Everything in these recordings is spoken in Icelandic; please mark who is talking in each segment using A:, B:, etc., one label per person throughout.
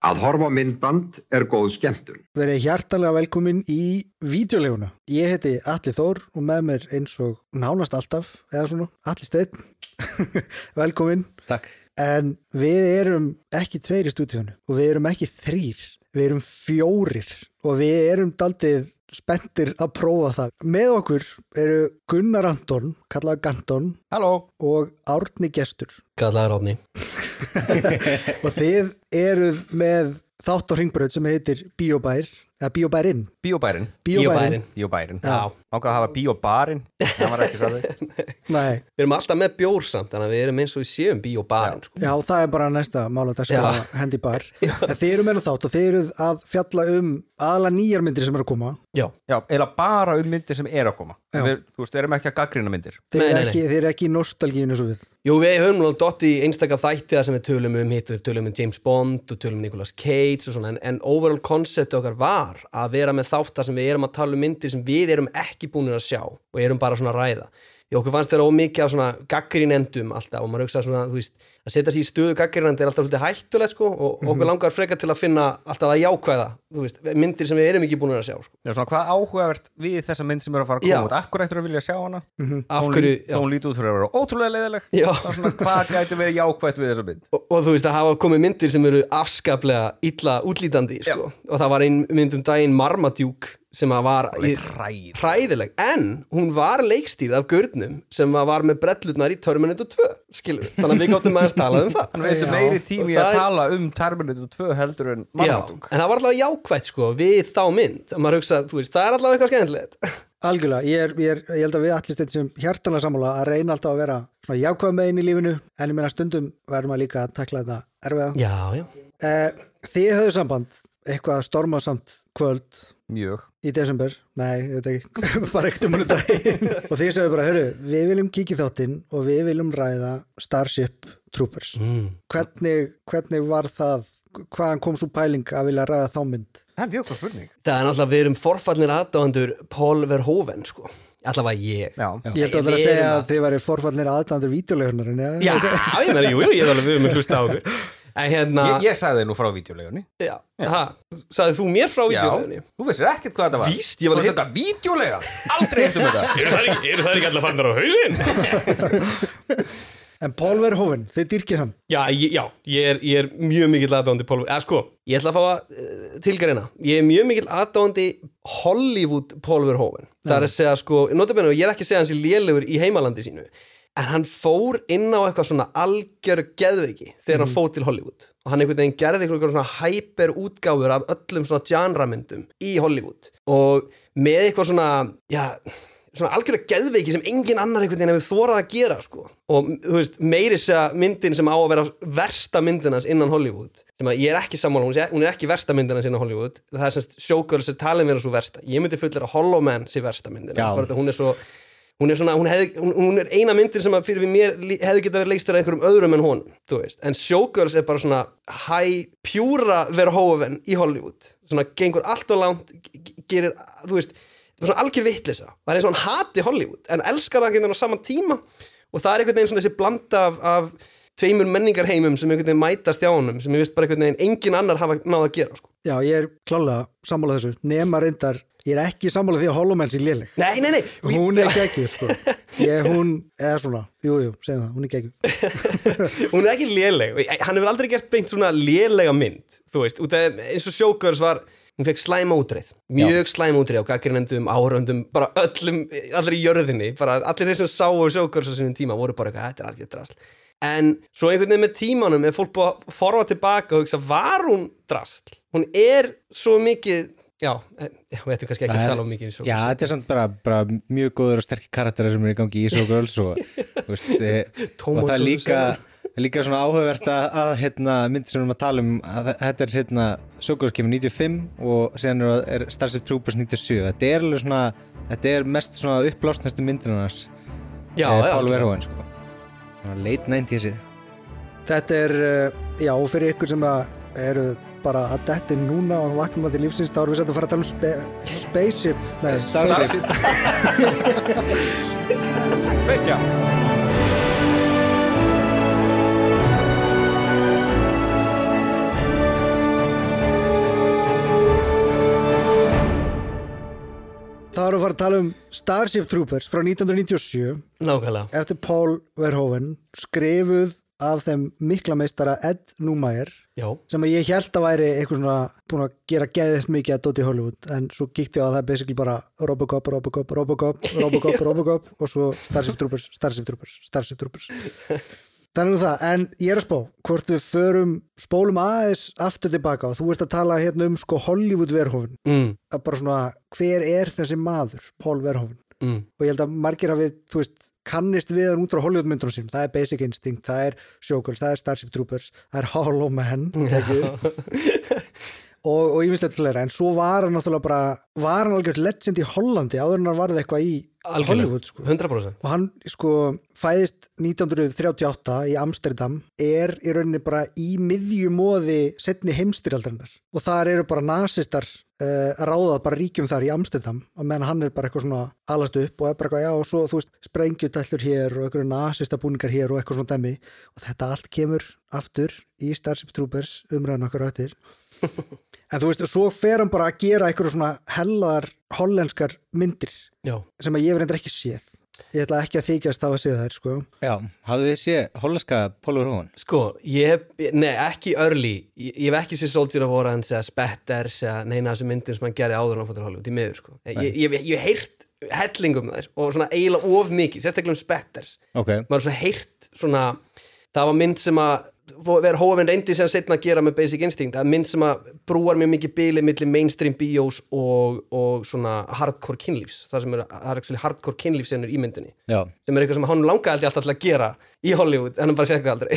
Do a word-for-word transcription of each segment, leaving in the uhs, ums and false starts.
A: Að horfa á myndband er góð skemmtun.
B: Verið hjartanlega velkomin í vídeoleguna. Ég heiti Atli Þór og með mér eins og nánast alltaf, eða svona, Atli Steinn. Velkomin.
C: Takk.
B: En við erum ekki tveir í stúdíónu og við erum ekki þrír. Við erum fjórir og við erum daldið spenntir að prófa það. Með okkur eru Gunnar Anton, kallaður Ganton.
C: Halló.
B: Og Árni Gestur.
C: Kallaður Árni.
B: Og þið eruð með þátt á Hringbraut sem heitir Bíóbær, eða Bíóbærinn.
D: Bíóbærinn.
B: Bíóbærinn.
D: Bíóbærinn. Já. Ákvað að hafa bíóbarinn. Það var ekki sagði.
B: Nei.
C: Við erum alltaf með bjór samt, þannig að við erum eins og við séum bíóbarinn. Sko.
B: Já, það er bara næsta mál að það skal hendi bar. En þið eru meina þátt og þið eruð að fjalla um aðalega nýjar myndir sem eru að koma.
C: Já.
D: Já, eða bara um myndir sem eru að koma. Við, þú veist, við erum ekki að gagnrýna myndir.
B: Þið
C: Nei,
B: eru
C: nei,
B: ekki, þið eru ekki í nostalgínu svo við.
C: Jú, við höfum nú dott í einstaka þætti sem við tölum um hitt, við tölum um James Bond og tölum um Nicolas Cage og svona, en, en overall koncepti okkar var að vera með þáttar sem við erum að tala um myndir sem við erum ekki búin að sjá og erum bara svona að ræða. Því okkur fannst þeirra ómikið af svona gaggrínendum alltaf og maður hugsa svona, þú veist, að setja sig í stöðu gaggrínend er alltaf svolítið hættulegt sko og okkur langar frekar til að finna alltaf að jákvæða, þú veist, myndir sem við erum ekki búin að sjá sko.
D: Já, svona hvað áhugavert við þessa mynd sem eru að fara að koma út, af hverju ættir að vilja sjá hana?
B: Mm-hmm.
C: Af hverju,
D: já. Hún líti út fyrir að vera ótrúlega leiðileg.
C: Já.
D: Það er svona, hvað gæti verið jákvætt við þessa mynd?
C: Og, og þú veist, að hafa komið myndir sem eru afskaplega illa útlítandi sko. Og það var ein mynd um daginn Marmaduke sem að var
D: Hræð.
C: hræðileg, en hún var leikstýrð af gaurnum sem að var með brellurnar í Terminator tvö, skilur, þannig að við gáttum aðeins talað um það.
D: Þannig við veitum meiri tími
C: Og
D: að
C: það er-
D: tala um Terminator tvö heldur en
C: Já,
D: Marmaduke.
C: en það var alltaf jákvætt sko við þá mynd, að maður hugsa, þú veist, það er alltaf eitthvað skemmtilegt.
B: Algjörlega, ég, er, ég, er, ég held að við allir steinn sem hjartanlega sammála að reyna alltaf að vera svona jákvæð með inn í lífinu, en ég meina stundum verðum að líka að takla þetta erfiða.
C: Já, já.
B: Eh, þið höfðu samband, eitthvað stormasamt kvöld
D: Mjög.
B: í desember, nei, ég veit ekki, bara ekkert um húnu daginn og þið segðu bara, hörru, við viljum kíkja í þáttinn og við viljum ræða Starship Troopers.
C: Mm.
B: Hvernig, hvernig var það, hvaðan kom svo pæling að vilja ræða þá mynd?
D: Það er mjög góð spurning.
C: Það er náttúrulega, við erum forfallnir aðdáendur Paul Verhoeven sko, allavega ég.
D: Já.
B: Ég held að það að
C: Við
B: segja
C: erum
B: að þið væri forfallnir aðdæmdur vídeolegunar, en
C: Já, ég meina, jú, jú, ég er alveg við um að hlusta á okkur. En hérna,
D: Ég, ég sagði þið nú frá vídeolegunni.
C: já, ha, sagði þú mér frá vídeólegunni?
D: Já, þú vissir ekkert hvað þetta var.
C: Víst, ég var
D: Þú
C: að
D: veist þetta vídeolega. Aldrei heitt um þetta.
C: Eru það ekki, eru það ekki allar fannir á hausinn?
B: En Paul Verhoeven, þið dýrkið hann.
C: Já, ég, já, ég er, ég er mjög mikill aðdáandi Paul Verhoeven. Eða sko, ég ætla að fá að uh, tilgreina. Ég er mjög mikill aðdáandi Hollywood Paul Verhoeven. Það er að segja sko, notabenni, ég er ekki að segja hans í lélegur í heimalandi sínu. En hann fór inn á eitthvað svona algjör geðveiki þegar hann fór til Hollywood. Og hann einhvern veginn gerði eitthvað svona hyper útgáfur af öllum svona genramyndum í Hollywood. Og með eitthvað svona, já, svona algjör geðveiki sem engin annar einhvern veginn hefur þorað að gera, sko. Og þú veist, meiri segja myndin sem á að vera versta myndinans innan Hollywood. Sem að ég er ekki sammála, hún er, hún er ekki versta myndinans innan Hollywood. Það er semst Showgirls er talin vera svo versta. Ég myndi fullir að Hollow Man sé versta myndin. Hún er svo... Hún er svona, hún, hefði, hún, hún er eina myndir sem að fyrir mér hefði getað verið leikstur af einhverjum öðrum en hún, þú veist. En Showgirls er bara svona high, pjúra Verhoeven í Hollywood. Svona gengur allt og langt, gerir, þú veist, svona algjör vitleysa. Það er eins og hann hati Hollywood, en elskar það einhvern veginn á sama tíma. Og það er einhvern veginn svona þessi blanda af, af tveimur menningarheimum sem einhvern veginn mætast hjá honum, sem ég veist bara einhvern veginn engin annar hafa náð að gera, sko.
B: Já, ég er klálega sammála þessu, nema reyndar, ég er ekki sammála því að Hollow Man sé léleg.
C: Nei, nei, nei.
B: Hún er geggjuð, sko. Ég, hún, eða svona, jú, jú, segjum það, hún er geggjuð.
C: Hún er ekki léleg. Hann hefur aldrei gert beint svona lélega mynd, þú veist, út af eins og Showgirls var, hún fekk slæma útreið, mjög slæma útreið á gagnrýnendum, áhorfendum, bara öllum, allir í jörðinni, bara allir þeir sem sáu Showgirls á sínum tíma voru bara eitthvað, þetta er algjör drasl. En svo einhvern veginn með tímanum er fólk búið að forfa tilbaka og hugsa, var hún drasl? Hún er svo mikið, já, ég veitum kannski ekki að tala um mikið í Showgirls.
E: Já, þetta er samt bara, bara mjög góður og sterkir karakterar sem er í gangi í Showgirls og, veist, e, og það er líka, líka svona áhugavert að, að hérna, myndir sem við erum að tala um, að þetta er hérna, Showgirls kemur níutíu og fimm og síðan er, er Starship Troopers níutíu og sjö. Þetta er alveg svona, þetta er mest svona uppblásnastu myndir hans,
C: Já,
E: e,
C: já,
E: Paul
C: ok.
E: Verhoeven, sko. Late nineties-ið.
B: Þetta er, já, fyrir ykkur sem að eru bara að detti núna og vakna til lífsins, þá erum við satt að fara að tala um spe Spaceship, nei, Starship.
D: Veist já.
B: að fara að tala um Starship Troopers frá nítján hundruð níutíu og sjö
C: Nákvæmlega
B: eftir Paul Verhoeven, skrifuð af þeim mikla meistara Ed Neumeyer
C: Já,
B: sem að ég held að væri eitthvað svona búin að gera geðið mikið að dóti Hollywood en svo kíkti ég á að það er basically bara Robocop, Robocop, Robocop, Robocop, Robocop og svo Starship Troopers, Starship Troopers, Starship Troopers Þannig um það, en ég er að spá hvort við förum, spólum aðeins aftur tilbaka og þú ert að tala hérna um sko Hollywood Verhoeven
C: mm,
B: að bara svona, hver er þessi maður Paul Verhoeven
C: mm,
B: og ég held að margir hafið, þú veist, kannist við hann út frá Hollywood myndunum sínum, það er Basic Instinct, það er Showgirls, það er Starship Troopers, það er Hollow Man og, og ég finnst þetta fleira, en svo var hann náttúrulega bara, var hann algjörð legend í Hollandi áður en hann varði eitthvað í
C: Algjörlega,
B: Hollywood sko.
C: hundrað prósent
B: Og hann sko fæðist nítján hundruð þrjátíu og átta í Amsterdam, er í rauninni bara í miðjumóði seinni heimstyrjaldarinnar og þar eru bara nasistar uh, ráðað bara ríkjum þar í Amsterdam og meðan hann er bara eitthvað svona alast upp og er bara eitthvað, já og svo þú veist sprengjutællur hér og eitthvað nasistabúningar hér og eitthvað svona dæmi og þetta allt kemur aftur í Starship Troopers umræðan okkur áttir en þú veist, svo fer hann bara að gera eitthvað svona hellaðar hollenskar myndir
C: Já,
B: sem að ég verður ekki séð ég ætla ekki að þykjast það að séð þær sko.
E: Já, hafðu þið séð hollenska Paul Verhoeven?
C: sko, ég hef, nei, ekki early ég, ég hef ekki séð Soldier of Orans eða Spetters eða neina þessu myndum sem hann gerði áður en hann fór til Hollywood, í miður sko. ég, ég, ég hef heyrt hellingum þær og svona eiginlega of mikið, sérstaklega um Spetters
E: Ok,
C: maður svona heyrt svona, það var mynd sem að Verhoeven reyndi sem setna að gera með Basic Instinct, að mynd sem að brúar mjög mikið bilið milli mainstream bíós og, og svona hardcore kynlífs það sem er, er hardcore kynlífsenur í myndinni
E: já,
C: sem er eitthvað sem hann langaði alltaf til að gera í Hollywood en hann bara sér ekki aldrei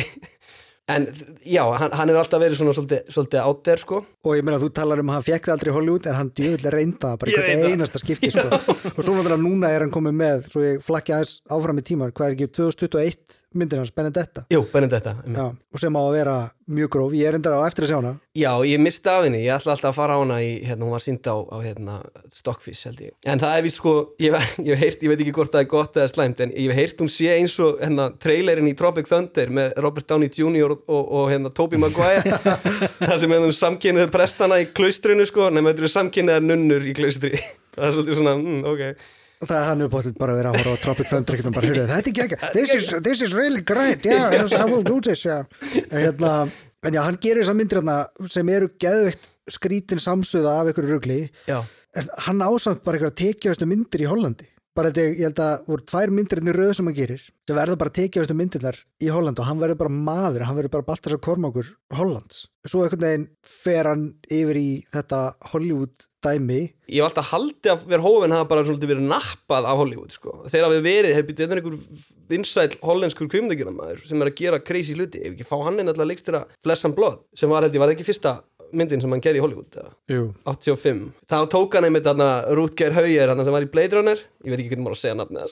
C: en já, hann, hann hefur alltaf verið svona svolítið, svolítið out there sko
B: og ég meina þú talar um að hann fekk það aldrei í Hollywood en hann djöfull reynda það bara
C: Ég
B: í
C: veit
B: hvert
C: það.
B: einasta skipti sko. og svo náttúrulega núna er hann komið með svo ég flakki aðeins áfram í tímar hvað er ekki tvö þúsund tuttugu og eitt myndin hans Benedetta
C: Jú, Benedetta
B: Já, og sem á að vera mjög gróf ég er endar á eftir að sjá hana
C: Já, ég misti af henni, ég ætla alltaf að fara á hana í, hérna, hún var sýnd á, á hérna, Stockfish held ég, en það er víst sko ég, ég hef heyrt, ég veit ekki hvort það er gott eða slæmt en ég hef heyrt hún sé eins og hérna, trailerin í Tropic Thunder með Robert Downey junior og, og, og hérna, Tobey Maguire það sem hefur samkynniðu prestana í klaustrinu sko, nema þetta eru samkynniðar nunnur í klaustri það er svolítið svona, mm, ok
B: og það er hann uppáttið bara að vera að horfa á Tropic Thunder og bara, þetta er ekki ekki, this is, this is really great yeah, yes, I will do this yeah. hérna, en já, hann gerir þessar myndir hérna, sem eru geðveikt skrítin samsuða af einhverju rugli
C: Já,
B: en hann ásamt bara eitthvað að tekja þessu myndir í Hollandi bara þetta, ég held að voru tvær myndir í röð sem hann gerir, það verður bara að tekja þessu myndir þar í Holland og hann verður bara maður hann verður bara Baltasar Kormákur Hollands svo einhvern veginn fer hann yfir í þetta Hollywood dæmi
C: ég hef alltaf haldið að Verhoeven hafa bara svolítið verið nappað af Hollywood sko. Þegar við verið, hefur þetta einhver vinsæll hollenskur kvikmyndagerðarmaður sem er að gera crazy hluti, ef ekki fá hann inn alltaf að leikstýra Flesh and Blood, sem var held ég var ekki fyrsta myndin sem hann gerði í Hollywood
B: Jú.
C: áttatíu og fimm, þá tók hann einmitt þarna Rutger Hauer, hann sem var í Blade Runner ég veit ekki hvernig maður að segja nafnið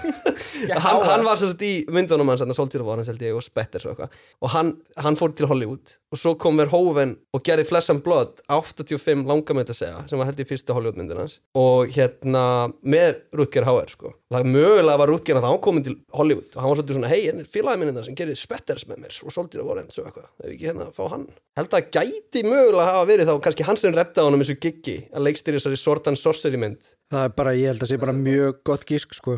C: þess hann, hann var sem sagt í myndunum hans Soldier of Orans held ég og Spetters og eitthvað og hann, hann fór til Hollywood og svo kom Verhoeven og gerði Flesh and Blood áttatíu og fimm langamönd að segja sem var held ég fyrsta Hollywood myndin hans og hérna með Rutger Hauer sko. það mögulega var Rutger að hann komin til Hollywood og hann var svolítið svona hei, hérna er félagið minni það sem gerði Spetters með mér og Soldier of Orans og eitthvað, ef ekki hérna fá hann held að gæti mögulega hafa verið þá kannski hann sem redda honum eins og giggi að leikstýra þessari Sword and Sorcery mynd
B: það er bara, ég held að sé bara mjög gott gisk sko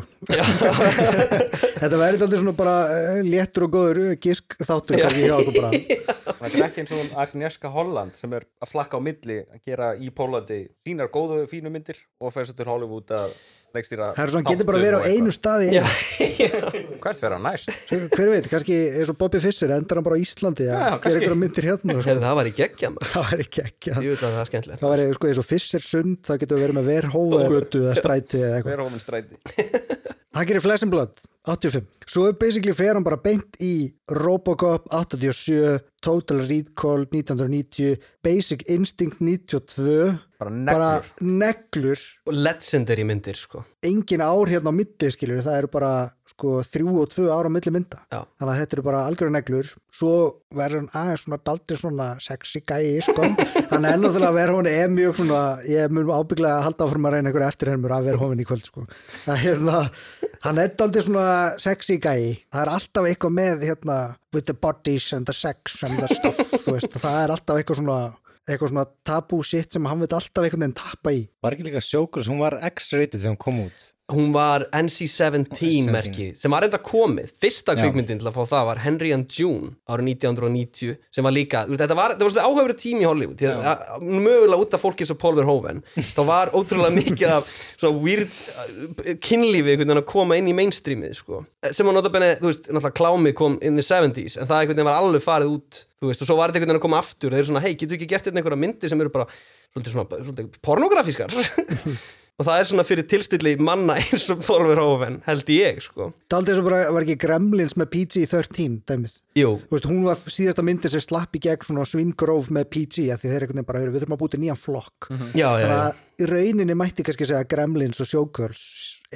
B: þetta verður alltaf svona bara uh, léttur og góður gisk þáttur kannski hjá okkur bara
D: þetta er ekki eins og Agnieszka Holland sem er að flakka á milli að gera í Pólandi sínar góðu fínu myndir og fer svo til Hollywood að leikstýra
B: það er svona, getur bara verið á einu staði
C: Já,
D: hvert fer hann næst?
B: hver veit, kannski eins og Bobby Fischer endar hann bara á Íslandi að
D: Já,
B: gera
D: kannski.
B: einhverja myndir hérna sko.
C: Heyrðu, það var í geggja maður.
B: það væri ekki ekki
C: Ég veit að það er skemmtilegt
B: það væri sko eins og Fischer sund það getur verið með Verhoeven eða stræti eða eitthvað
D: Verhoeven stræti
B: hann gerir Flesh and Blood áttatíu og fimm svo er basically fer hann bara beint í Robocop áttatíu og sjö Total Recall nítján hundruð níutíu Basic Instinct níutíu og tvö
D: bara neglur
B: bara neglur
C: og legendary myndir sko.
B: engin ár hérna á milli skilur það eru bara sko þrjú og tvö ára á milli mynda
C: Já.
B: þannig að þetta eru bara algjörðu neglur svo verður hann aðeins svona daldið svona sexy gæi sko hann er náttúrulega að vera hún er mjög svona ég mun ábygglega að halda áfram að reyna einhverju eftirhermur að vera hófinn í kvöld sko það er hérna hann er daldið svona sexy gæi það er alltaf eitthvað með hérna with the bodies and the sex and the stuff þú veist það er alltaf eitthvað svona eitthvað svona tabú shit sem hann vil alltaf einhvern veginn tappa í.
E: Var ekki líka Showgirls, hún var X-rated þegar hún kom út.
C: Hún var N C seventeen merkið sem var enda komið, fyrsta kvikmyndin til að fá það var Henry and June árið nítján hundruð níutíu sem var líka, þetta var, þetta var svona áhæfri tími í Hollywood, því að mögulega út af fólki eins og Paul Verhoeven, þá var ótrúlega mikið af svona weird kynlífi einhvern veginn að koma inn í mainstreamið sko, sem var notabene, þú veist, náttúrulega klámið kom in the seventies, en það einhvern veginn var alveg farið út, þú veist, og svo var þetta einhvern veginn að koma aftur, þeir eru svona, hei, getur ekki gert þetta einhverja myndir sem eru bara svolítið svona, svolítið pornografískar og það er svona fyrir tilstilli manna eins og Paul Verhoeven held ég sko.
B: Daldið svo bara var ekki Gremlins með P G þrettán dæmið.
C: Jú.
B: Þú veist, hún var síðasta myndir sem slapp í gegn svona svingróf með P G að því þeir einhvern veginn bara, við þurfum að búti nýjan flokk.
C: Mm-hmm. Já, já, já.
B: Þannig að í rauninni mætti kannski segja Gremlins og Showgirls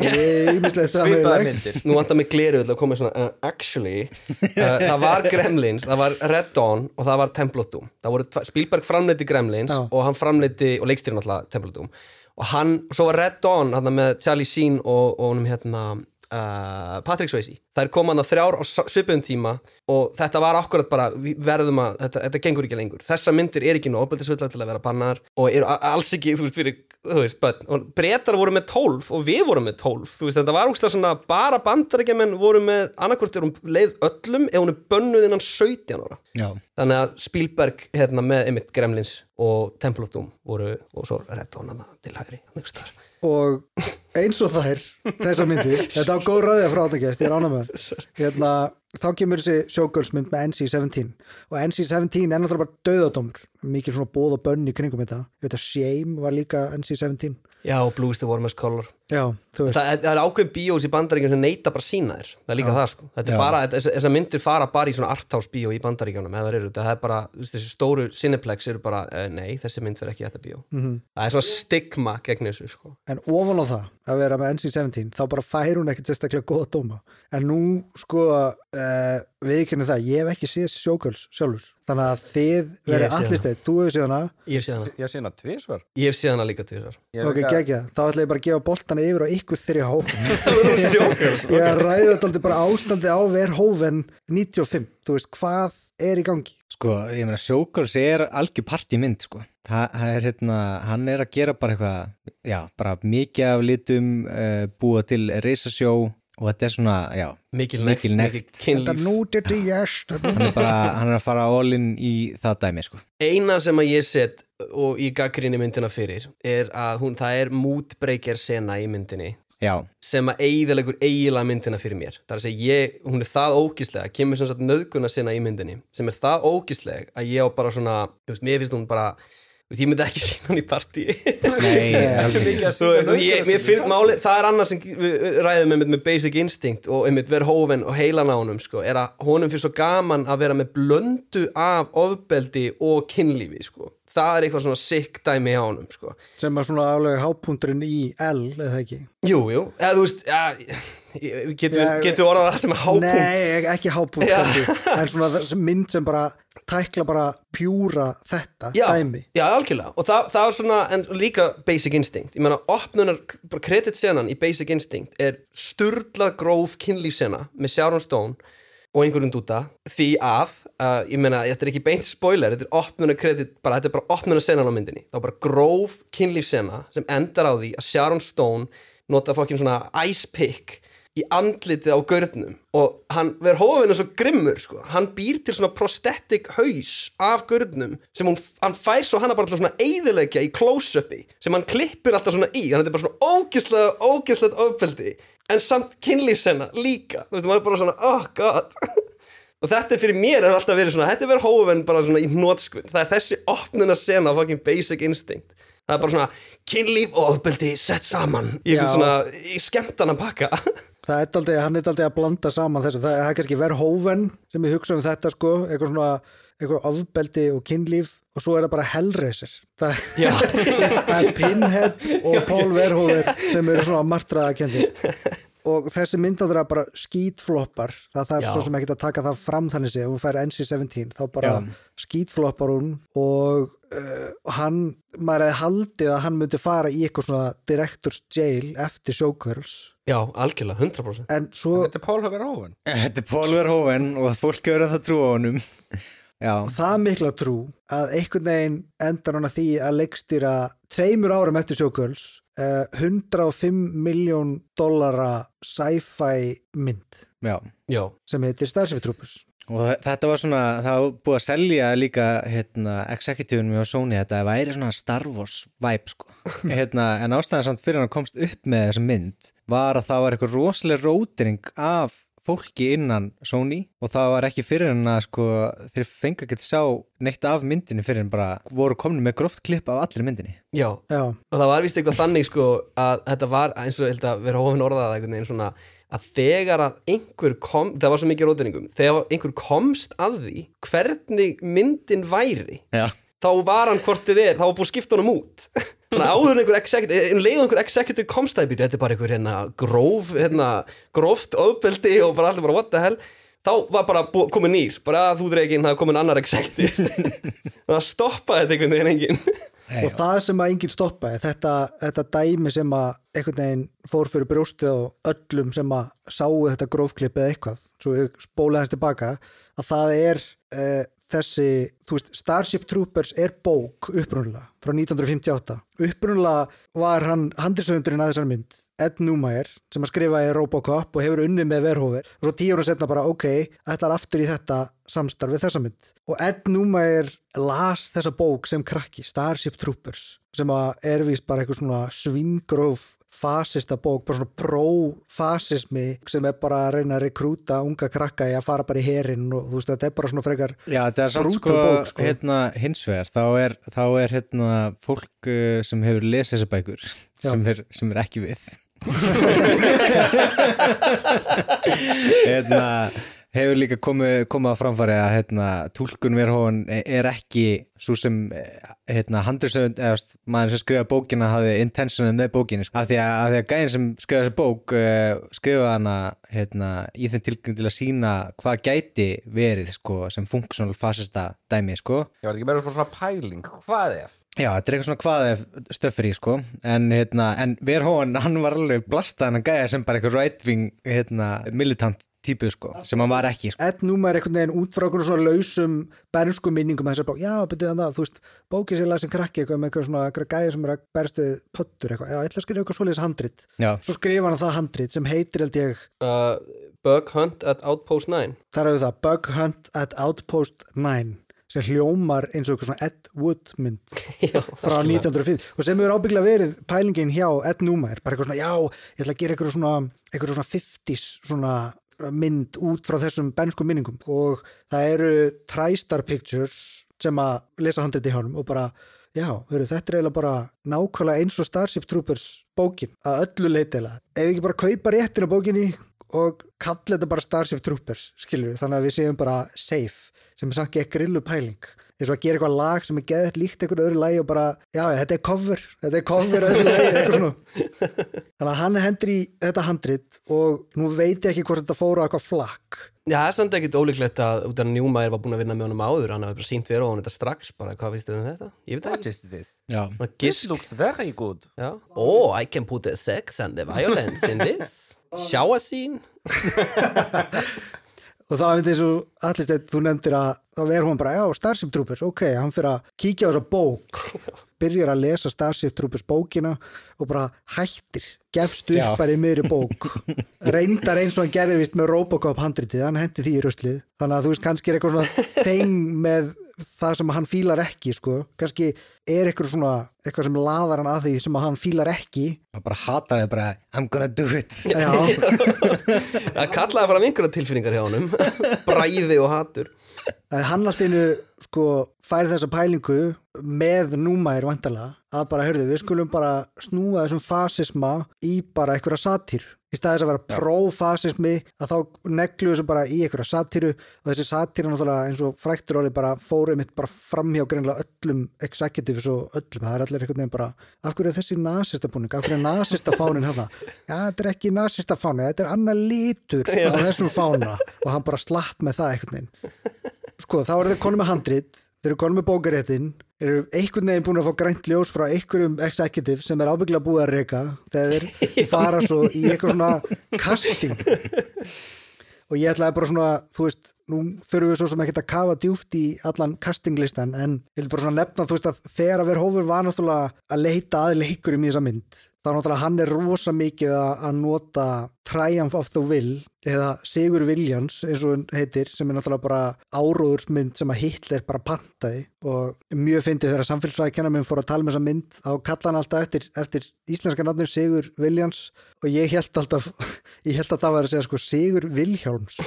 D: svipaðar myndir.
C: Nú vantar mig gleru að koma svona uh, actually, uh, það var Gremlins, það var Red Dawn og það var Temple of Doom. Það voru Spielberg framleiddi Gremlins já. Og hann framleiddi og leikstýrði náttúrulega Temple of Doom. Og hann, svo var Red Dawn hann með Charlie Sheen og, og honum hérna uh, Patrick Swayze. Þær kom hann að þrjár á svipuðum tíma og þetta var akkurat bara, við verðum að þetta, þetta gengur ekki lengur. Þessa myndir er ekki nóg ofbeldisfullar til að vera bannar og eru alls ekki, þú veist, fyrir, þú veist, börn. Og Bretar voru með tólf og við vorum með tólf. Þú veist, þetta var ógeðslega svona, bara bandaríkjamenn voru með, annarkvort er hún leið öllum eða hún er bönnuð innan sautján ára. Já. Þannig að Spielberg hérna með einmitt Gremlins og Temple of Doom voru, og svo Red Dawn til hægri, þannig staðar.
B: Og eins og þær þessar myndir, þetta á góð ræðið frá átakjast, ég er ánægð með hérna, þá kemur þessi Showgirls mynd með N C seventeen og N C seventeen er náttúrulega bara dauðadómur, mikið svona boð og bönn í kringum þetta, þetta Shame var líka N C seventeen.
C: Já, Blue is the warmest color.
B: Já, þú veist.
C: Það, það er ákveð bíós í Bandaríkjunum sem neita bara sína þér. Það er líka Já. Það sko. Þetta er bara, þessar myndir fara bara í svona arthouse bíó í Bandaríkjunum eða það eru, það er bara, þessi stóru Cineplex eru bara, uh, nei, þessi mynd fer ekki í þetta bíó. Mm-hmm. Það er svona stigma gegn þessu sko.
B: En ofan á það, að vera með N C seventeen, þá bara fær hún ekkert sérstaklega góða dóma. En nú, sko, uh, viðkynna það, ég hef ekki séð Showgirls sjálfur. Þannig að þið verið allir steið, þú hefur séð hana.
C: Ég hef séð hana.
D: Ég hef séð hana tvisvar.
C: Ég hef séð hana líka tvisvar.
B: Ok, líka... geggja. Þá ætla ég bara að gefa boltana yfir á ykkur þrjá. Ég ræði þetta bara ástandi á Verhoeven níutíu og fimm. Þú veist, hvað er í gangi?
E: Sko, ég meina, Showgirls er algjör partymynd, sko. Það er hérna, hann er að gera bara eitthvað, já, bara mikið af litum, uh, búa til reisasjó og þetta er svona, já,
C: mikil nekt,
E: nekt.
B: Þetta nútiti jæst.
E: Hann er bara, hann er að fara all in í það dæmi, sko.
C: Eina sem að ég set og í gagnrýni myndina fyrir er að hún, það er moodbreaker sena í myndinni.
E: Já.
C: Sem að eyðilegur eiginlega myndina fyrir mér. Það er að segja, ég, hún er það ógíslega, kemur sem sagt nauðguna sena í myndinni, sem er það ógísleg að ég á bara svona, ég veist, mér finnst hún bara ég myndi ekki sína hann í partíi.
E: Nei,
C: mér finnst máli, það er annað sem við ræðum með, með Basic Instinct og með Verhoeven og heilan á honum sko, er að honum finnst svo gaman að vera með blöndu af ofbeldi og kynlífi sko. Það er eitthvað svona sick dæmi á honum sko.
B: Sem er svona álega hápunkturinn í L, eða ekki?
C: Jú, jú, eða þú veist, ja, getur ja, getu orðað það sem er hápunkt?
B: Nei, ekki hápunkt ja. En svona mynd sem bara tækla bara pjúra þetta
C: já,
B: dæmi.
C: Já, algjörlega. Og það, það er svona, en líka Basic Instinct. Ég meina, opnunar, kreditsenan í Basic Instinct er sturlað gróf kynlífsena með Sharon Stone og einhverjum dúta því að, uh, ég meina, þetta er ekki beint spoiler, þetta er opnunar kredit, bara, þetta er bara opnunar senan á myndinni. Það er bara gróf kynlífsena sem endar á því að Sharon Stone nota fokkin svona ice pick í andlitið á gaurnum og hann Verhoeven er svo grimmur sko. Hann býr til svona prosthetic haus af gaurnum sem hún, hann fær svo hana bara alltaf svona eyðileggja í close-upi sem hann klippir alltaf svona í, þannig að þetta er bara svona ógeðslega, ógeðslega ofbeldi en samt kynlífsena líka, þú veist, maður er bara svona oh god og þetta er fyrir mér er alltaf verið svona, þetta er Verhoeven bara svona í hnotskvinn, það er þessi opnuna sena af fucking Basic Instinct, það er bara svona kynlíf og ofbeldi sett saman í eitthvað svona, í skemmtana pakka.
B: Það er aldrei, hann er aldrei að blanda saman þessu, það er kannski Verhoeven sem ég hugsa um þetta sko, eitthvað svona eitthvað ofbeldi og kynlíf og svo er það bara Hellraiser það, það er Pinhead og Paul Verhoeven sem eru svona martraðakendir og þessi myndaldur er bara skítfloppar, það þarf svo sem ekki að taka það fram þannig sé, ef hún fær N C seventeen þá bara Já. skítfloppar hún og uh, hann, maður hefði haldið að hann myndi fara í eitthvað svona director's jail eftir Showgirls.
C: Já, algjörlega, hundrað prósent.
B: En svo...
D: Þetta er Paul Verhoeven.
E: Þetta er Paul Verhoeven og fólk hefur að það trúa honum Já.
B: og það mikla trú að einhvern veginn endar hann að því að leikstýra tveimur árum eftir Showgirls uh, hundrað og fimm milljón dollara sci-fi mynd
E: Já.
C: Já.
B: sem heitir Starship Troopers.
E: Og þetta var svona, það var búið að selja líka hérna, executive-unum á Sony þetta væri svona Star Wars vibe sko. hérna, en ástæðan samt fyrir hann komst upp með þessa mynd var að það var eitthvað rosalega rótering af fólki innan Sony og það var ekki fyrir hann að sko, þeir fengi ekki að sjá neitt af myndinni fyrir hann bara voru komin með gróft klipp af allir myndinni.
C: Já.
B: Já.
C: Og það var vist eitthvað þannig sko að þetta var eins og ég held að vera hófin orðað einhvern veginn svona að þegar að einhver kom, það var svo mikið rótinningum, þegar einhver komst að því hvernig myndin væri,
E: Já.
C: þá var hann hvort þið er, þá var búið að skipta honum út. Þannig að áður en einhver executive, en leiðum einhver executive komst að því, þetta er bara einhver hérna gróf, hérna gróft ofbeldi og bara allir bara what the hell, þá var bara bú, komin nýr, bara að þú dregin hafa komin annar executive. Það stoppaði þetta einhvern veginn enginn.
B: Hey, og það sem að enginn stoppaði þetta, þetta dæmi sem að einhvern veginn fór fyrir brjóstið og öllum sem að sáu þetta grófklipp eða eitthvað, svo ég spólaði hans tilbaka að það er uh, þessi, þú veist, Starship Troopers er bók upprunalega frá nítján hundruð fimmtíu og átta. Upprunalega var hann handriðshöfundurinn að þessar mynd Ed Neumeyer sem að skrifa í Robocop og hefur unnið með Verhoeven og svo tíu ára setna bara ok, ætlar aftur í þetta samstarf við þessa mynd og Ed Neumeyer las þessa bók sem krakki, Starship Troopers sem að er víst bara eitthvað svona svingróf fasista bók, bara svona pro-fasismi sem er bara að reyna að rekrúta unga krakka í að fara bara í herinn og þú veist þetta er bara svona frekar
E: Já, þetta er samt sko, bók, sko. Hérna, hinsvegar, þá er, þá er hérna, fólk sem hefur lesið þessar bækur sem er, sem er ekki við hérna hefur líka komið, komið að framfæri að hérna, túlkun Verhoeven er ekki svo sem hérna, handriðshöfund eða maður sem skrifa bókina hafði intentionið með bókinni af því að, að, því að gæðin sem skrifa þessi bók uh, skrifa hana hérna, í þeim tilkynning til að sína hvað gæti verið sko, sem funksjónal fasista dæmi sko.
D: Já, var ekki meira svona pæling, hvað ef?
E: Já, þetta er eitthvað svona hvað ef stöffur í sko en, hérna, en Verhoeven, hann var alveg blastað hann að gæja sem bara eitthvað right-wing hérna, militant típu sko, sem hann var ekki sko.
B: Ed Neumeyer einhvern veginn út frá einhvern svona lausum bernsku minningum að þessar bók, já, betur það, þú veist bókið sér lag sem krakki eitthvað með eitthvað svona eitthvað gæja sem er að berstuð pöttur eitthvað, já, ég ætla að skrifa eitthvað svoleiðis handrit
E: já. Svo
B: skrifa hann það handrit sem heitir held ég
C: uh, Bug Hunt at Outpost nine
B: þar hefur það, Bug Hunt at Outpost nine sem hljómar eins og eitthvað svona Ed Wood mynd
C: Já,
B: frá nítján hundruð og fimm og sem hefur ábygglega verið pælingin hjá Ed Neumeyer, bara eitthvað svona, já, ég ætla að gera eitthvað svona, eitthvað svona fimmtíes svona mynd út frá þessum bernsku minningum og það eru TriStar Pictures sem að lesa handriti hjá honum og bara, já, veru, þetta er eiginlega bara nákvæmlega eins og Starship Troopers bókin, að öllu leitilega ef við ekki bara kaupa réttin á bókinni og kalla þetta bara Starship Troopers skilur við, þannig að við séum bara safe sem er samt ekki grillu pæling eins og að gera eitthvað lag sem er geðið líkt eitthvað öðru lagi og bara, já, þetta er cover þetta er cover að þessu lagi, eitthvað svona þannig að hann hendur í þetta handrit og nú veit ég ekki hvort þetta fóru á eitthvað flakk.
C: Já, það er samt ekkert ólíklegt að út af Neumeyer var búin að vinna með honum áður hann hafi bara sýnt vera á hann þetta strax bara, hvað finnst þér um þetta? Ég veit
D: What is this?
E: Já.
D: This looks very good.
C: Já. Oh, I can put the sex and the violence in this shower scene
B: og það var eins og allir steinn þú nefndir að þá verður hún bara, já, Starship Troopers, ok, hann fyrir að kíkja á þessa bók byrjar að lesa Starship Troopers bókina og bara hættir, gefst upp
E: Já.
B: bara í miðri bók reyndar eins og hann gerði vist með Robocop handritið, hann hendi því í ruslið þannig að þú veist, kannski er eitthvað svona þeng með það sem hann fílar ekki sko, kannski er eitthvað svona eitthvað sem laðar hann að því sem hann fílar ekki
E: hann bara hatar það bara, I'm gonna do it
B: já,
C: Það kallaði fram einhverja tilfinningar hjá honum bræði og hatur
B: að hann allt einu sko færi þessa pælingu með Neumeyer vantarlega að bara, hörðu, við skulum bara snúa þessum fasisma í bara einhverja satýr í staðis að vera pro-fasismi að þá neglu þessu bara í einhverja satýru og þessi satýra náttúrulega eins og fræktur orðið bara fóruð mitt bara framhjá greinlega öllum executives og öllum, það er allir einhvern veginn bara af hverju er þessi nasistabúning, af hverju er nasistafánin hérna, já þetta er ekki nasistafáni þetta er annar litur á þessum fána og hann bara slapp með það einhvern veginn sko þá eru þeir konum með handrit þeir eru konum með bókaréttin eru einhvern veginn búin að fá grænt ljós frá einhverjum executive sem er ábyggilega búið að reka þegar þeir fara svo í eitthvað svona casting og ég ætlaði bara svona þú veist, nú þurfum við svo sem ekkert að kafa djúpt í allan castinglistan en ég vil bara svona nefna þú veist að þegar að Verhoeven var náttúrulega að leita að leikurum í þessa mynd þá náttúrulega hann er rosa mikið að nota Triumph of the Will eða Sigur Viljans eins og hann heitir sem er náttúrulega bara áróðursmynd sem að Hitler bara pantaði og mjög fyndið þegar samfélagsfræðikennarinn minn fór að tala með þessa mynd þá kalla hann alltaf eftir, eftir íslenska nafnir Sigur Viljans og ég held alltaf ég held að það var að segja sko Sigur Vilhjálms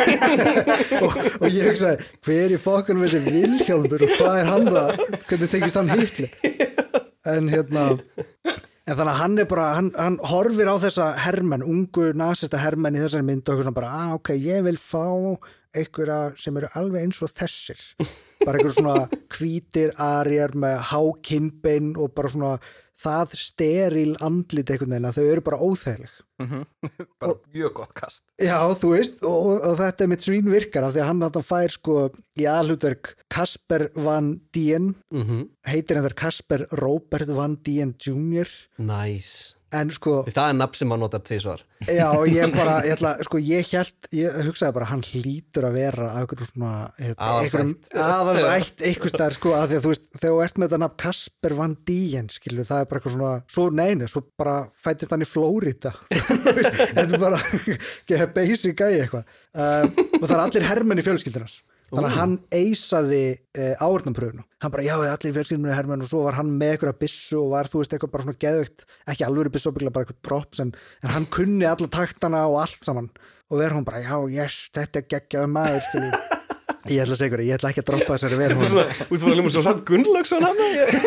B: og, og ég hugsaði hver í fokkanum er þessi Vilhjálmur og hvað er hann að hvernig tengist hann Hitler en hérna En þannig að hann er bara, hann, hann horfir á þessa hermenn, ungu nasista hermenn í þessari mynd og eitthvað svona bara, ah, ok, ég vil fá einhverja sem eru alveg eins og þessir. Bara einhverjum svona hvítir arjar með hákinnbein og bara svona það steril andlit einhvern veginn að þau eru bara óþægileg.
D: Mm-hmm. bara og, mjög gott kast.
B: Já, þú veist, og, og, og þetta er mitt svín virkar af því að hann að fær sko í aðhlutverk Kasper Van Dien,
C: mm-hmm.
B: heitir hann þar Kasper Robert Van Dien junior
C: Nice.
B: En sko
C: það er nafn sem hann notar tvisvar.
B: Já, ég bara, ég ætla, sko ég held ég hugsaði bara, hann hlýtur að vera að einhverjum svona
C: aðalsætt
B: aðalsætt, einhvers staðar sko að því að þú veist, þegar þú ert með þetta nafn Kasper Van Dien, skilu, það er bara eitthvað svona svo neini, svo bara fættist hann í Flórida þetta er bara ekki basic gæi eitthvað uh, og það er allir hermenn í fjölskyldunars þannig að hann eisaði e, áhörnumpröfuna hann bara, já, allir fjölskyldunir hermenn og svo var hann með eitthvað byssu og var, þú veist, eitthvað bara svona geðveikt ekki alvöru byssu, bara eitthvað props en, en hann kunni alla taktana og allt saman og verður hún bara, já, yes, þetta er geggjaður maður, skilju ég ætla að segja ykkur, ég ætla ekki að droppa þessari verð
C: Þú ert fyrir að ljóma svo hrann Gunnlaugsson hann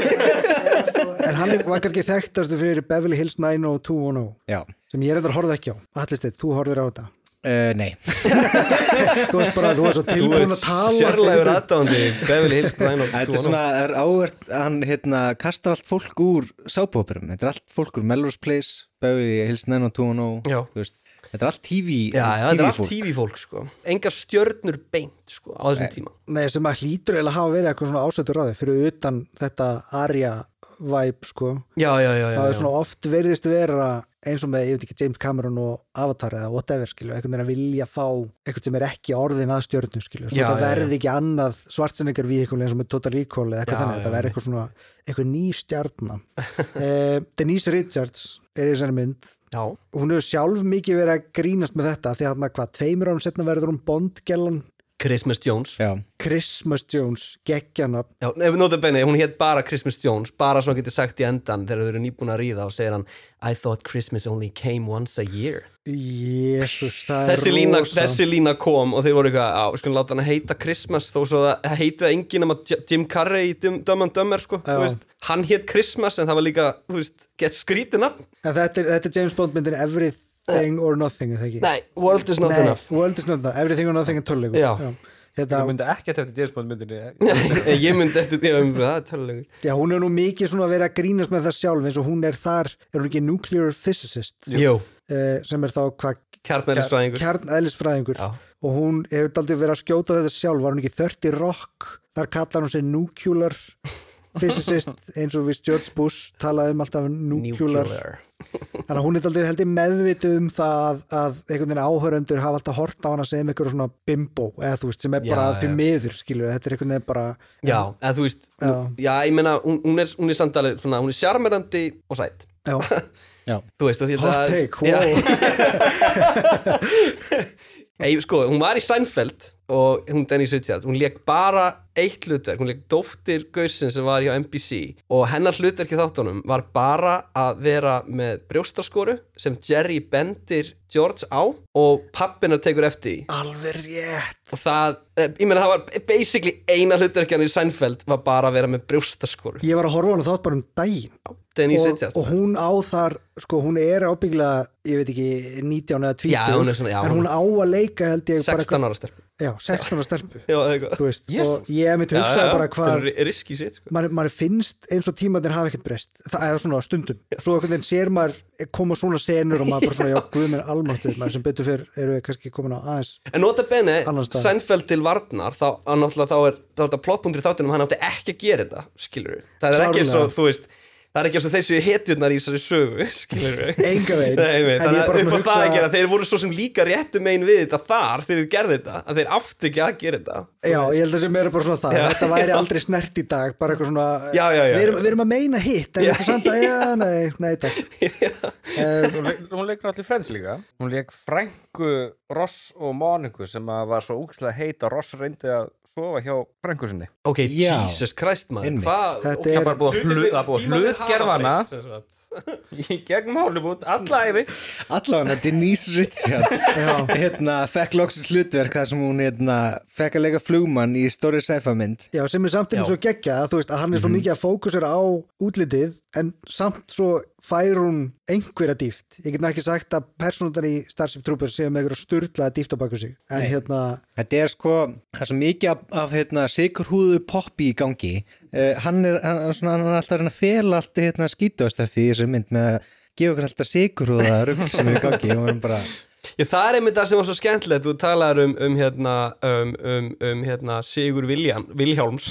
B: en hann var kannski þekktastu fyrir Beverly Hills nine oh two one oh
E: Já.
B: sem ég reyndar horfði ekki á Atlisteinn, þú horfðir á þetta
E: Uh, nei
B: Þú veist bara, þú veist svo tilbúin að tala
C: sérlegur aðdáandi Beverly Hills nine oh two one oh
E: Þetta er svona, það er áhvert hann hérna kastar allt fólk úr sápuóperum, þetta er allt fólk úr Melrose Place, Beverly Hills nine oh two one oh
C: Já.
E: Þú veist, þetta er allt T V
C: Já, já, þetta er allt
E: fólk.
C: T V-fólk sko. Engar stjörnur beint sko, á þessum
E: Nei.
C: tíma
B: Nei, sem að hlýtur eða hafa verið eitthvað svona ásættur á því fyrir utan þetta Arya vibe sko
C: Já, já, já, já,
B: það er
C: já.
B: svona oft veriðist vera eins og með, ég veit ekki, James Cameron og Avatar eða whatever, skilju, einhvern veginn að vilja fá eitthvað sem er ekki orðin að stjörnu, skilju svo
C: Já,
B: það
C: já,
B: verði ekki annað Schwarzenegger vehicle eins og með Total Recall eða eitthvað
C: Já,
B: þannig,
C: já,
B: það verði
C: já.
B: eitthvað svona eitthvað ný stjarna eh, Denise Richards er í þessari mynd
C: Já.
B: hún hefur sjálf mikið verið að grínast með þetta því að hann hvað, tveimur árum setna verður hún Bond-gellan
C: Christmas Jones
E: Já.
B: Christmas Jones, geggjana
C: Já, ef notabenni, hún hét bara Christmas Jones bara svo hann getur sagt í endan þegar þau eru nýbúin að ríða og segir hann I thought Christmas only came once a year
B: Jésús, það
C: þessi
B: er
C: lína,
B: rosa
C: þessi lína kom og þeir voru eitthvað, á, við skulum láta hann að heita Christmas þó svo það heiti það enginn nema Jim Carrey í Dumb and Dumber sko, þú veist, hann hét Christmas en það var líka, þú veist, gett skrítina
B: En þetta er, þetta er James Bond myndin Everything or Nothing, eða ekki?
C: Nei, World is not
B: Nei,
C: enough
B: World is not enough, Everything or Nothing er tölulegur
C: Já.
B: Hérna,
D: Ég myndi ekkert eftir James Bond myndinni
C: Ég myndi eftir því að það er tölulegur
B: já, hún er nú mikið svona að vera að grínast með það sjálf eins og hún er þar, er hún ekki nuclear physicist
C: Jú,
B: eh, sem er þá hvað
C: kjarnælisfræðingur
B: kjarneðlisfræðingur
C: Já.
B: og hún hefur daldið verið að skjóta þetta sjálf var hún ekki þirty Rock, þar kallar hún sig nuclear physicist eins og við George Bush talaði um alltaf nuclear,
C: Nuclear
B: þannig að hún er daldið held ég meðvituð um það að, að einhvern veginn áhöröndur hafa alltaf hort á hana sem einhver svona bimbo eða þú veist sem er
C: Já,
B: bara
C: já.
B: því miður skilur, þetta er einhvern veginn bara
C: Já, eða þú veist,
B: Já.
C: já, ég meina hún, hún er, hún er samt alveg svona, hún er sjarmerandi og sætt
B: já,
E: Já.
C: Þú veist, og því að
B: hot
C: það-
B: take,
C: Já.
B: wow
C: Ei, sko, hún var í Seinfeld og hún Denise Richards, hún lék bara eitt hlutverk, hún lék dóttir Gaursins sem var hjá N B C og hennar hlutverk í þáttunum var bara að vera með brjóstaskoru sem Jerry bendir George á og pappina tekur eftir því
B: alveg rétt
C: og það, eh, ég meina það var basically eina hlutverkjan í Seinfeld var bara að vera með brjóstaskoru
B: ég var að horfa á hana þátt bara um daginn
C: Denise
B: og,
C: Richards
B: og hún á þar sko hún er ábyggilega, ég veit ekki nítján eða
C: Já,
B: tvítugt,
C: hún er svona- já,
B: en hún á að leika held ég bara
C: sextán ára stelp
B: eitthvað- já, sextán ára stelpu
C: Já, eitthvað
B: þú veist,
D: Jesus.
B: og ég mitt hugsaði bara hvað
C: Það er riski sitt sko.
B: maður, maður finnst eins og tímaðin hafa ekkert breyst það er svona stundum, svo einhvern veginn sér maður koma svona senur og maður bara svona já, guð minn almáttur, maður sem betur fyrr eru við kannski komin á aðeins
C: En nota bene,
B: Annars staðar.
C: Seinfeld til varnar þá, að náttúrulega þá er, þá er þetta plottpunktur í þáttunum hann átti ekki að gera þetta, skilur það er ekki eins og,
B: Klárlega.
C: þú veist það er ekki eins og þessu hetjurnar í þessari sögu, skilur við
B: Enga veginn.
C: Nei, veit,
B: En
C: þannig
B: ég
C: að
B: bara
C: upp á
B: svona
C: það
B: hugsa-
C: að gera, þeir voru svo sem líka réttu megin við þetta þar þegar þeir gerðu þetta, að þeir áttu ekki að gera þetta
B: Já, ég held að sem er bara svona það
C: Já.
B: Þetta væri aldrei snert í dag Bara eitthvað svona
C: Já, já, já.
B: Við erum, við erum að meina hitt En
C: Já.
B: þetta er samt að, já, nei, nei, takk um,
D: Hún, leik, hún leikur allir Friends líka hún leik frængu Ross og Monica sem að var svo úkslega heit að Ross reyndi að sofa hjá frængu sinni
C: Ok,
E: Já.
C: Jesus Christ maður
E: Einmitt.
C: Hvað,
B: Þetta
C: ok,
B: er-
D: það var búið að hlut, það var búið að
C: tímarnir
D: hlutgerfa
C: hafa
D: hana
C: breyst, sem sagt.
D: í gegnum Hollywood, alla æfi
E: Allavega Denise Richards hérna, fekk loksins hlutverk þar sem hún hérna, fekk að leika flugmann í stóri sci-fi mynd
B: Já, sem er samt
C: Já.
B: einn svo geggja Þú veist, að hann er svo mikið að fókusera á útlitið En samt svo fær hún einhverja dýft Ég get nú ekki sagt að persónuðar í Starship Troopers séu með einhverja sturlaða dýft á baku sig En
E: Nei.
B: hérna,
E: Þetta er sko, það er svo mikið af, af hérna, sigurhúðu poppi í gangi uh, hann, er, hann, er svona, hann er alltaf að reyna að fela allt hérna, skítuastöfi í þessu mynd með að gefa okkur alltaf sigurhúða rugl sem er í gangi og hann bara
C: Já, það er einmitt það sem var svo skemmtilegt þú talar um, um, hérna, um, um, um hérna, Sigur Viljan, Vilhjálms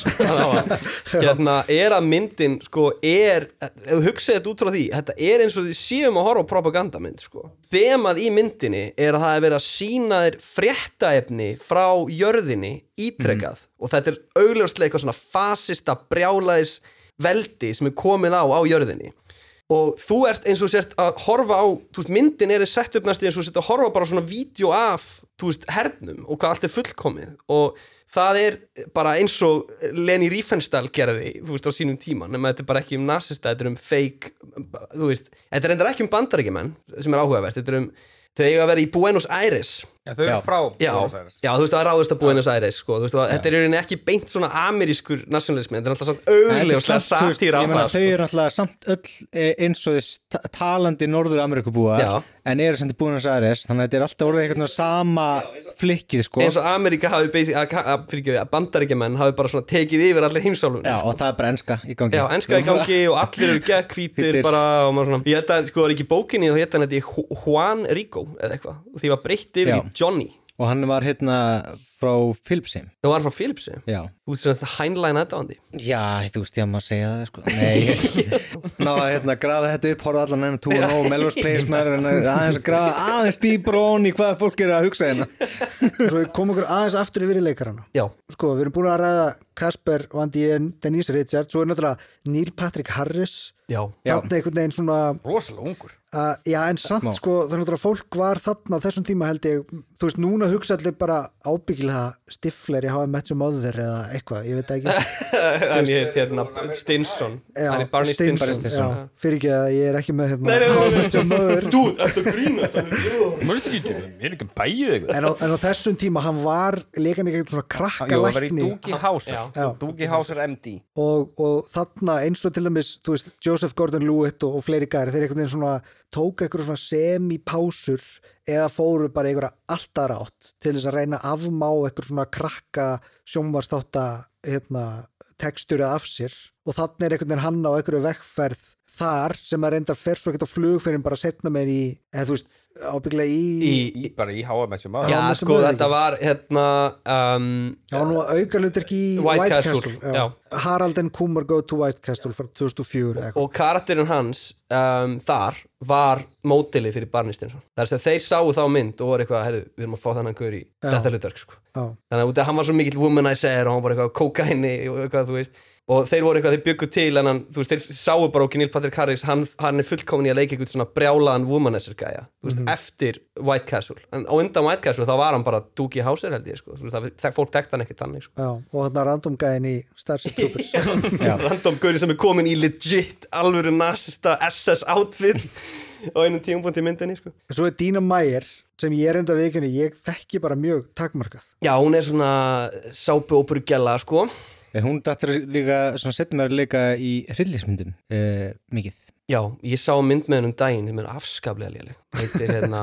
C: hérna, er að myndin sko, er, ef þú hugsaði þetta út frá því þetta er eins og því séum að horfa á propagandamynd sko. Þemað í myndinni er að það er verið að sína þér fréttaefni frá jörðinni ítrekað mm. og þetta er augljóslega eitthvað svona fasista brjálæðis veldi sem er komið á á jörðinni og þú ert eins og sért að horfa á þú veist, myndin er sett upp næstu eins og sért að horfa bara svona vídeo af þú veist, hernum og hvað allt er fullkomið og það er bara eins og Leni Riefenstahl gerði þú veist á sínum tíma, nema þetta er bara ekki um nasista þetta er um fake þú veist, þetta er endar ekki um bandaríkjumenn sem er áhugavert, þetta er um þau eiga að vera í Buenos Aires
D: Já, þau eru frá
C: já,
D: Buenos Aires.
C: já, þú veist að ráðast að Buenos Aires sko, þú veist að þetta er í rauninni ekki beint svona amerískur nationalismi, þetta er alltaf svona augljóslega satýra á
E: ég meina,
C: það
E: þau
C: sko.
E: eru alltaf samt öll eh, eins og þess ta- talandi norður Amerikubúar
C: Já.
E: en eru samt í Buenos Aires þannig að þetta er alltaf orðið eitthvað svona sama flikkið sko
C: eins og Ameríka hafi basic, að, að, að, að bandaríkjamenn hafi bara svona tekið yfir allir heimsálfun
E: Já, og það er bara enska í gangi
C: Já, enska í gangi og allir eru gegn hvítir
E: Hvítir.
C: bara og maður svona, ég held að sko er ekki í bókinni þá hétt hann þetta í Juan Rico eða eitthvað og því var breytt yfir
E: Já.
C: í Johnny
E: og hann var hérna frá Philipsi
C: það var frá Philipsi,
E: Já,
C: þú veist svona hænlæn aðdáandi
E: Já, þú veist ég að maður segja það sko Nei, ná að hérna grafa þetta upp horfa allan enn túan og Melrose Place með en aðeins að grafa aðeins dýpra onni hvað fólk er að hugsa hérna
B: svo við komum okkur aðeins aftur yfir í leikarana
C: Já,
B: Sko, við erum búin að ræða Kasper Van Dien, Denise Richards Svo er náttúrulega Neil Patrick Harris
C: já,
E: Já.
B: Þarna einhvern veginn svona
D: rosalega ungur
B: Uh, já, en samt
E: Má.
B: sko, þannig að fólk var þarna á þessum tíma held ég, þú veist, núna hugsa allir bara ábyggilega Stifler í How I Met Your Mother eða eitthvað, ég veit það ekki
C: hann heit hérna Stinson
B: Já,
C: hann er Barney
B: Stinson,
C: Stinson
B: já, fyrir ekki að ég er ekki með hérna,
C: Nei, nei, nei,
B: How I
C: nei.
B: Met Your Mother
C: Þú, ertu að grína
D: Mörstu ekki, ég er ekki bæðið eitthvað
B: en á, en á þessum tíma, hann var leikan ekki svona krakka
D: Jú, það var í
B: lækni
D: Doogie Howser
B: Já.
D: Doogie Howser M D
B: og, og þarna eins og til dæmis, þú veist, Joseph Gordon-Levitt og, og fleiri gæri, þeir einhvern veginn svona tók eitthvað svona semi-pásur eða fóru bara einhverja alltaf rátt til þess að reyna að afmá eitthvað svona krakka sjónvarsþátta hérna, tekstur af sér og þannig er einhvern veginn hann á einhverju vekkferð þar sem að reynda fer svo ekkert á flug fyrir bara setna meir í, eða þú veist, ábyggilega í,
C: Í,
D: í, bara í How I Met Your Mother
C: já,
B: How I Met Your
C: sko,
B: Mother
C: þetta
B: ekki.
C: var hérna um,
B: Já, nú auka hlutur ekki í
C: White
B: White,
C: Castle,
B: Castle,
C: já.
B: Harald and Kumar Go to White Castle frá tvö þúsund og fjögur eða eitthvað.
C: og karakterinn hans um, þar var mótilið fyrir Barney Stinson þar sem þeir sáu þá mynd og voru eitthvað herru, við erum að fá þennan gaur í
B: Já.
C: þetta hlutverk sko.
B: Já.
C: þannig að út af hann var svo mikill womanizer og hann var eitthvað kókaini og eitthvað þú veist og þeir voru eitthvað, þeir byggu til en hann, þú veist, þeir sáu bara okkur Neil Patrick Harris hann, hann er fullkomin í að leika eitthvað svona brjálaðan womanizer gæja, þú veist,
B: Mhm.
C: eftir White Castle, en á undan White Castle þá var hann bara Doogie Howser held ég, sko Þú veist, það, það fólk tekta hann ekki tannig, sko
B: Já, og þarna random gæðin í Starship Troopers
C: random gauri sem er komin í legit alvöru nasista S S outfit á einum tímapunkti í myndinni, sko
B: Svo er Dina Meyer sem ég er enda viðkynni, ég þekki bara mjög takmarkað.
C: Já, hún er svona sápuóperu gæla, sko
E: Eh, Hún dattur líka, svona setjum mér að leika í hryllismyndum uh, mikið
C: Já, ég sá mynd með hennum daginn sem er afskaplega léleg heitir hérna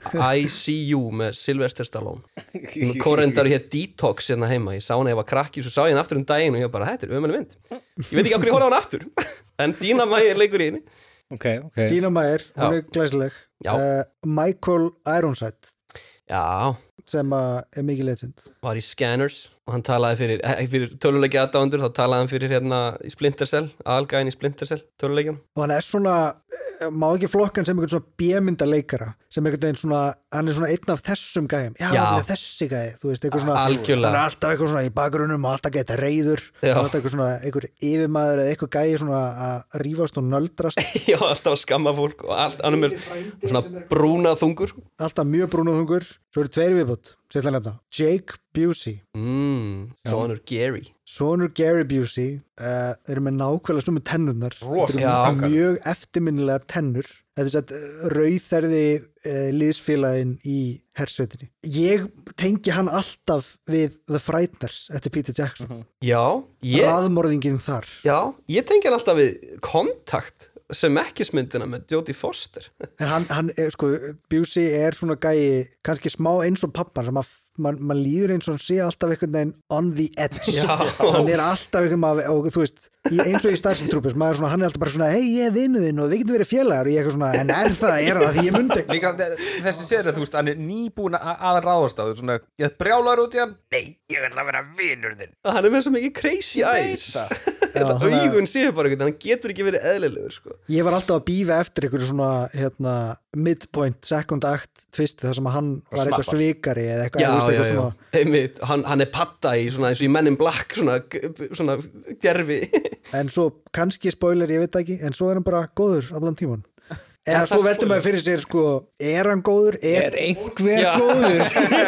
C: I C U með Sylvester Stallone korrendar hér Detox hérna heima ég sá hann ef ég var krakki, svo sá ég hann aftur um daginn og ég bara, þetta er ömuleg mynd ég veit ekki á hverju ég horfði á hann aftur en Dina Meyer leikur í henni
E: Ok, ok
B: Dina Meyer, hún
C: Já.
B: er glæsileg.
C: Já.
B: Uh, Michael Ironside
C: Já,
B: sem að er mikið legend.
C: var í Scanners og hann talaði fyrir, fyrir töluleiki aðdáendur, þá talaði hann fyrir hérna í Splinter Cell, aðalgæðin í Splinter Cell töluleikjum.
B: Og hann er svona, má ekki flokkan sem einhvern svona B-mynda leikara sem einhvern veginn svona, hann er svona einn af þessum gæjum, já,
C: Já.
B: þessi gæji þú veist, eitthvað svona,
C: Algjörlega.
B: hann er alltaf eitthvað svona í bakgrunum og alltaf geta reyður
C: Já.
B: alltaf eitthvað svona, einhver yfirmaður eða eitthvað gæji svona að rífast og nöldrast
C: Já, alltaf að skamma fólk og allt, hann er með svona brúnað þungur.
B: alltaf mjög brúnaðungur, svo eru tveir viðbútt sem ég ætla að nefna, Jake Busey
C: Mm, sonur Gary.
B: sonur Gary Busey uh, eru með nákvæmlega svona tennurnar
D: Rosa
C: Já.
B: mjög eftirminnilegar tennur þetta er satt rauðþerði uh, liðsfélagin í hersveitinni ég tengi hann alltaf við The Frighteners eftir Peter Jackson
C: Já, ég,
B: raðmorðingin þar
C: já, ég tengi hann alltaf við Kontakt sem ekkismyndina með Jodie Foster.
B: en hann, hann er sko, Busey er svona gæi kannski smá eins og pappan sem að man, man líður eins og hann sé alltaf einhvern veginn on the edge
C: Já.
B: hann er alltaf einhvern veginn og þú veist í, eins og í Starship Troopers, maður er svona, hann er alltaf bara svona hei, ég er vinnuðinn og við getum verið félagar og ég er eitthvað svona, en er það, er það, því ég mundi
D: Líka þessi sér þú veist, hann er nýbúin að að ráðast á þú svona, ég brjálar út í hann nei, ég ætla að vera vinur þinn
C: Hann er með svo mikið crazy eyes. Þetta
B: hann er-
C: augun séu bara eitthvað, hann getur ekki verið eðlilegur, sko.
B: ég var alltaf að bíða eftir einhverju svona hérna, midpoint, second act twist þar sem að hann var eitthvað
D: snappar.
B: svikari eða eitthvað,
C: Já,
B: eða, þú veist,
C: já,
B: eitthvað
C: já.
B: svona
C: Einmitt, hann, hann er patta í svona eins og í Men in Black, svona, svona gerfi.
B: en svo kannski spoiler, ég veit það ekki en svo er hann bara góður allan tíman eða
C: það
B: svo veldur
C: spoiler.
B: maður fyrir sér sko, er hann góður, er,
E: Er einhver
C: Já.
E: góður?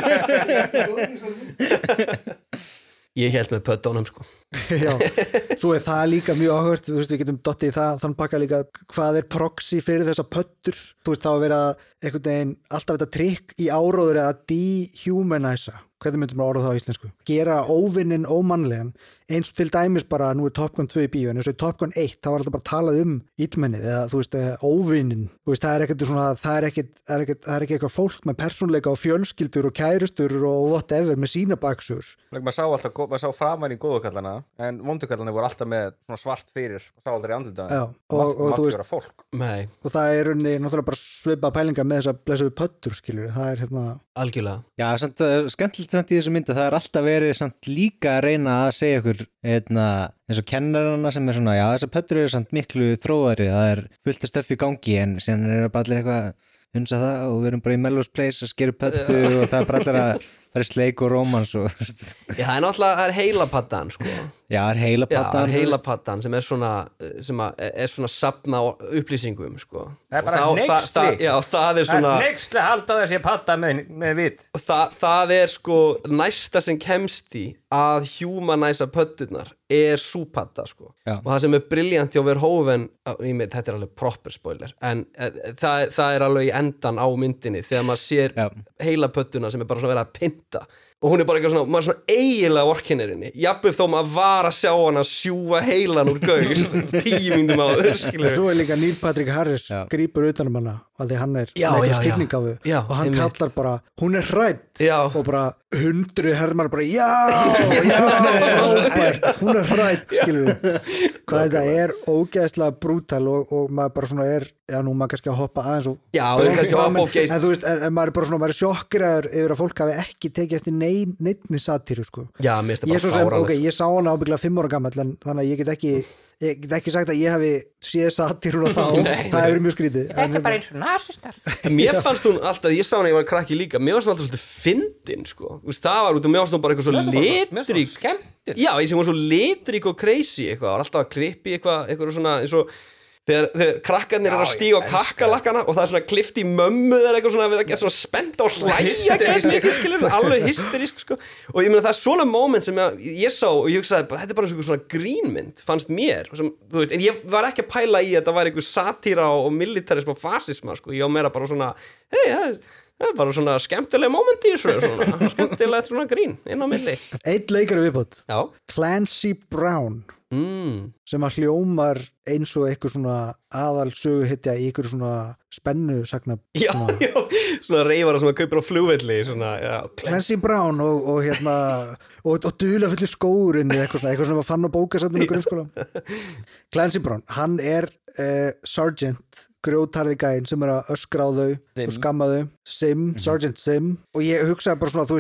C: Ég held með pöddónum, sko.
B: já, svo er það líka mjög áhört, þú veist, við getum dottið í það þann pakka líka, hvað er proxy fyrir þessa pöttur, þú veist, þá að vera einhvern veginn, alltaf þetta trikk í áróður að dehumaniza hvernig myndum við orða það á íslensku gera óvinnin ómannlegan eins og til dæmis bara, nú er Top Gun tvö í bíu en eins og í Top Gun eitt, þá var alltaf bara talað um illmennið, eða þú veist, eh, óvinnin þú veist, það er ekkert svona, það er ekkert það er ekkert, það er ekki eitthvað fólk með persónleika og fjölskyldur og kærustur og whatever með sína baksur
D: maður sá alltaf, maður sá framan í góðukallana en vondukallana voru alltaf með svona svart fyrir og sá aldrei andlita
B: Já, og- og þú veist-
D: fólk
C: Nei,
B: og það er unni náttúrulega bara svipa pælinga með þess að blessuðu pöttur, skilur það er hérna,
C: algjörlega.
E: Já, samt, uh, skemmtilegt samt í þessu mynda, það er alltaf verið samt líka að reyna að segja ykkur eitna, eins og kennarana sem er svona, já þessar pöttur eru samt miklu þróðari, það er fullt af stöff í gangi en síðan er bara allir eitthvað hunsa það og við erum bara í Melrose Place að skera upp pöttu og það er bara allir að fara í sleik og rómans og
C: Já, það er náttúrulega, það er heilapattan, sko.
E: já, það er heila
C: Já,
E: pattan
C: heilapattan sem er svona sem að, er svona safna á upplýsingum, sko.
D: Það er bara
C: Og þá-
D: hneyksli.
C: það- það- Já, það er svona
D: neyksli halda þessi patta með, með vit
C: það, það er sko næsta sem kemst í að humanæsa pötturnar er súpatta, sko.
E: Já.
C: Og það sem er briljant hjá Verhoeven, ég með, þetta er alveg proper spoiler, en e, það, það er alveg í endan á myndinni þegar maður sér
E: Já.
C: heila pöttuna sem er bara svona verið að pynta og hún er bara eitthvað svona, maður er svona eiginlega vorkinnirinni, jafnveg þó maður var að sjá hana sjúga heilan úr gaur tíu mínútum áður,
B: og
C: skilur
B: svo er líka Neil Patrick Harris
E: Já.
B: grípur utanum hana og því hann er
C: Já,
B: með
C: já,
B: eitthvað
C: já.
B: skilningáðu
C: Já,
B: og hann
C: einmitt.
B: kallar bara, hún er hrædd
C: Já.
B: og bara hundru hermar bara, já, já, frábært hún er hrædd, skilur hvað þetta er ógeðslega brútal og, og maður bara svona er já, nú maður kannski að hoppa aðeins og
C: Já, við erum kannski að hoppa of geist.
B: en þú veist, en, en maður er bara svona, maður er sjokkeraður yfir að fólk hafi ekki tekið eftir nein, neittni satíru, sko
C: Já, mér finnst það
B: ég,
C: bara
B: svo sem,
C: fáránlegt.
B: ok, ég sá hana ábygglega fimm ára gamall en þannig að ég get ekki ég get ekki sagt að ég hafi séð satíruna þá
C: Nei,
B: það
C: nei.
B: hefur verið mjög skrítið en, hérna-
F: eins og nasistar.
C: Mér fannst hún alltaf, ég sá hana, ég var krakki líka mér fannst hún alltaf svolítið fyndin, sko. Þú veist, það var út og mér fannst hún bara eitthvað svo litrík
D: skemmtir
C: Já, ég sem hún svo litrík og crazy eitthvað, var alltaf að klippi eitthvað, eitthvað svona eins og þegar, þegar krakkarnir eru að
D: Já,
C: stíga á
D: ég elska
C: kakkalakkana og það er svona klift í mömmu þegar eitthvað svona við að gera svona spennt og hlæja
D: Hysterísk.
C: ekki skilur, alveg hysterísk, sko. Og ég meina það er svona moment sem ég, ég sá og ég hugsaði, bara, þetta er bara eins og svona grínmynd fannst mér, sem, þú veit, en ég var ekki að pæla í að þetta var einhver satíra og militarism og fasisma, sko, ég á meira bara svona hei, það er Það er bara svona skemmtileg moment í þessu svona, skemmtilegt svona grín inn á milli.
B: eitt leikari viðbót,
C: Já.
B: Clancy Brown
C: Mm.
B: sem að hljómar eins og eitthvað svona aðal söguhetja í eitthvað svona spennu sagna
C: Já, já, svona reyfara sem að kaupir á flugvelli svona, já,
B: Clancy Brown og, og hérna og, og dula fullir skórin eitthvað svona, eitthvað sem að fann á bókasafnum í grunnskóla Clancy Brown, hann er uh, sergeant grjótarði gæinn sem er að öskra á þau
D: Sim.
B: og skamma þau Sim, Sergeant Sim og ég hugsaði bara svona, þú veist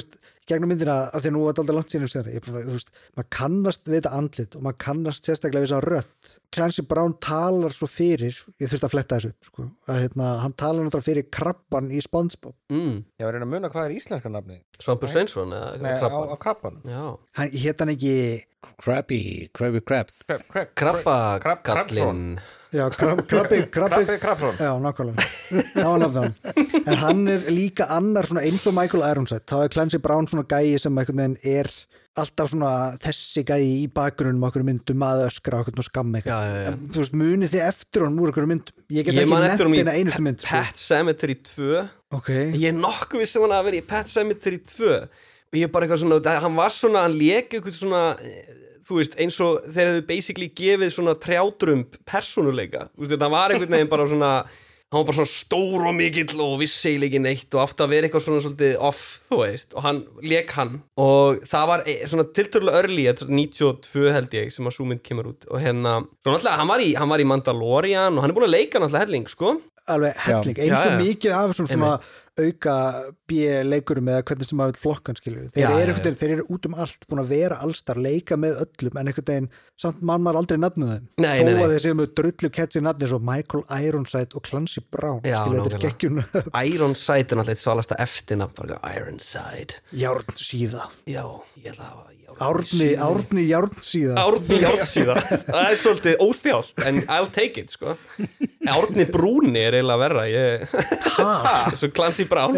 B: gegnum myndina að því nú er aldrei langt síðan ég er bara svona, þú veist, maður kannast við þetta andlit og maður kannast sérstaklega við þessa rödd Clancy Brown talar svo fyrir ég þurfti að fletta þessu sko, að hérna, hann talar náttúrulega fyrir krabban í SpongeBob
C: mm.
D: Ég var að reyna að muna hvað er íslenska nafni
C: Svampur Sveinsson eða
D: Nei,
C: krabban
D: á, á krabban
B: hann hét hann ekki
E: Krabby, Krabby Krabs
C: Krabbagallinn
B: já, krab, krabbi, krabbi,
D: Krabbi Krabsson
B: já, nákvæmlega það var nafn þá en hann er líka annar svona eins og Michael Ironside þá er Clancy Brown svona gæi sem einhvern veginn er alltaf svona þessi gæi í bakgrunum okkur myndum að öskra okkur og skamma eitthvað
C: já, já, já.
B: þú veist, munið þið eftir honum úr okkur myndum ég get
C: Ég
B: ekki
C: man eftir honum
B: nefnt
C: í
B: eina einustu mynd sko.
C: Pet Sematary tvö
B: okay.
C: Ég er nokkuð vissum hann að vera í Pet Sematary tvö og ég er bara eitthvað svona, hann var svona hann lék eitthvað svona þú veist, eins og þeir hefðu basically gefið svona trjádrumb persónuleika þú veist, það var einhvern veginn bara svona hann var bara svona stór og mikill og vissi ekki neitt og átti að vera eitthvað svona svolítið off, þú veist, og hann lék hann og það var svona tiltölulega early níutíu og tvö held ég sem að sú mynd kemur út og hérna, svona alltaf, hann var í, hann var í Mandalorian og hann er búin að leika náttúrulega helling, sko
B: alveg helling, eins og
C: Já, já.
B: mikið af svona, svona auka B-leikurum eða hvernig sem maður vil flokkan skilur þeir,
C: Já,
B: eru
C: já,
B: einhvern veginn, þeir eru út um allt búin að vera allstar, leika með öllum en einhvern veginn, samt mann maður aldrei nafnuð þeim
C: Nei,
B: þó
C: nei, nei.
B: að þeir séu með drullu ketsi nafni svo Michael Ironside og Clancy Brown
C: Já,
B: skilur þetta er
C: nákvæmlega.
B: geggjun
C: Ironside er náttúrulega eitt svalasta eftirnafn bara Ironside
B: Járn síða
C: Já, ég ætla að hafa
B: Árni, Árni Járn síða
C: Árni Járnsíða það er svolítið óþjált en I'll take it sko Árni Brúni er eiginlega verra ég... svo Clancy Brown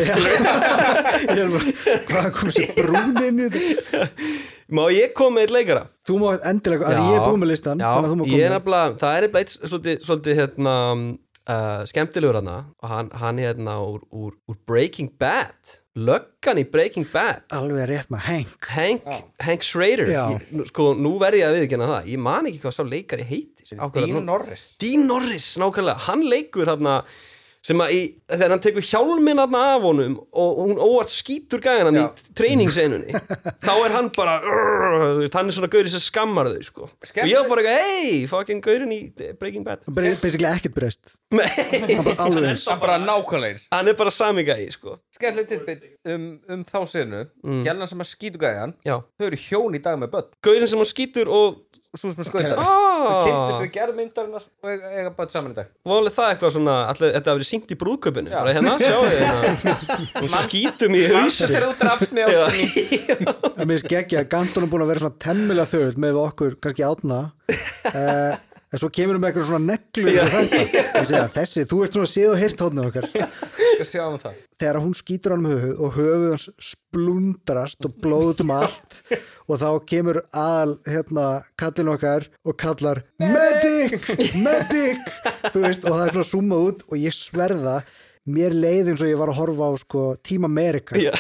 B: hvað kom sér brúnin í þetta
C: má ég koma með eitt leikara
B: þú má endilega, að ég er búin með listan
C: já,
B: þannig að þú má
C: ég er
B: koma
C: nefnilega, það er eitthvað eitt svolítið, svolítið hérna uh, skemmtilegur hana og hann, hann hérna úr, úr, úr Breaking Bad löggan í Breaking Bad
B: alveg rétt með Hank
C: Hank, Hank Schrader
B: Já.
C: ég, nú- sko, nú verði ég að viðurkenna það ég man ekki hvað sá leikari heitir Ákveðlega
D: Dean
C: nú-
D: Norris
C: Dean Norris, nákvæmlega, hann leikur hérna sem að í, þegar hann tekur hjálminn hérna af honum og hún óvart skítur gæjan hann í treyningseinunni þá er hann bara urr, þú veist, hann er svona gauri sem skammar þau sko. og ég var bara eitthvað, hey, fucking gaurin í Breaking Bad
B: Bara basically ekkert breyst
C: Nei,
B: hann bara alveg eins
D: Það er bara nákvæmlega eins
C: hann er bara sami gæi sko.
D: Skemmtilegt tilbytt um, um þá senu mm. Gjallan sem að skýtu gæjan
C: Já,
D: Þau eru hjón í dag með börn
C: gaurin sem hann skítur og
D: Svo sem skautar
C: Ah.
D: Þau kynntust við gerðmyndarinnar og eiga, eiga börn saman í dag
C: volið það eitthvað svona allir, þetta hafi verið sýnt í brúðkaupinu bara hérna, sjáu þið hérna og skítum í hausin
D: Þetta er út rafsni ástinni
B: að mér skeggja að Ganton er búin að vera svona temmilega þöð með okkur, kannski átna uh, en svo kemur við með eitthvað svona neglu eins og þetta. Ég segja, þessi, þú ert svona séð og heyrt hóðnu okkar
D: Skal sjá um það
B: þegar hún skýtur hann um höfuð og höfuð hans splundrast og blóð út um allt og þá kemur aðal hérna kallinn okkar og kallar medic, medic þú veist, og það er svona zoomað út og ég sverða, mér leið eins og ég var að horfa á sko Team America
C: Já.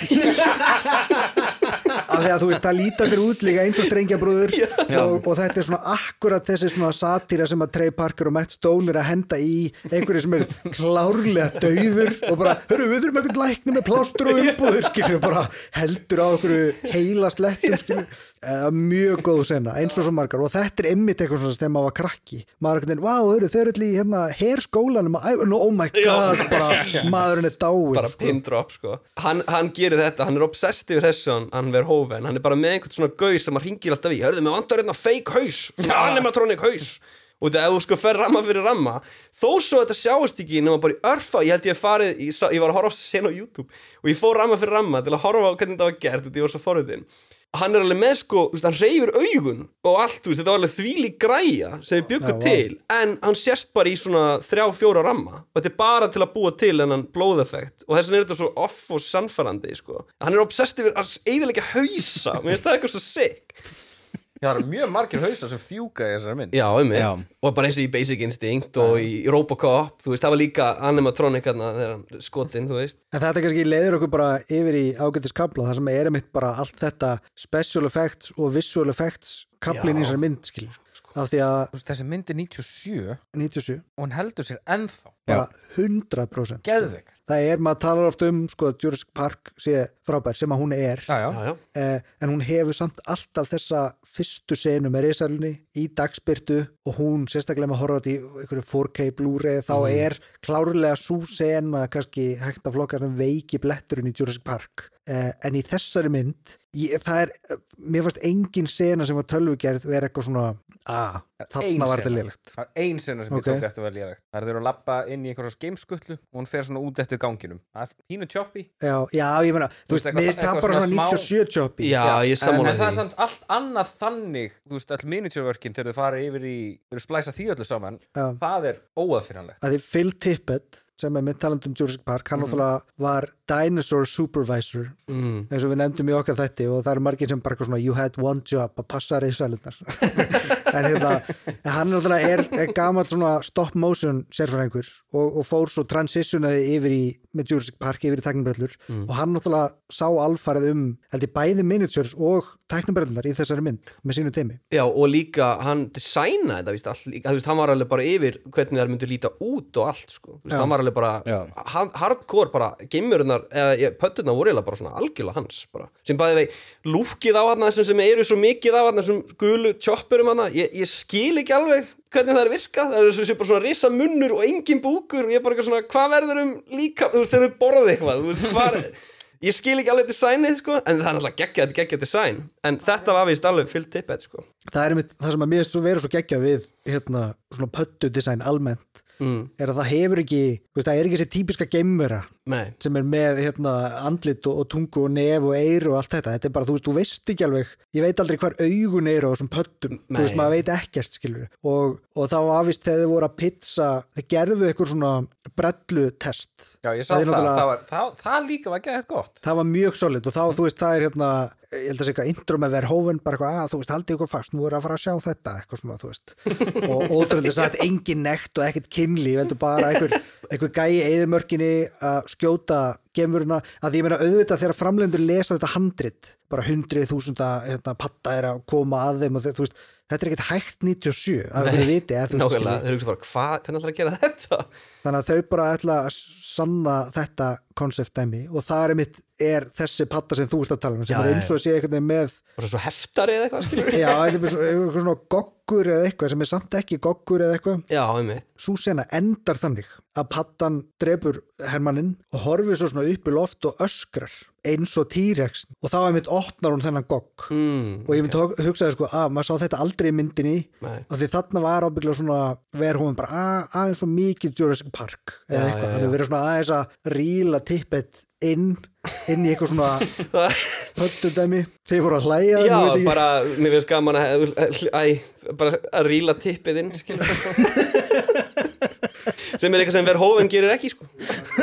B: af því að þú veist, það líta fyrir út líka eins og strengjabrúður og, og þetta er svona akkurat þessi svona satýra sem að Trey Parker og Matt Stone er að henda í einhverju sem er klárlega dauður og bara, hörru, við þurfum einhvern lækni með plástur og umbúður, skilur, bara heldur á einhverju heila slettum, skilur Uh, mjög góð sena, eins og svo margar og þetta er einmitt eitthvað svona þegar maður var krakki maður er eitthvað, wow, þau eru þau eru allir í hérna herskólanum, no, oh my god bara, maðurinn er dáin
C: bara
B: sko.
C: pin drop sko. hann, hann gerir þetta, hann er obsessed yfir þessu hann, hann Verhoeven, hann er bara með einhvern svona gaur sem hann ringir alltaf í, hörðu, mér vantar hérna fake haus svona animatronic haus og það ef þú sko fer ramma fyrir ramma þó svo þetta sjáast ekki nema bara í örfa ég held ég að farið, ég, sá, ég var að horfa á sena á YouTube og ég fór ramma fyrir ramma til að horfa á hvernig þetta var gert, þetta ég var svo forritin hann er alveg með sko, þú veist, hann reyfir augun og allt, þú veist, þetta var alveg þvílík græja sem við byggum
B: Já,
C: til en hann sést bara í svona þrjá, fjóra ramma og þetta er bara til að búa til þennan blóðeffekt og þess vegna er þetta svo off og sannfærandi sko. hann er obsessed yfir að eiginlega hausa mér finnst það eitthvað svo sick
D: Já, það eru mjög margir hausar sem fjúka í þessari mynd
C: Já, einmitt,
E: Já.
C: og bara eins og í Basic Instinct og í Robocop, þú veist, það var líka animatronic hérna þegar hann skotinn, þú veist
B: En þetta kannski leiðir okkur bara yfir í ágætis kapla þar sem er einmitt bara allt þetta special effects og visual effects kaplinn í þessari mynd, skilur af því að
D: Þú veist, Þessi mynd er níutíu og sjö
B: níutíu og sjö,
D: og hún heldur sér ennþá
B: bara hundrað prósent
D: Geðveik
B: það er, maður talar oft um sko að Jurassic Park sé frábær sem að hún er
D: Já, já,
C: Já, já,
B: eh, en hún hefur samt alltaf þessa fyrstu senu með risalunni í dagsbyrtu og hún sérstaklega með horfa í einhverju four K Blu-ray þá er klárlega sú sena kannski hægt að flokka sem veiki bletturinn í Jurassic Park eh, en í þessari mynd ég, það er, mér fannst engin sena sem var tölvugerð vera eitthvað svona að, þarna var þetta lélegt
D: það er ein sena sem
B: okay.
D: ég tók eftir að vera lélegt það er þeir að labba inn í einhverjum gameskutlu og hún fer svona út eftir ganginum það er pínu choppy
B: já, já, ég meina, þú veist, mér finnst það bara svona níutíu og sjö choppy
C: já, ég sammála
D: því en það er samt allt annað þannig þú veist, all miniatúrverkin þegar þau fara yfir í þeir splæsa því öllu saman já. Það er óaðfinnanlegt
B: að því Phil Tippett sem er með talandum Jurassic Park, hann náttúrulega mm. var dinosaur supervisor mm. eins og við nefndum í okkar þætti og það eru margir sem bara svona you had one job að passa reysælundar en hérna, hann náttúrulega er, er gamall svona stop motion sérfræðingur og, og fór svo transitionaði yfir í með Jurassic Park yfir í tæknibrellur mm. og hann náttúrulega sá alfarið um held ég bæði miniatures og tæknibrellunar í þessari mynd með sínu teimi.
C: Já og líka hann designaði þetta víst allt líka, þú veist hann var alveg bara yfir hvernig það myndi líta út og allt sko, þú veist hann var alveg bara hardcore bara geimurnar eða pötturnar voru eiginlega bara svona algjörlega hans bara, sem bæði vei lúkið á hann þessum sem eru svo mikið á hann þessum gulu chopperum hann, ég, ég skil ekki alveg hvernig það er virkað, það er svo bara svona risa munnur og engin búkur og ég er bara eitthvað svona hvað verður um líka, þú veist þegar þau borðið eitthvað, þú veist hvað ég skil ekki alveg designið sko, en það er náttúrulega geggjað, geggjað design, en þetta var vist alveg Phil Tippett sko.
B: Það er einmitt, það sem að mér finnst vera svo geggjað við hérna svona pöttu design almennt mm. er að það hefur ekki, veist, það er ekki þessi típiska geimvera
C: Nei. Sem
B: er með hérna andlit og, og tungu og nef og eyru og allt þetta, þetta er bara, þú veist, þú veist ekki alveg, ég veit aldrei hvar augun eru á þessum pöttum, Nei. Þú veist, maður veit ekkert skilur, og, og það var vist þegar þið voru að pizza, þið gerðu eitthvað svona brellutest.
D: Já, ég sá það, það, það, var, það, það líka var gett gott.
B: Það var mjög solid og þá, þú veist, það er hérna ég held að segja intro með Verhoeven bara eitthvað, að þú veist, haldið ykkur fast, nú er að fara að sjá þetta eitthvað svona, þú veist og ótrúlega sagt, engin nekt og ekkert kynlíf heldur bara einhver, einhver gæi í eyðimörkinni að skjóta gemuruna, að ég meina auðvitað þegar framleiðendur lesa þetta handrit, bara hundruð þúsunda hérna, patta er að koma að þeim og þú veist, þetta er ekkert hægt níutíu og sjö að við viti, að þú veist,
C: skilur þau hugsa bara, hvað, hvernig ætlar að gera þetta?
B: Þannig að þau bara ætla að sanna þetta konceptdæmi og það er mitt er þessi patta sem þú ert að tala um sem já, er eins og að sé einhvern veginn með
C: og svo heftari eða eitthvað skilur
B: já, þetta er svona, svona goggur eða eitthvað sem er samt ekki goggur eða eitthvað
C: já, einmitt
B: sú sena endar þannig að pattan drepur hermanninn og horfir svo svona upp í loft og öskrar eins og T-Rex og þá einmitt opnar hún þennan gogg
C: mm,
B: og ég myndi okay. hugsaði sko að maður sá þetta aldrei í myndinni og því þarna var ábygglega svona verður hún bara að, aðeins svo mikið Jurassic Park eða eitthvað, þannig að verður svona aðeins að ríla Tippett inn inn í eitthvað svona höttudæmi, þeir voru að hlæja
C: já, bara, mér finnst gaman að æ, bara að ríla Tippett inn skilur sem er eitthvað sem Verhoeven gerir ekki sko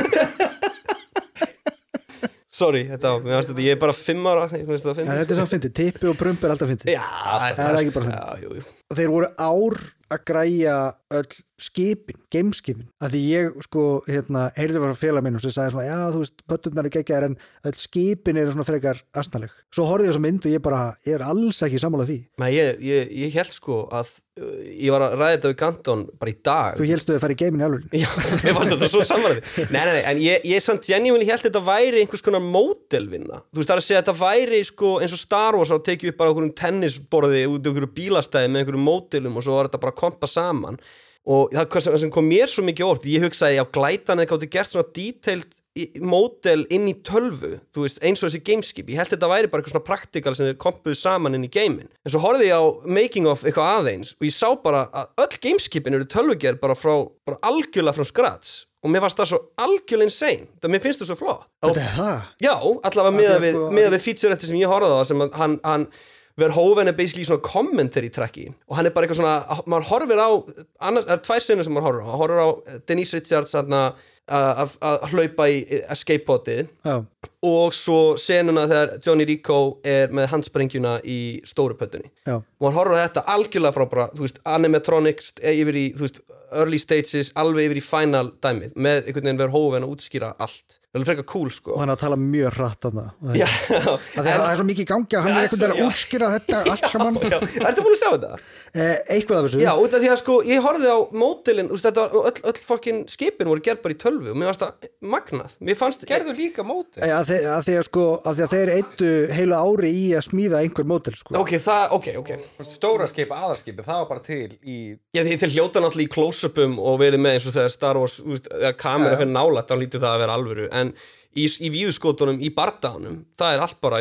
C: sorry, þetta var, mér finnst þetta, ég er bara fimm ára ég finnst þetta að finna
B: ja, þetta er samt fyndið, Tippi og Prump er alltaf fyndið
C: já,
B: það er ekki bara
C: það
B: og þeir voru ár að græja öll skipin, gameskipin að því ég sko, hérna, heyrði var félag minnum sem sagði svona, já þú veist, pötturnar eru geggjaðar en öll skipin eru svona frekar astnaleg svo horfði ég þess að mynd og ég bara, ég er alls ekki sammála því.
C: Nei, ég, ég, ég held sko að ég var að ræða þetta við Kanton bara í dag.
B: Þú hélstu að fara í geimin í alveg?
C: Já, ég var þetta svo sammála því. Nei, nei, nei, en ég, ég samt genuinely held þetta væri einhvers konar módelvinna. Þú veist, það er að segja að þetta væri sko eins og Star Wars að tekið upp bara einhverjum tennisborði út í einhverju bílastæði með einhverjum módelum og svo var þetta bara að kompa saman. Og það sem kom mér svo mikið orð, ég hugsaði á glætan eða gátti gert svona detailed módel inn í tölvu, þú veist, eins og þessi gameskip, ég held þetta væri bara eitthvað svona praktikal sem er kompuð saman inn í geimin, en svo horfði ég á making of eitthvað aðeins og ég sá bara að öll gameskipin eru tölvugerð bara frá, bara algjörlega frá scratch og mér fannst það svo algjörlega insane, það mér finnst það svo flott.
B: Þetta er það?
C: Já, allavega meða við, sko, við featuretti sem ég horfði á sem að hann, hann Verhoeven er basically svona commentary tracki og hann er bara eitthvað svona, maður horfir á annars, það er tvær senur sem maður horfir á maður horfir á Denise Richards að hlaupa í escape podið
B: oh. og
C: svo senuna þegar Johnny Rico er með handsprengjuna í stóru pöttunni
B: oh.
C: og maður horfir á þetta algjörlega frá bara, þú veist, animatronics yfir í, þú veist, early stages alveg yfir í final dæmið með einhvern veginn Verhoeven að útskýra allt það er frekar cool sko
B: og hann að tala mjög hratt á það
C: já,
B: það er svo mikið í gangi að hann er einhvern veginn að útskýra þetta allt saman
C: já, ertu búin að sjá þetta?
B: Eh, eitthvað af þessu
C: já, út af því að sko, ég horfði á módelin þetta var, öll, öll fokkin skipin voru gerð bara í tölvu og mér fannst það magnað mér fannst,
D: gerðu líka módel
B: eh, að, að því að sko, að því að þeir eittu heilu ári í að smíða einhver módel sko
C: ok, það, ok, ok
D: stóra skip, aðarskipi, það var bara til í
C: já, því til hljóta náttúrulega í close-upum og verið með eins og þegar Star Wars kamera fyrir nálægt, þá lítur það að vera alvöru en í, í víðuskotunum, í bardaðunum það er allt bara einhver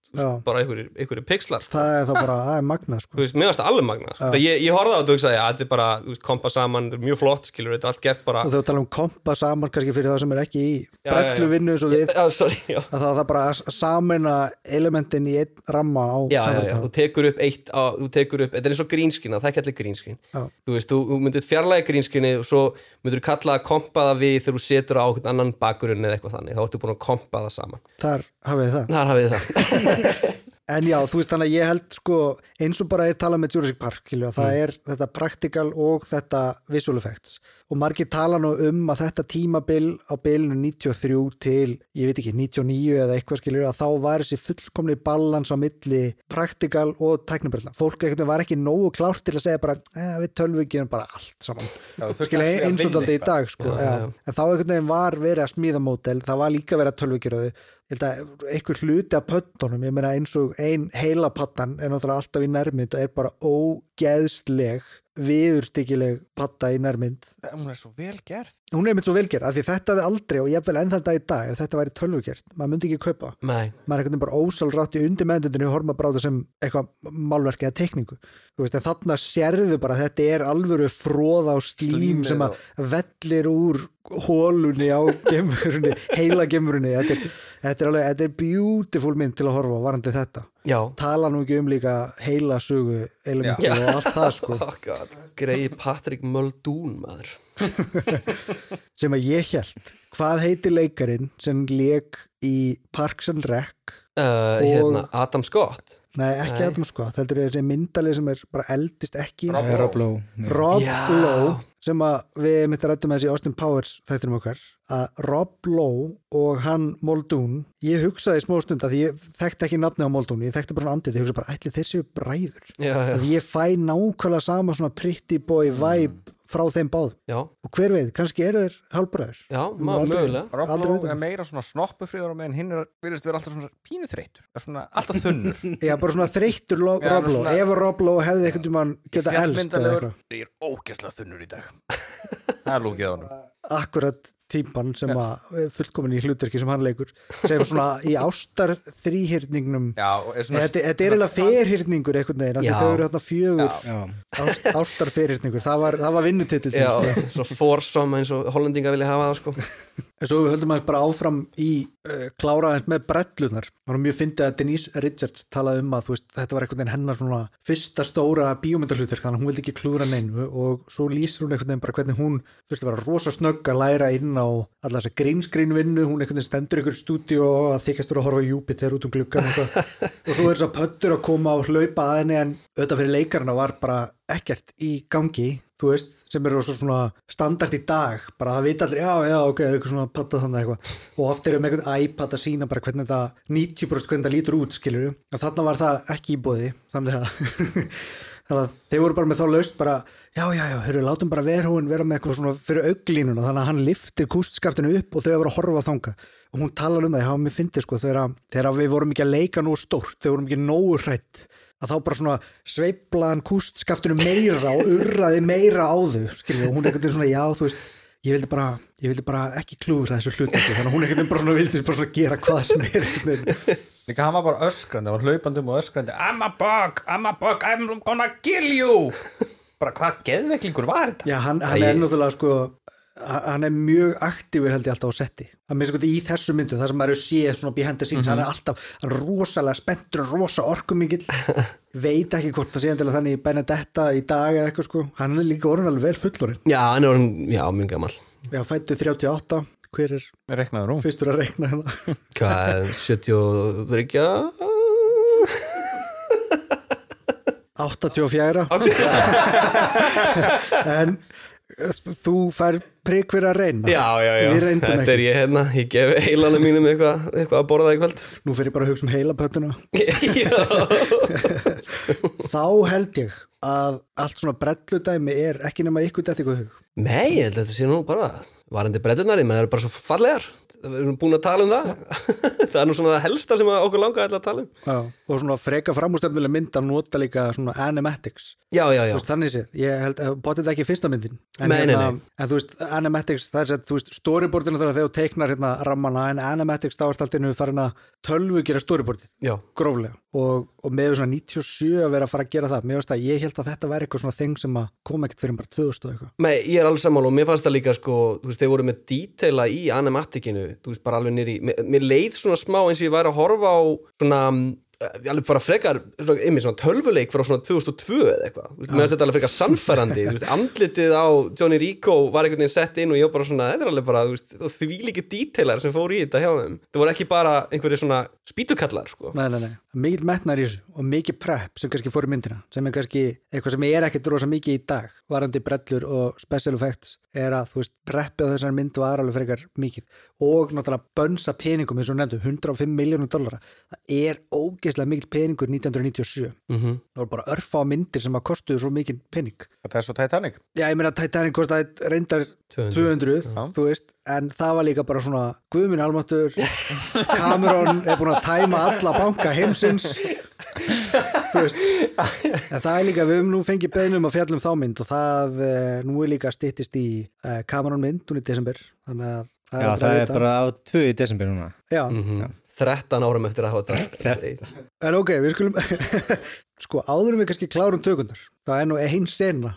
C: Já. bara einhverjir, einhverjir pixlar sko.
B: Það er þá bara, það er magnað sko.
C: Þú veist, mér varst það alveg magnað sko. ég, ég horfði á þetta og hugsaði, að þetta er bara þú veist, kompa saman, þetta er mjög flott, skilur þetta er allt gert bara
B: og þegar við tala um kompa saman kannski fyrir það sem er ekki í brelluvinnu eins og við,
C: já, sorry, já.
B: að það er bara að samena elementin í einn ramma á
C: já, já, já, þú tekur upp eitt á, þú tekur upp, þetta er eins og grínskrin, það er ekki allir grínskrin þú veist, þú, þú myndir fjarlæga grínskrinni og svo myndir þú kalla að kompa það við þegar þú setur á einhvern annan bakgrunn eða eitthvað þannig, þá ertu búin að kompa það saman
B: þar hafið það,
C: þar hafið það.
B: En já, þú veist þannig að ég held sko eins og bara er talað með Jurassic Park kilju, það mm. er þetta practical og þetta visual effects og margir tala nú um að þetta tímabil á bilinu níutíu og þrjú til ég veit ekki, níutíu og níu eða eitthvað skilur að þá var þessi fullkomni balans á milli practical og tæknibrella fólk ekkert var ekki nógu klárt til að segja bara eh, við tölvugjum bara allt saman skilur eins og þetta í dag sko, já, já. En þá einhvern veginn var verið að smíða módel, það var líka verið að tölvugjuraðu ég held að einhver hluti af pöttunum ég meina eins og ein heila pattan er náttúrulega alltaf í nærmynd og er bara ógeðsleg viðurstyggileg patta í nærmynd
D: hún er svo vel gerð
B: hún er mynd svo vel gerð, af því þetta er aldrei og ég hef vel enn þann dag í dag, ef þetta væri tölvugjert maður myndi ekki kaupa,
C: Nei.
B: maður er einhvern veginn bara ósálrátt í undir meðendundinu og horfum að bráða sem eitthvað málverk eða teikningu þú veist, en þarna sérðu bara þetta er alvöru fróða og slím sem að vellir úr hólunni á gemurunni, heila gemurunni þetta er, þetta er alveg, þetta er beautiful mynd til að horfa varandi þetta
C: Já.
B: Tala nú ekki um líka heila sögu elementi og allt það sko
C: oh Greið Patrick Muldoon maður
B: sem að ég held hvað heitir leikarin sem lék í Parks and Rec
C: uh,
B: og...
C: hérna Adam Scott
B: Nei, ekki Nei. Adam Scott, heldur ég þessi myndalið sem er bara eldist ekki
E: Rob Lowe
B: Rob Lowe sem að við mitt að rættum með þessi Austin Powers þættinum okkar að Rob Lowe og hann Muldoon ég hugsaði smá stund að ég þekkti ekki nafni á Muldoon, ég þekkti bara svona andið ég hugsaði bara, ætli þeir séu bræður
C: já, já.
B: að ég fæ nákvæmlega sama svona pretty boy vibe frá þeim báð
C: já.
B: og hver veit, kannski eru þeir hálfbræður
C: Já, mögulega
D: Rob Lowe er meira svona snoppufríður og meðan hinn er virðist vera alltaf svona pínu þreytur svona alltaf þunnur
B: Já, bara svona þreytur Rob Lowe svona... ef Rob Lowe hefði einhvern tímann geta elst eða eitthvað
D: Ég er ógeðslega þunnur í dag Það er lúkið á hann
B: Akkurat típan sem að fullkomin í hlutverki sem hann leikur sem svona í ástar þríhyrningnum
D: svona...
B: þetta, þetta er eiginlega ferhyrningur einhvern veginn af því þau eru hérna fjögur ást, ástar ferhyrningur, það var, það var vinnutitil
C: Já, svo fórsama eins og hollendinga vilja hafa það sko
B: En svo við höldum að bara áfram í uh, kláraðins með brellunar. Það var mjög fyndið að Denise Richards talaði um að þú veist, þetta var einhvern veginn hennar svona fyrsta stóra bíómyndarhlutverk, þannig að hún vildi ekki klúðra neinu og svo lýsir hún einhvern veginn bara hvernig hún þurfti að vera rosa snögg að læra inn á alla þessa green screen vinnu, hún einhvern veginn stendur ykkur stúdíu og að þykjast vera að horfa á Júpiter út um gluggan og, og svo er þess að pöttur að koma og hlaupa að henni en auðvitað fyrir leikarna var bara ekkert í gangi þú veist, sem eru svona standart í dag, bara það vita allir, já, já, ok, eitthvað svona patta þannig eitthvað og oft erum einhvern iPad að sína bara hvernig það níutíu prósent hvernig það lítur út, skilur við og þarna var það ekki í boði, þannig að þannig að þeir voru bara með þá laust bara, já, já, já, hörru, látum bara verhúin vera með eitthvað svona fyrir auglínuna, þannig að hann liftir kústskaftinu upp og þau voru að horfa á þanga og hún talar um það, já, mér fyndi sko þegar, þegar við vorum ekki að leika nógu stórt, þau vorum ekki nógu hrætt að þá bara svona sveiflaðan kústskaftinu meira og urraði meira á þau, skilur, og hún ekkert svona, já, þú veist, ég vildi bara, ég vildi bara ekki klúðra þessu hluti, þannig að hún ekkert bara svona vildi bara svona gera hvað sem er.
D: Líka hann var bara öskrandi, hann var hlaupandum og öskrandi, I'm a bug, I'm a bug, I'm gonna kill you. Bara hvað geðveiklingur var þetta?
B: Já, hann, hann er náttúrulega sko, hann er mjög aktífur held ég alltaf á setti hann minnst í þessu myndu, það sem maður séð svona behind the scenes, mm-hmm. hann er alltaf hann er rosalega spenntur og rosa orkumikill veit ekki hvort það sé endilega þannig Benedetta í dag eða eitthvað sko hann er líka orðin alveg vel fullorinn
C: Já, hann er orðin, já, mjög gamall
B: Já, fæddu þrjátíu og átta, hver er
D: Reknaður nú?
B: Fyrstur að rekna hérna
C: Hvað er sjötíu og þrjú
B: áttatíu og fjögur En þú fær prik fyrir að reyna
C: Já, já, já, þetta ekki. Er ég hérna ég gef heilanum mínum eitthvað eitthva að borða í kvöld
B: Nú fyrir ég bara að hugsa um heilapöttuna Þá held ég að allt svona brelludæmi er ekki nema ykkur dætt ykkur hug
C: Nei, ég held að þetta sé nú bara varandi brellurnar, menn það eru bara svo fallegar við erum búin að tala um það það er nú svona það helsta sem okkur langaði að tala um
B: Já, og svona freka framústefnuleg mynd að nota líka svona animatics
C: Já, já, já
B: Þú veist, þannig séð, ég held að bótið ekki fyrsta myndin en,
C: Nei, nei,
B: hérna,
C: nei.
B: en þú veist, animatics, það er sett, þú veist, storyboardinu þegar þú teiknar hérna rammana en animatics þá ert alltaf nú farin að tölvu gera storyboardið,
C: Já,
B: gróflega og, og með svona níutíu og sjö að vera að fara að gera það, mér veist að ég held að þetta væri eitthvað svona þing sem að koma ekkert fyrir bara tvö þúsund og eitthvað
C: Nei, ég er alveg sammála og mér fannst það líka sko, þú veist, þeir voru með detaila í animatikinu, þú veist, bara alveg nýri mér, mér leið svona smá eins og ég væri að horfa á svona alveg bara frekar einmitt svona tölvuleik frá svona tvö þúsund og tvö eða eitthvað, þú veist, mér finnst þetta alveg frekar sannfærandi, þú veist, andlitið á Johnny Rico var einhvern veginn sett inn og ég bara svona, þetta er alveg bara, þú veist, því líki detailar sem fóru í þetta hjá þeim, það voru ekki bara einhverju svona spýtukallar, sko
B: Nei, nei, nei, mikið metnar í þessu og mikið prep sem kannski fór í myndina sem er kannski eitthvað sem er ekkert rosa mikið í dag varandi brellur og special effects er að, þú veist, preppið á þessar mynd var alveg frekar mikið og náttúrulega bönsa peningum eins og nefndu, hundrað og fimm miljónum dollara það er ógeðslega mikil peningur nítján hundruð níutíu og sjö
C: mm-hmm.
B: það voru bara örfá myndir sem að kostuðu svo mikil pening
D: Það er svo Titanic
B: Já, ég meina Titanic kostaði reyndar tvö hundruð, þú veist, en það var líka bara svona Guðminn almáttur Cameron er búin að tæma alla banka heimsins þú veist en það er líka, við höfum nú fengið beiðnum að fjalla um þá mynd og það, nú er líka styttist í uh, Cameron mynd, hún í desember þannig að það
E: Já,
B: er,
E: það er bara á tvö í desember núna
B: Já,
C: Mm-hmm. þrettán árum eftir að hafa þetta
B: en ok, við skulum sko, áðurum við kannski klárum tökundar það er nú ein sena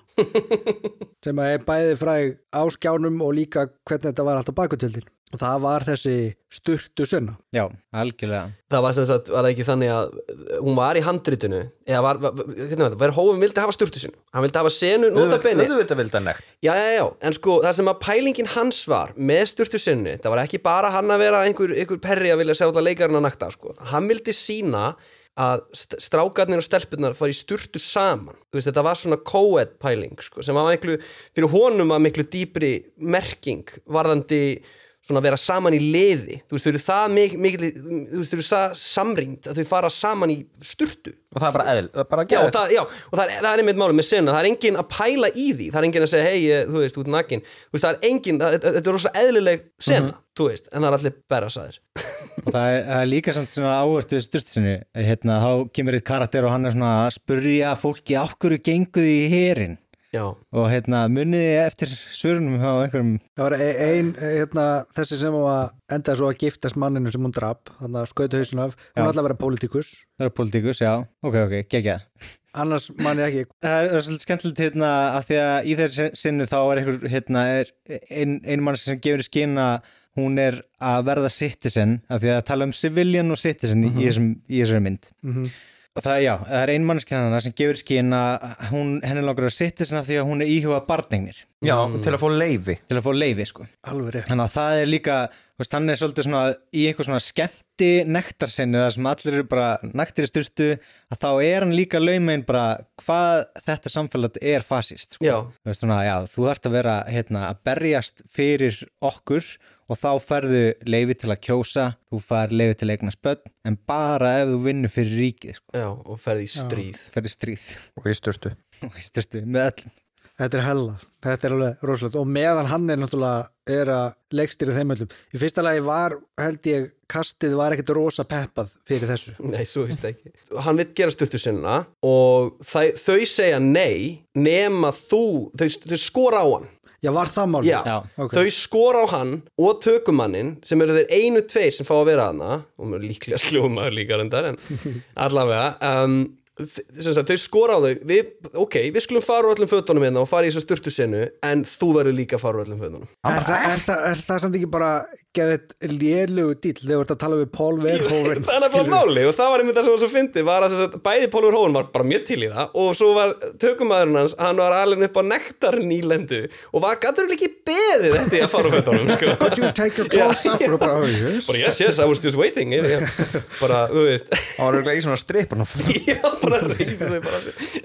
B: sem að er bæði fræg á skjánum og líka hvernig þetta var alltaf bakutildin og það var þessi sturtu sena
E: Já, algjörlega
C: Það var sem sagt, var það ekki þannig að hún var í handritinu eða var, var, hvernig var það, Verhoeven vildi hafa sturtu sinu hann vildi hafa senu, nota bene
D: Auðvitað vildi hann nekt
C: Já, já, já, en sko það sem að pælingin hans var með sturtu sinu, það var ekki bara hann að vera einhver, einhver perri að vilja sjá þetta leikarinn að nakta, sko, hann vildi sína að strákarnir og stelpurnar fari í sturtu saman, þú veist, þetta var svona co-ed pæling, sko, sem var miklu fyrir honum að miklu dýpri merking varðandi svona að vera saman í liði, þú veist, þau eru það mikil, þú veist, þau eru það samrýnd að þau fara saman í sturtu
D: Og það er bara eðl, það er bara
C: Já, og það, já, og það er, það er einmitt málum með sena, það er enginn að pæla í því, það er enginn að segja, hei, þú veist, út nakin, þú veist, það er enginn, það, þetta er rosa eðlileg sena, mm-hmm. þú veist, en það er allir berra sæðir.
E: Og það er, það er líka samt svona áhört við styrtisinu, hérna, þá kemur eitt karakter og hann er svona að spurja fólki af hverju genguði í herinn
C: Já.
E: Og hérna muniði eftir svörunum á einhverjum
B: það var ein, hérna, þessi sem var endaði svo að giftast manninu sem hún drap þannig að skauta hausin af, hún ætlaði að vera pólitíkus
E: Það er pólitíkus, já, ok, ok, gegja
B: annars man ég ekki
E: Það er svolítið skemmtilegt hérna af því að í þeirri sinnu þá er einhver hérna er ein, ein mann sem gefur í skyn að hún er að verða citizen af því að tala um civilian og citizen mm-hmm. í, þessum, í þessari mynd
B: mm-hmm.
E: og það, já, það er ein mannskjana sem gefur í skyn að hún, henni langar að citizen af því að hún er íhuga barneignir
D: Já, mm. til að fá leyfi
E: til að fá leyfi, sko
B: alveg rétt
E: þannig að það er líka, veist, hann er svolítið svona í eitthvað svona skemmti nektarsinnu þar sem allir eru bara naktir í styrtu að þá er hann líka laumegin bara hvað þetta samfélag er fasist, sko.
C: Já.
E: Veist, svona, já, þú þarft að vera hérna, að berjast fyrir okkur og þá færðu leyfi til að kjósa þú fær leyfi til að eignast börn en bara ef þú vinnur fyrir ríkið, sko.
C: Já, og ferði í stríð.
E: Ferði í stríð
D: Og í styrtu
E: og í styrtu með öllum
B: Þetta er hella, þetta er alveg rosalegt og meðan hann er náttúrulega er að leikstýra þeim öllum. Í fyrsta lagi var, held ég, kastið var ekkert rosa peppað fyrir þessu.
C: Nei, svo veist ekki. Hann vil gera sturtu sinna og þau, þau segja nei nema þú, þau, þau skora á hann.
B: Já, var það málið?
C: Já,
E: Já.
B: Okay.
C: þau skora á hann og tökumannin sem eru þeir einu tveir sem fá að vera hana og mér líklega sljómaður líka reyndar en allavega um, Sagt, þau skora á þau við, ok, við skulum fara úr öllum fötunum hérna og fara í þessu sturtu sinu en þú verður líka að fara úr öllum fötunum
B: Er það, er, það, er það samt ekki bara geðið lélegu dýl þegar þú ert að tala við Paul Verhoeven
C: það er bara máli og það var einmitt það sem var svo fyndið var að sagt, bæði Paul Verhoeven var bara mjög til í það og svo var tökumæðurinn hans hann var alveg upp á nektarinn í lendu og var gætur ekki beðið þetta að fara úr fötunum sko.
B: Could you take your clothes off? Og bara, oh, yes.
C: bara yes, yes, I was just waiting ég, ég, bara, þú veist
D: Það var eiginlega í svona strip
C: já, bara reyðu þau bara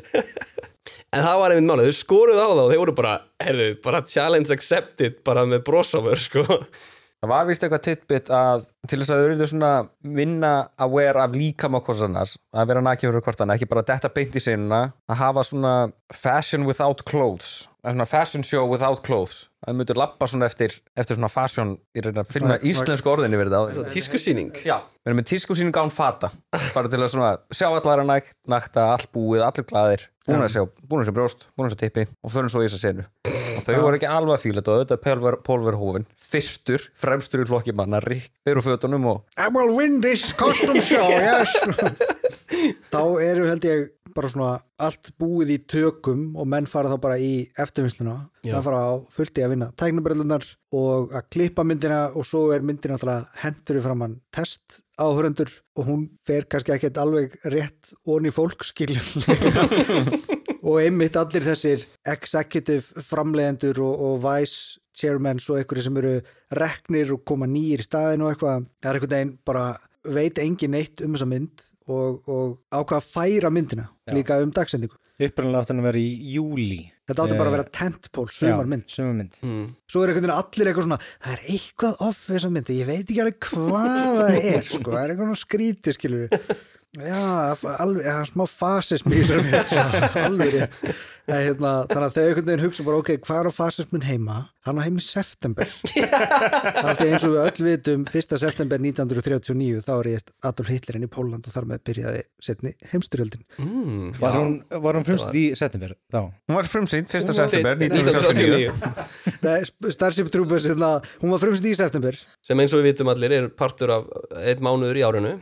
C: en það var einmitt málið, þau skoruð á það og þau voru bara, herðu, bara challenge accepted bara með brosafur, sko
D: Það var vist eitthvað tidbit að til þess að þau eru svona vinna aware af líkama hvort annars, að vera nakið fyrir hvort annars, ekki bara detta beint í sinna, að hafa svona fashion without clothes, svona fashion show without clothes, að þau myndir labba svona eftir, eftir svona fashion, ég reyna að finna íslensku orðinni verið á því.
C: Tískusýning.
D: Já, við erum með tískusýning án fata, bara til að svona sjá allara nægt, nakta, allt búið, allir glaðir, búin að sjá, búin að sjá brjóst, búin að sjá tippi og förum svo í þessa senu. Og þau voru ekki alveg að fíla þetta og auðvitað Paul Verhoeven, fyrstur, fremstur í flokki manna, þeir eru fötunum og
B: I will win this costume show, yes. Þá eru held ég bara svona allt búið í tökum og menn fara þá bara í eftirvinnsluna, menn fara á fullt í að vinna tæknibrellunar og að klippa myndina og svo er myndina alltaf hendur í framann test áhörendur og hún fer kannski ekkert alveg rétt onni fólk skilur og einmitt allir þessir executive framleiðendur og, og vice chairmen og einhverjir sem eru reknir og koma nýjir í staðin og eitthvað, það er einhvern veginn bara veit engin neitt um þessa mynd og, og ákvað að færa myndina Já. Líka um dagsendingu.
E: Upprunalega átti hann að vera í júlí.
B: Þetta átti bara að vera tentpól, sumarmynd.
E: Já, sumarmynd.
C: Mm.
B: Svo er einhvern veginn allir eitthvað svona, það er eitthvað off við þessa mynd, ég veit ekki alveg hvað það er, sko, það er eitthvað skrítið, skilur við. Já, alveg, ja, smá fasismi í þessum mynd, alveg rétt. Ja, hérna, þannig að þau einhvern veginn hugsa bara, ok, hvað er á fasismin heima? Hann á heim í september. Það er eins og við öll vitum, fyrsta september nítján hundruð þrjátíu og níu, þá er ég Adolf Hitlerinn í Pólland og þar með byrjaði setni heimsstyrjöldin.
C: Mm,
E: var, hún, var hún frumsýnd í september þá?
D: Hún var frumsýnd fyrsta september nítján hundruð þrjátíu og níu.
B: Nei, Starship Troopers, hérna, hún var frumsýnd í september.
C: Sem eins og við vitum allir er partur af einn mánuður í árinu.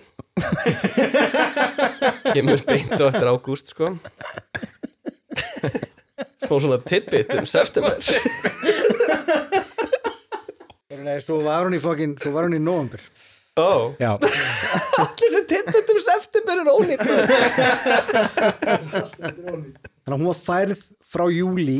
C: Kemur beint á eftir ágúst, sko. Smá svona tidbit um september.
B: Nei, svo var hún í fokkin, svo var hún í november.
C: Ó, oh.
E: Já.
C: Allir sem tidbit um september er ónýtt.
B: Þannig að hún var færð frá júlí.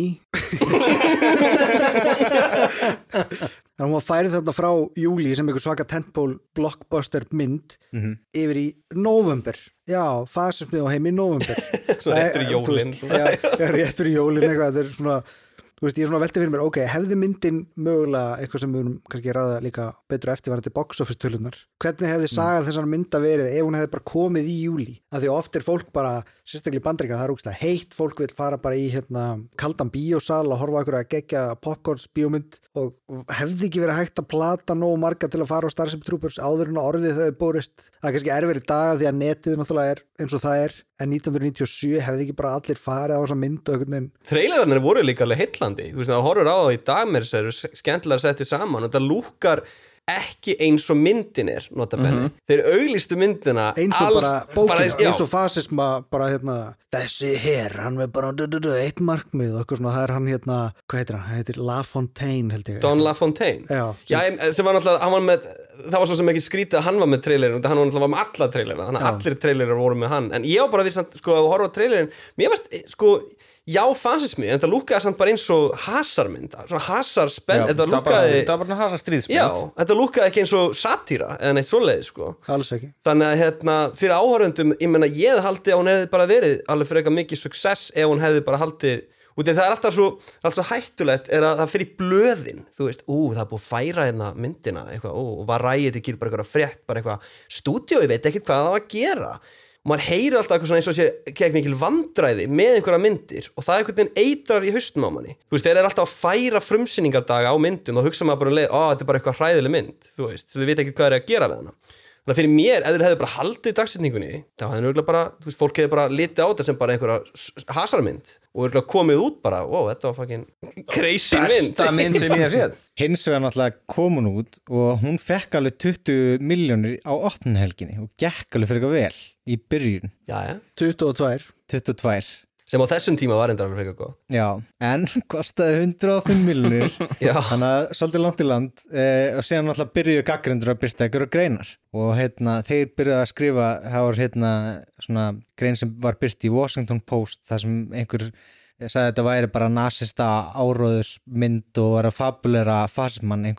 B: Þannig að hún var færið þarna frá júlí sem einhver svaka tentpól blockbuster mynd mm-hmm. yfir í november. Já, fasismi og heim í november.
C: Svo réttur í jólin.
B: Já, réttur í jólin eitthvað. Þetta er svona, þú veist, ég er svona veltið fyrir mér, ok, hefði myndin mögulega eitthvað sem við erum kannski ræða líka betur eftirvarandi box office tölunar. Hvernig hefði sagað þessar mynda verið ef hún hefði bara komið í júlí? Af því oft er fólk bara, sérstaklega í Bandaríkjunum, það er ógeðslega heitt, fólk vil fara bara í hérna kaldan bíósal og horfa okkur að gegja popcorns bíómynd og hefði ekki verið hægt að plata nógu marga til að fara á Starship Troopers áður en orðið þegar borist. Það er kannski erfið í dag því að netið náttúrulega er eins og það er, en nítján hundruð níutíu og sjö hefði ekki bara allir farið á þessa mynd og einhvern veginn.
C: Trailerarnir voru líka alveg heillandi, þú veist, það horfur á það í dag með þess að það eru skemmtilega settið saman og það lúkar ekki eins og myndin er notabenni. Mm-hmm. Þeir auglýstu myndina
B: eins og bara bókina,
C: bara,
B: eins og fasisma bara hérna, þessi her hann er bara du, du, du, eitt markmið og eitthvað svona, það er hann hérna, hvað heitir hann? Hann heitir La Fontaine held ég.
C: Don La Fontaine?
B: Já.
C: Já, sem var náttúrulega, hann var með, það var svo sem ekki skrítið að hann var með trailerin, hann var náttúrulega með alla trailerina, þannig að allir trailerar voru með hann, en ég á bara því samt, sko, að horfa á trailerin, mér varst, sko, já, fasismi, en þetta lúkaði samt bara eins og hasarmynd, svona hasarspenn, þetta lúkaði
D: þetta var bara hasarstríðsmynd.
C: Já, þetta lúkaði ekki eins og satýra eða neitt svoleiðis, sko.
B: Alls ekki.
C: Þannig að hérna, fyrir áhorfendum, ég meina, ég haldi að hún hefði bara verið alveg fyrir eitthvað mikið success ef hún hefði bara haldið, út af það er alltaf svo, alltaf svo hættulegt er að það fyrir blöðin, þú veist, ú, það er búið að færa hérna myndina, eitthvað, ú, og var ræðið til bara eitthvað frétt, bara eitthvað, stúdíó, ég veit ekkert hvað það var að gera. Og maður heyrir alltaf eitthvað svona eins og sé kegð mikil vandræði með einhverja myndir og það er einhvern veginn eitrar í haustum á manni. Þú veist, þeir eru alltaf að færa frumsýningardaga á myndum og hugsa maður bara um leið, á, þetta er bara eitthvað hræðileg mynd, þú veist, þú veit ekki hvað er að gera við hana. Þannig að fyrir mér, ef þeir hefðu bara haldið dagsetningunni, þá hefði nörgulega bara, þú veist, fólk hefði bara litið á þetta sem bara einhverja hasarmynd og örgulega komið út bara, wow, þetta var fucking crazy mynd.
D: Besta mynd sem ég hef séð.
E: Hins vegar náttúrulega kom hún út og hún fekk alveg tuttugu milljónir á opnunhelginni og gekk alveg fyrir eitthvað vel í byrjun.
C: Já, já.
B: tuttugu og tvö.
E: tuttugu og tvö.
C: Sem á þessum tíma var enda alveg frekar góð.
E: Já, en kostaði hundrað og fimm milljónir. Þannig að svolítið langt í land eh, og síðan náttúrulega byrjuðu gagnrýnendur að birta einhverja greinar og hérna, þeir byrjuðu að skrifa, það var hérna svona grein sem var birt í Washington Post þar sem einhver sagði að þetta væri bara nasista áróðusmynd og var að fabulera fasismann, einhver sem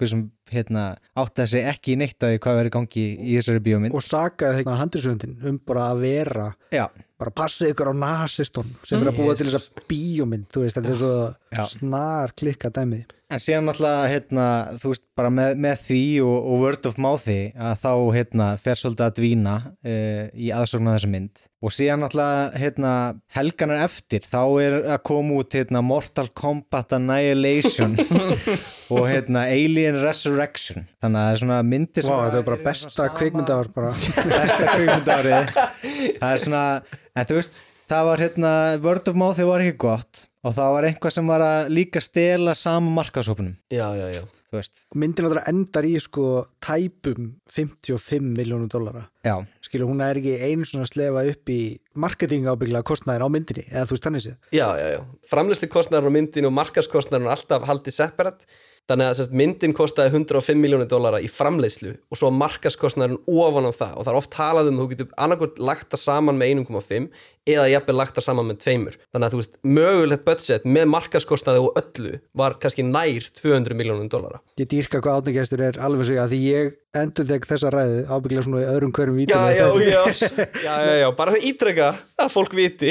E: hérna, átti þessi ekki neitt að því hvað verið gangi í þessari bíómynd
B: og sakaði þegar handriðsöfundin um bara að vera
E: Já.
B: bara passið ykkur á nasistum sem er að búa til þessa bíómynd þú veist, þetta er svo snar klikka dæmi
E: En síðan náttúrulega, hérna, þú veist, bara með, með því og, og word of mouthi að þá, hérna, fer svolítið að dvína uh, í aðsókn að þessa mynd. Og síðan náttúrulega, hérna, helganar eftir, þá er að koma út, hérna, Mortal Kombat Annihilation og, hérna, Alien Resurrection. Þannig að það er svona myndir sem...
B: Vá, þetta er bara besta kvikmyndaár, bara.
E: Besta kvikmyndaárið. Það er svona, en þú veist, það var, hérna, word of mouthi var ekki gott. Og það var einhvað sem var að líka stela sama markaðshópunum.
C: Já, já, já.
E: Þú veist.
B: Myndin áður endar í sko tæpum fimmtíu og fimm milljónum dollara.
E: Já.
B: Skilur, hún er ekki einu svona slefa upp í marketing ábygglega kostnæðin á myndinni, eða þú veist þannig séð.
C: Já, já, já. Framleiðslu kostnæðin á myndinni og markaðskostnæðin alltaf haldið separat. Þannig að myndin kostaði hundrað og fimm milljónir dollara í framleiðslu og svo markaðskostnaðurinn ofan á það og það er oft talað um að þú getur annarkvort lagt það saman með einn komma fimm eða jafnvel lagt það saman með tveimur. Þannig að þú veist, mögulegt budget með markaðskostnaði og öllu var kannski nær tvö hundruð milljónir dollara.
B: Ég dýrka hvað átningestur er alveg svo að því ég endur þeg þessa ræði ábygglega svona í öðrum hverjum vítum.
C: Já, já, já, já, já, já, bara ítreka að fólk viti.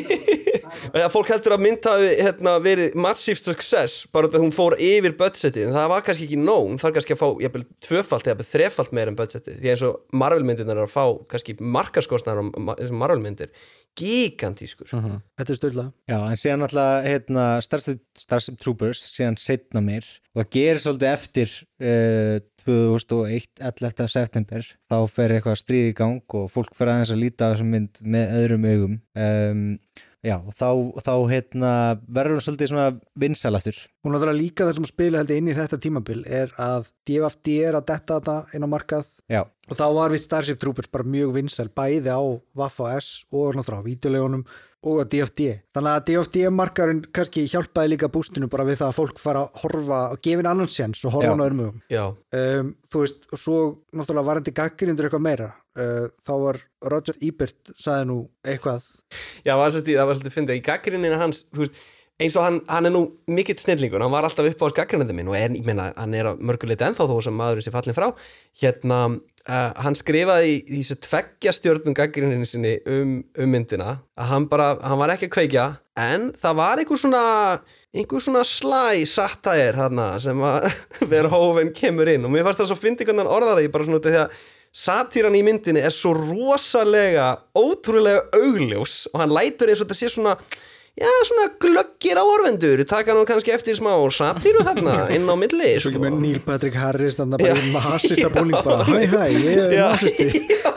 C: Að fólk heldur að mynd hafi hérna, verið massive success bara að hún fór yfir budgetið en það var kannski ekki nóg, hún þarf kannski að fá jafnvel tvöfalt eða þrefalt meira en budgetið því eins og Marvel-myndirnar er að fá kannski markaðskostnaðar á Marvel-myndir gigantískur.
B: Uh-huh. Þetta er stöðla.
E: Já, en síðan alltaf hérna, Starship, Starship Troopers síðan seinna mér og það gerir svolítið eftir uh, tvö þúsund og eitt ellefta september þá fer eitthvað stríð í gang og fólk fer aðeins að líta á þessum mynd með öðrum augum um, Já, þá, þá hérna, verður hún svolítið svona vinsælastur.
B: Hún náttúrulega líka þar sem spila heldur inn í þetta tímabil er að D F D er að detta þetta inn á markað
E: Já.
B: Og þá var við Starship Troopers bara mjög vinsæl bæði á Waffa S og náttúrulega á vídeolegunum og á D F D. Þannig að D F D-markarinn kannski hjálpaði líka bústinu bara við það að fólk fara að horfa og gefa inn annan séns og horfa hann á örmugum.
C: Já.
B: Um, þú veist, og svo náttúrulega var hann til gagnrýndur eitthvað meira. Uh, þá var Roger Ebert sagði nú eitthvað
C: Já, það var svolítið, það var svolítið fyndið í gagnrýninu hans, þú veist, eins og hann, hann er nú mikill snillingur, hann var alltaf upp á gagnrýnandi minn og er, ég meina, hann er að mörguleiti ennþá þó sem maðurinn sé fallin frá hérna, uh, hann skrifaði í, í þessu tveggja stjörnum gagnrýninu sinni um, um myndina að hann bara, hann var ekki að kveikja en það var einhver svona einhver svona slæ satire hana sem að Verhoeven kemur inn og mér fannst það svo fyndið hvernig hann orðaði bara svona út af því að satíran í myndinni er svo rosalega ótrúlega augljós og hann lætur eins og þetta sé svona já, svona glöggir á orðvendur taka nú kannski eftir smá satíru þarna inn á milli
B: Svo
C: sko.
B: kemur Neil Patrick Harris þannig að bara í nasista búning bara hæ hæ, ég er nasisti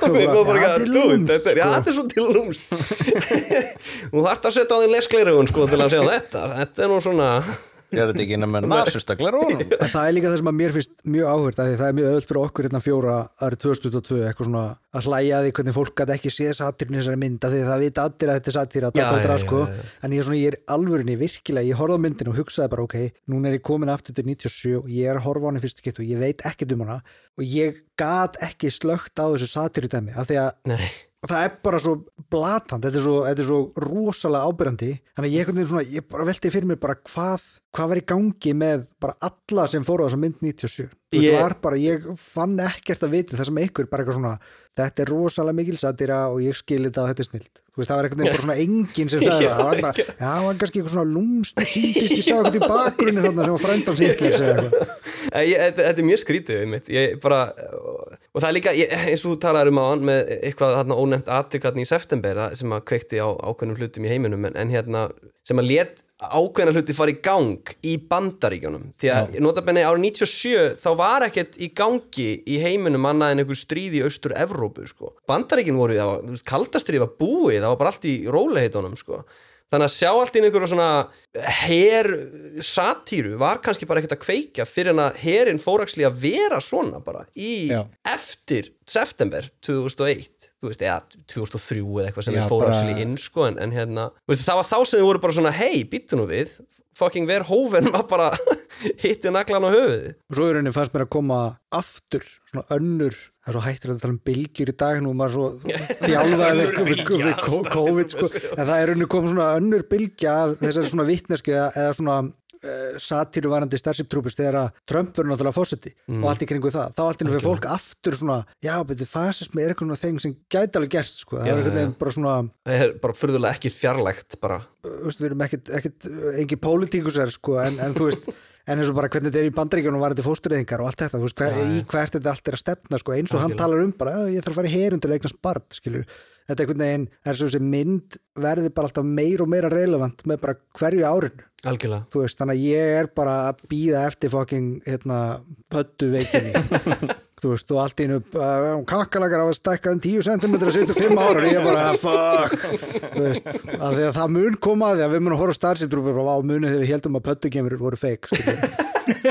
C: Já, þetta er svo til lúms Þú þarft að setja á því leskleirugun sko til að sjá þetta þetta er nú svona
D: Sér þetta ekki innan með nasistaklar honum
B: Það er líka það sem að mér finnst mjög áhört að því það er mjög öðvöld fyrir okkur hérna fjóra árið tvö þúsund tuttugu og tvö eitthvað svona að hlæja því hvernig fólk gæti ekki séð satírin í þessari mynd af því það vita allir að þetta er satíra
C: já, já,
B: sko.
C: já, já.
B: En ég er svona, ég er alvörinni virkilega, ég horfði á myndin og hugsaði bara ok, núna er ég komin aftur til níutíu og sjö og ég er að horfa á henni fyrst ekki og ég veit ekkert um hana og ég gat ekki slögt á þessu satíru dæmi af því að
C: Nei.
B: það er bara svo blatant, þetta er svo, þetta er svo rosalega ábyrjandi, þannig að ég, svona, ég bara velti fyrir mig bara hvað, hvað var í gangi með bara alla sem fóru á þessa mynd níutíu og sjö, þú veist,
C: Ég-
B: var bara, ég fann ekkert að viti það sem einhver bara eitthvað svona, þetta er rosalega mikil satira og ég skil þetta og þetta er snilt, þú veist, það var eitthvað bara svona enginn sem sagði
C: Já,
B: það, það var bara, já, það var kannski eitthvað svona lúmst og síndist, ég sá eitthvað í bakgrunni þarna sem var frændan sýtlir, segja eitthvað.
C: Eh, ég, þetta, þetta er mjög skrítið einmitt. Ég bara, og það er líka ég, eins og þú talaður um áðan með eitthvað þarna ónefnt atvik í september sem að kveikti á ákveðnum hlutum í heiminum en, en hérna sem að lét ákveðna hluti fara í gang í Bandaríkjunum því að notabenni árið níutíu og sjö þá var ekkert í gangi í heiminum annað en einhver stríð í Austur-Evrópu sko. Bandaríkin voru, það var, þú veist, kaldastrið var búið, það var bara allt í rólegheitunum sko. Þannig að sjá allt í einhverju svona her satíru var kannski bara ekkert að kveikja fyrir en að herin fóraksli að vera svona bara í
E: Já.
C: eftir september tvö þúsund og eitt þú veist, eða tvö þúsund og þrjú eða eitthvað sem
E: Já,
C: við fórum
E: bara-
C: actually inn sko, en, en hérna, veist, það var þá sem þið voru bara svona hei, býttu nú við, fucking Verhoeven var bara hitti naglan á höfuði
B: Og svo í rauninni fannst mér að koma aftur svona önnur, það er svo hættir að tala um bylgjur í dag nú, maður svo þjálfaði við, við, við, við COVID sko, en það er rauninni komið svona önnur bylgja af þessari svona vitnesku eða, eða svona uh, satíru varandi Starship Troopers þegar að Trump verður náttúrulega fórseti
C: Mm.
B: og allt í kringu það, þá allt í einu fyrir
C: Algjörlega.
B: fólk aftur svona, já, betur fasismi er eitthvað þeng sem gæti alveg gerst, sko, það
C: Já,
B: er einhvern
C: já,
B: veginn bara svona,
C: Það er bara furðulega ekki fjarlægt bara.
B: þú veist, við erum ekkit, ekkit engi pólitíkusar, sko, en, en þú veist en eins og bara hvernig þetta er í Bandaríkjunum varandi fóstureyðingar og allt þetta, þú veist, hver,
C: Já, já.
B: í hvert þetta allt er að stefna, sko, eins og hann
C: Algjörlega.
B: talar um bara, "Ö, ég þarf að fara í herun til að eignast barn, skilur, þetta einhvern veginn er svo þessi mynd verði bara alltaf meir og meira relevant með bara hverju árinu,
C: Algjörlega.
B: þú veist, þannig að ég er bara að býða eftir fucking, hérna, pöttu veikinni þú veist, og allt í einu uh, kakkalakar á að stækka um tíu sentimetra sjötíu og fimm ára og ég er bara, fuck þú veist, af því að það mun koma að því að við munum horfa á Starship Troopers og á munið þegar við heldum að pöttugemur voru fake, skilur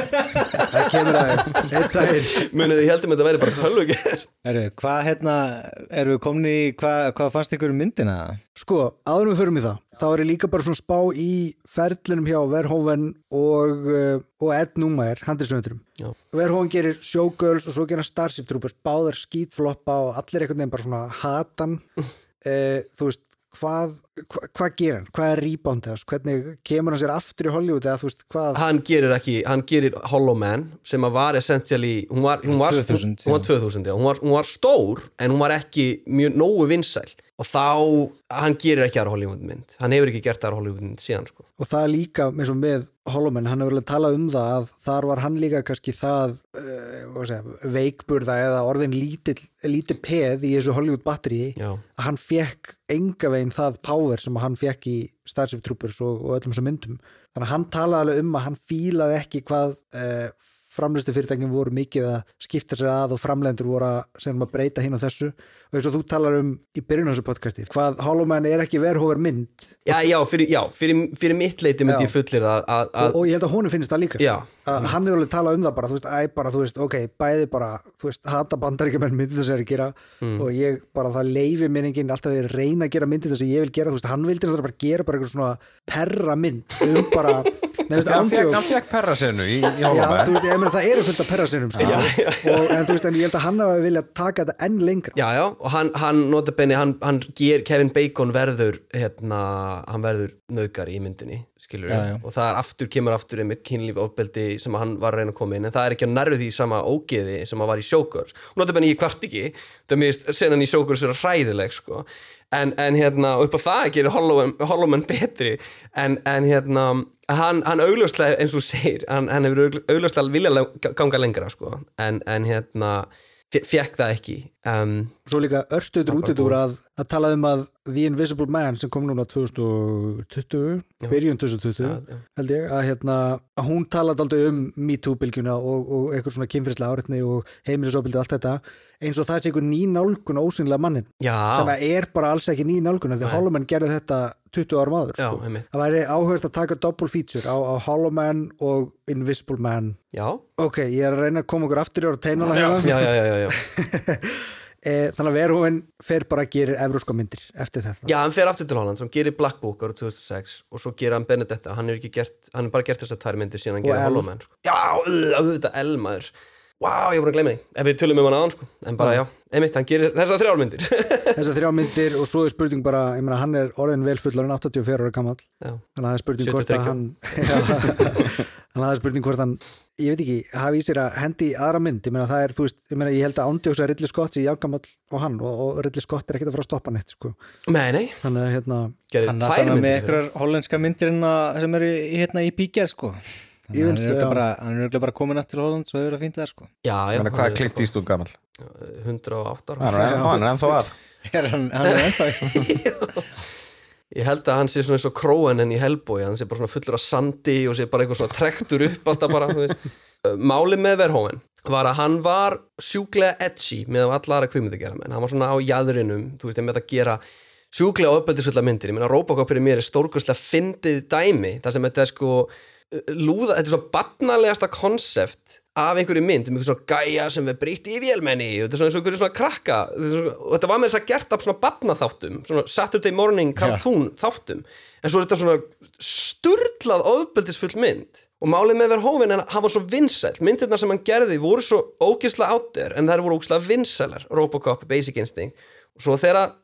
B: það kemur að einn daginn
C: Munið þið heldum að þetta væri bara tölvugerð.
E: Eru, hvað hérna, eru við komin í, hvað, hvað fannst ykkur um myndina?
B: Sko, áður en við förum í það, þá er ég líka bara svona spá í ferlinum hjá Verhoeven og, uh, og Ed Númair, handriðsöfundurum.
C: Já.
B: Verhoeven gerir Showgirls og svo gerir hann Starship Troopers, báðar skítfloppa og allir einhvern veginn bara svona hatan. uh, þú veist, hvað hva, hvað gerir hann? Hvað er rebound þess? Hvernig kemur hann sér aftur í Hollywood eða þú veist, hvað?
C: Hann gerir ekki, hann gerir Hollow Man sem að var essentially, hún var, hún var,
E: tvö þúsund,
C: hún var tvö þúsund, já, hún var, hún var stór en hún var ekki mjög nógu vinsæl og þá, hann gerir ekki aðra Hollywood mynd, hann hefur ekki gert aðra Hollywood mynd síðan, sko.
B: Og það er líka, eins og með Hollow Man, hann hefur alveg talað um það að þar var hann líka kannski það uh, segja, veikburða eða orðin lítill, lítið peð í þessu Hollywood batteríi
C: Já.
B: að hann fekk enga veginn það power sem hann fekk í Starship Troopers og, og öllum þessum myndum. Þannig að hann talaði alveg um að hann fílaði ekki hvað uh, framleiðslu fyrirtækin voru mikið að skipta sér að og framleiðendur voru að, sem að breyta hinn og þessu og eins og þú talar um í byrjun á þessu podcasti hvað Hollow Man er ekki Verhoeven mynd
C: Já, já, fyrir, já, fyrir, fyrir mitt leiti myndi
B: Já.
C: ég fullir að, að, að
B: og, og ég held að honum finnst það líka
C: Já.
B: að hann hefur alveg talað um það bara, þú veist, æ, bara, þú veist, ok, bæði bara, þú veist, hata bandaríkjumenn myndi þess að gera
C: Mm.
B: og ég bara, það leifi mér enginn alltaf þeir reyna að gera myndi þess að ég vil gera, þú veist, hann vildi náttúrulega bara gera bara eitthvað svona perra mynd um bara, nefnist,
D: Hann fekk,
B: ándjók
D: hann fekk perrasenu í, í
B: Já,
D: Hollow
B: þú
D: Man.
B: veist, ég meina það eru fullt af perrasinum sko. og, en þú veist, en ég held að hann hafa viljað taka þetta enn lengra
C: Já, já, og hann, hann notabenni, hann, hann ger, Kevin Bacon verður, hérna, hann verður nauðgari í myndinni, skilur
E: Já, já.
C: og það er aftur, kemur aftur einmitt kynlíf ofbeldi sem hann var að reyna að koma inn en það er ekki að nærðu því sama ógeði sem að var í Showgirls og notabenni ég kvart ekki það minnst senan í Showgirls vera hræðileg, sko en, en hérna, og upp á það gerir Hollow, Hollow Man betri en, en hérna, hann, hann augljóslega eins og þú segir, hann, hann hefur augljóslega vilja ganga lengra, sko en, en hérna, fekk það ekki um,
B: Svo líka örstuður
C: Það er bara
B: útidúr að, að tala um að The Invisible Man sem kom núna tvö þúsund og tuttugu
C: Já.
B: byrjun tvö þúsund og tuttugu,
C: Já, já.
B: held ég að, hérna, að hún talaði aldrei um MeToo-bylgjuna og, og eitthvað svona kynfyrslega áreitni og heimilisofbeldi og allt þetta eins og það sé einhver ný nálgun ósynlega mannin
C: Já,
B: sem að er bara alls ekki ný nálgun því
C: Nei.
B: Hollow Man gerði þetta tuttugu árum áður
C: já,
B: sko.
C: einmitt
B: Það væri áhört að taka double feature á, á Hollow Man og Invisible Man
C: Já,
B: Ok, ég er að reyna að koma okkur aftur í ára teinala
C: já,
B: hérna
C: já, já, já, já.
B: e, Þannig að Verhoeven fer bara að gera evróska myndir eftir þetta
C: Já, hann fer aftur til Holland, hann gerir Black Book árið tvö þúsund og sex og svo gerir hann Benedetta, hann er ekki gert hann er bara gert þess að tvær myndir síðan hann
B: Og
C: gerir
B: El.
C: Hollow Man, sko. Já, auðvitað Elmaður Vá, ég var að gleyma því, ef við tölum um hann aðan, sko en bara, já, einmitt, hann gerir þessar þrjár myndir
B: Þessar þrjá myndir og svo er spurning bara ég meina hann er orðin vel fullarinn áttatíu og fjögur ára gamall
C: Já,
B: þannig að það er spurning hvort
C: sjötíu og
B: að hann Já, þannig að það er spurning hvort hann ég veit ekki, hafi í sér að hendi í aðra mynd ég meina það er, þú veist, ég meina ég held að ándjóks að Ridley Scott sé jágamall og hann og, og Ridley Scott er ekkert að fara að stoppa neitt sko.
C: nei, nei,
B: þannig að hérna,
C: gerir
E: Hann er
C: tvær
E: þarna með
C: myndir
E: einhverjar hollenska myndir hérna sem eru í- hérna í bíkjar sko.
B: Ég
E: Þannig að
B: finnst
E: hann er
B: það,
E: örugglega
B: já.
E: bara, hann er örugglega bara komin aftur til Hollands og hefur að fínt það sko.
C: Já, já,
D: Menna, hvað er Clint Eastwood gamall?
C: hundrað og átta
D: Hann
C: ára
D: er hann er ennþá að.
E: Er hann, hann er ennþá
C: Ég held að hann sé svona eins og Crowan en í Hellboy hann sé bara svona fullur af sandi og sé bara eitthvað svona trektur upp alltaf bara, þú veist Málið með Verhoeven var að hann var sjúklega edgy með alla aðra kvikmyndagerðar menn, hann var svona á jaðrinum, þú veist, ég með að gera sjúklega ofbeldisfulla myndir, ég meina Robocop fyrir mér er stórkostlega fyndið dæmi, það sem þetta er sko lúða, þetta er svo barnalegasta konsept af einhverju mynd, um einhver svona gæja sem við breytti í vélmenni, þetta er svona eins og einhverju svona krakka, þetta er svona, og þetta var með þess að gert af svona barnaþáttum, svona Saturday morning cartoon þáttum, en svo er þetta svona sturlað ofbeldisfull mynd og málið með Verhoeven en hann var svo vinsæll, myndirnar sem hann gerði voru svo ógeðslega out there en þær voru ógeðslega vinsælar, Robocop, Basic Instinct og svo þegar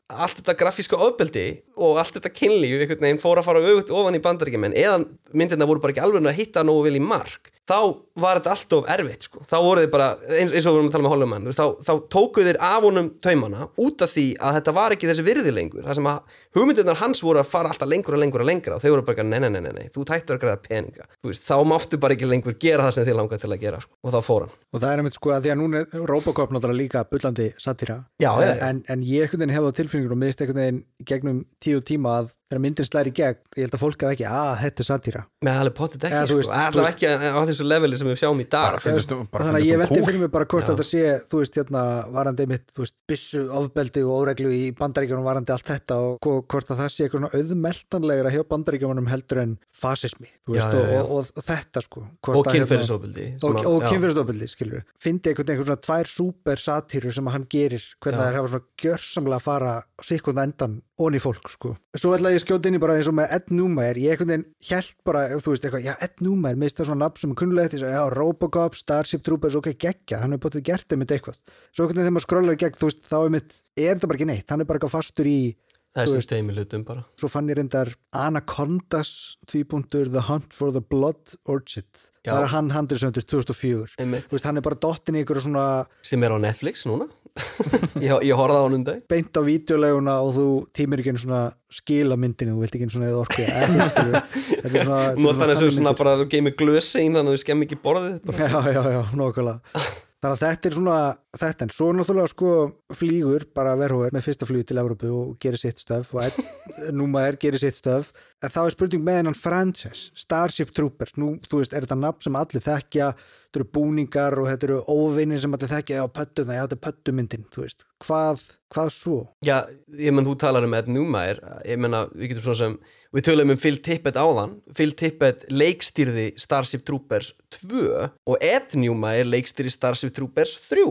C: allt þetta grafíska ofbeldi og allt þetta kynlíf einhvern veginn fór að fara auðvitað ofan í Bandaríkjamenn eða myndirna voru bara ekki alveg að hitta nógu vel í mark þá var þetta allt of erfitt sko. Þá voru þið bara, eins, eins og við vorum að tala með Hollywoodmann þá, þá tókuð þeir af honum taumana út af því að þetta var ekki þessi virði lengur það sem að hugmyndirnar hans voru að fara alltaf lengur og lengur og lengra og þeir voru bara, nei, nei, nei, nei, þú tættur að græða peninga þú veist, þá máttu bara ekki lengur gera það sem þið langaði til að gera sko. Og þá fór hann
B: og það er einmitt sko að því að núna er Robocop náttúrulega líka bullandi satira
C: Já,
B: en,
C: ja, ja.
B: en, en ég einhvern veginn hefði á tilfinningur og miðst einhvern veginn gegnum tíu tíma að þegar myndin slæri í gegn, ég held að fólk hafa ekki að þetta er satira
C: með alveg potið ekki,
B: Eða,
C: sko.
B: veist,
C: Alltaf ekki á þessu leveli sem við sjáum í dag
B: þannig að ég velti fyrir mig bara hvort að þetta sé þú veist hérna varandi mitt þú veist byssu ofbeldi og óreglu í Bandaríkjunum varandi allt þetta og hvort að það sé eitthvað auðmeltanlegra hjá Bandaríkjunum heldur en fasismi þú veist
C: já, já, já.
B: Og, og, og þetta sko
C: og kynferðisofbeldi
B: og, og kynferðisofbeldi skilur fyndi einhvern veginn svona tvær super satírur sem hann gerir hvernig það er hafa svona gjörsamlega að fara sikkunda endan onni fólk sko svo ætla ég skjóta inn í bara eins og með Ed Númæður ég einhvern veginn held bara þú veist eitthvað já Ed Númæður minnst það svona nafn sem er kunnulegt já Robocop, Starship Troopers ok geggja hann hefur bótið gert einmitt eitthvað svo einhvern veginn þegar maður skrollar í gegn þú veist þá einmitt er þetta bara ekki neitt hann er bara eitthvað fastur í
C: þessum steimi hlutum bara
B: svo fann ég reyndar Anacondas tvípunktur The Hunt for the Blood Orchid
C: Já.
B: það er hann handriðsöndur tvö þúsund og fjögur þú veist hann er bara dottin í ykkur svona
C: sem er á Netflix núna ég, ég horfði á hann um dag
B: beint á vídeoleguna og þú tímir ekki einu svona skila myndinu þú vilt ekki einu svona eða orku þetta er svona
C: nota hann þessu svona bara að þú geymir glösi innan og þú skemm ekki borðið bara.
B: já já já nákvæmlega þannig að þetta er svona þetta en svo náttúrulega sko flýgur bara Verhoeven með fyrsta flugi til Evrópu og gerir sitt stöf og Númæður gerir sitt stöf en þá er spurning með hennan franchise Starship Troopers, nú þú veist er þetta nafn sem allir þekkja, þetta eru búningar og þetta eru óvinir sem allir þekkja á pöttuna, já þetta er pöttumyndin, þú veist hvað, hvað svo?
C: Já, ég menn þú talar um Ed Númæður ég menna við getum svona sem við tölum um Phil Tippett áðan Phil Tippett leikstýrði Starship Troopers tvö og Ed Númæður leikstýrði Starship Troopers þrjú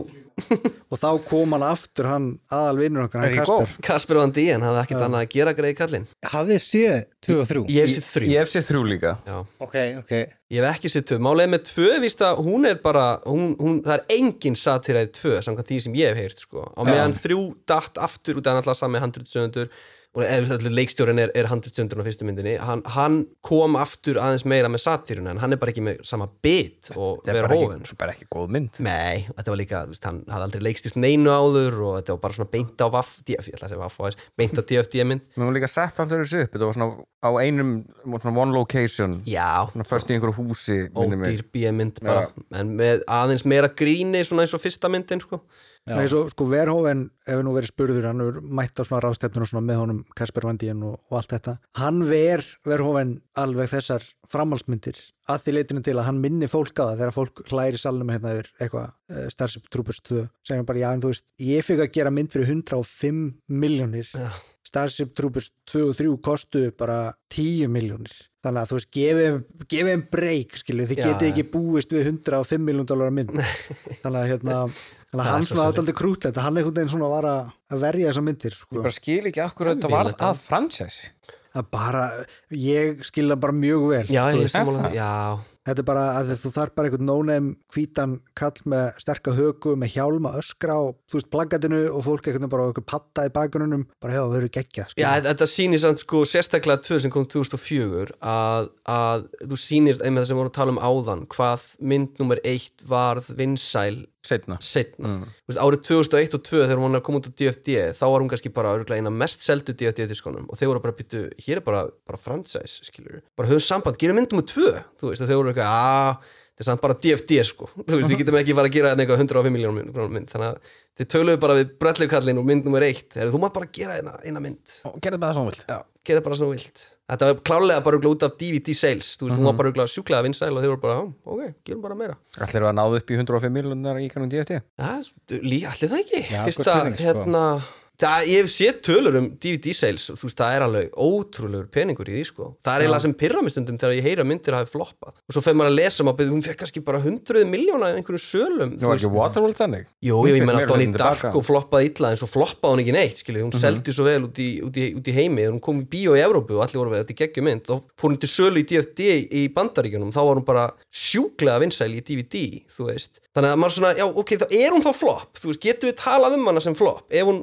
B: og þá kom hann aftur hann aðalvinur okkar, hann Kasper
C: Kasper Van Dien, hann hafði ekkert annað að gera greið kallinn
E: hafið séð tvö og þrjú?
C: Ég hef séð þrjú
D: Ég hef séð þrjú líka
C: Já.
E: ok, ok
C: Ég hef ekki séð tvö, málega með tvö víst að hún er bara, hún, hún, það er engin satiraði tvö, samkvæmt því sem ég hef heyrt sko. Á meðan þrjú datt aftur út af alltaf sami handritsöfundur og eða leikstjórinn er, er handritsöfundurinn á fyrstu myndinni hann, hann kom aftur aðeins meira með satíruna en hann er bara ekki með sama bit og vera hófin
D: Það er bara ekki góð mynd
C: Nei, þetta var líka, þú veist, hann hafði aldrei leikstýrt neinu áður og þetta var bara svona beint á vaff, ég ætla að segja vaff beint á D F D mynd
D: Mér var líka sett alltaf þessu upp, þetta var svona á einum svona one location
C: Já,
D: svona först í einhverju húsi
C: ódýr B-mynd bara, en með aðeins meira gríni svona eins og fyrsta myndin sko
B: Nei, svo, sko Verhoeven hefur nú verið spurður hann hefur mætt á svona ráðstefnur og svona með honum Kasper Van Dien og, og allt þetta hann ver Verhoeven alveg þessar framhaldsmyndir að því leitinu til að hann minni fólk á það þegar fólk hlæri salnum hérna yfir eitthvað uh, Starship Troopers tvö segir hann bara já en þú veist ég fikk að gera mynd fyrir hundrað og fimm miljónir
C: Já.
B: Starship Troopers tvö og þrjú kostu bara tíu miljónir þannig að þú veist gefið gefi þeim break skilu þið getið ekki búist við hundrað og fimm miljón dólar mynd þannig að hérna þannig að hann svona átaldi krútlegt hann einhvern veginn svona var að verja þessar myndir sko.
D: Ég bara skil ekki akkur þetta var að franchise
B: það bara, ég skilða bara mjög vel
C: Já,
B: þú
C: ég
B: veist.
C: sammála, já
B: Þetta er bara að þú þarf bara einhvern no-name hvítan kall með sterka högu með hjálma öskra og þú veist plaggatinu og fólk einhvern veginn bara einhvern patta í bakgrunum bara já, við erum geggjað
C: Já, þetta sýnir samt sko sérstaklega tvö sem kom tvö þúsund og fjögur að, að þú sýnir einmitt það sem vorum að tala um áðan hvað mynd nummer eitt varð vinsæl
D: setna,
C: setna.
D: Mm.
C: Veist, árið tvö þúsund og eitt og tvö þegar hún var að koma út á D F D þá var hún kannski bara örugglega eina mest seldu D F D-diskonum og þeir voru bara býttu hér er bara, bara franchise, skilur bara höfum samband, gerum mynd nummer tvö þú veist, og þeir voru eitthvað, aaa, þetta er samt bara D F D sko, þú veist, við getum ekki bara að gera þetta eitthvað hundrað og fimm miljónum mynd, þannig að þeir töluðu bara við bröllugkallin og mynd nummer eitt þegar þú mátt bara gera eina, eina mynd
D: og gerði bara það svona vilt
C: Já, gera bara svona vilt Þetta var klálega bara út af D V D sales þú veist, hún var bara sjúklega vinsæl og þeir voru bara, ok, gerum bara meira
D: Allir eru að náðu upp í hundrað og fimm miljónar í kannum D F D
C: Já, lí, allir það ekki
E: Já,
C: Fyrsta,
E: góð spurning, sko.
C: hérna Það, ég hef séð tölur um D V D sales og þú veist, það er alveg ótrúlegur peningur í því sko. Það er eiginlega sem pirra mig stundum þegar ég heyra myndir hafi floppað og svo fer maður að lesa um að hún fekk kannski bara hundruð miljóna í einhverjum sölum
D: Það var ekki Waterworld þannig?
C: Jú,
D: Hún
C: ég
D: fékk
C: meina
D: meira
C: Donnie
D: hlutin tilbaka.
C: Darko floppaði illa en svo floppaði hún ekki neitt skilji, hún mm -hmm. seldi svo vel út í, út í, út í heimi hún kom í bíó í Evrópu og allir voru við þetta geggjum mynd þá fór hún til sölu í D F D í Bandaríkjunum þá var hún bara sjúklega vinsæl í D V D þú veist þannig að maður svona, já ok, þá er hún þá flop þú veist, getur við talað um hana sem flop ef hún, var hún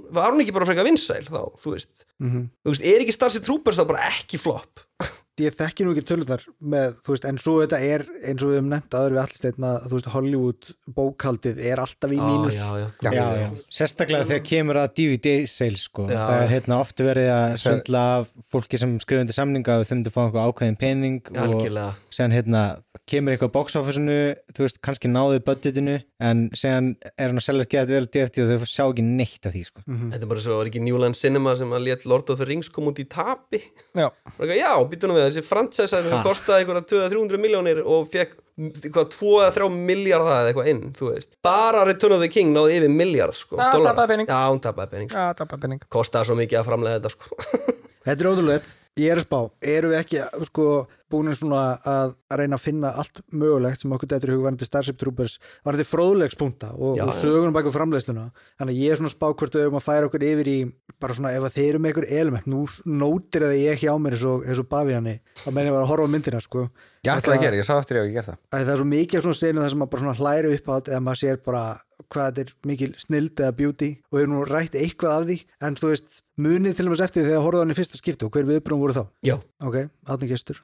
C: hún ekki bara frekar vinsæl þá, þú veist
B: Mhm.
C: þú veist, er ekki Starship Troopers þá bara ekki flop
B: Ég þekki nú ekki töluðar með, þú veist, en svo þetta er eins og við höfum nefnt aður við allir steinn að þú veist, Hollywood bókhaldið er alltaf í mínus.
C: já, já,
E: Já, já, sérstaklega þegar kemur að D V D sales sko,
C: Já.
E: það er hérna oft verið að svindla af fólki sem skrifa undir samninga og þau myndu fá eitthvað ákveðin pening og
C: algjörlega
E: sen hérna kemur eitthvað box office-unu, þú veist, kannski náðu budgetinu, en sen er hann að selja geðað vel D V D og þau sjá ekki neitt af því sko.
C: Þetta er bara svo, var ekki New Line Cinema sem að lét Lord of the Rings kom út í tapi
D: Já,
C: Bara eitthvað, já, býttu nú við, þessi franchise sem kostaði einhverja tvö til þrjú hundruð milljónir og fekk eitthvað tvo eða þrjá milljarða eða eitthvað inn, þú veist bara Return of the King náði yfir milljarð sko,
D: Já,
C: dollara.
D: tapaði pening.
C: Já, hún tapaði pening
D: já, tappa penning
C: kostaði svo mikið að framlega þetta sko
B: Þetta er ótrúlegt. Ég er að spá, eru við ekki sko búin svona að reyna að finna allt mögulegt sem okkur dættur í hug varandi Starship Troopers, varandi fróðlegspunkta og,
C: Já,
B: og
C: já.
B: sögunum bak við framleiðsluna. Þannig að ég er svona að spá hvort við um að færa okkur yfir í bara svona ef að þeir eru með einhver element, nú nótir að ég hjá mér eins og, eins og Bavíani, þá menn ég var að horfa á myndina sko.
D: Ég ætlaði að gera, ég sá eftir ég og ég ger það
B: Að það er svo mikið af svona senu þar sem maður bara svona hlæri upp á þetta eða maður sér bara hvað þetta er mikil snild eða beauty og við erum nú rætt eitthvað af því en þú veist, munið til og með eftir þegar horfðu hann í fyrsta skipti og hver viðbröðum voru þá?
C: Já
B: Ok, átni gestur.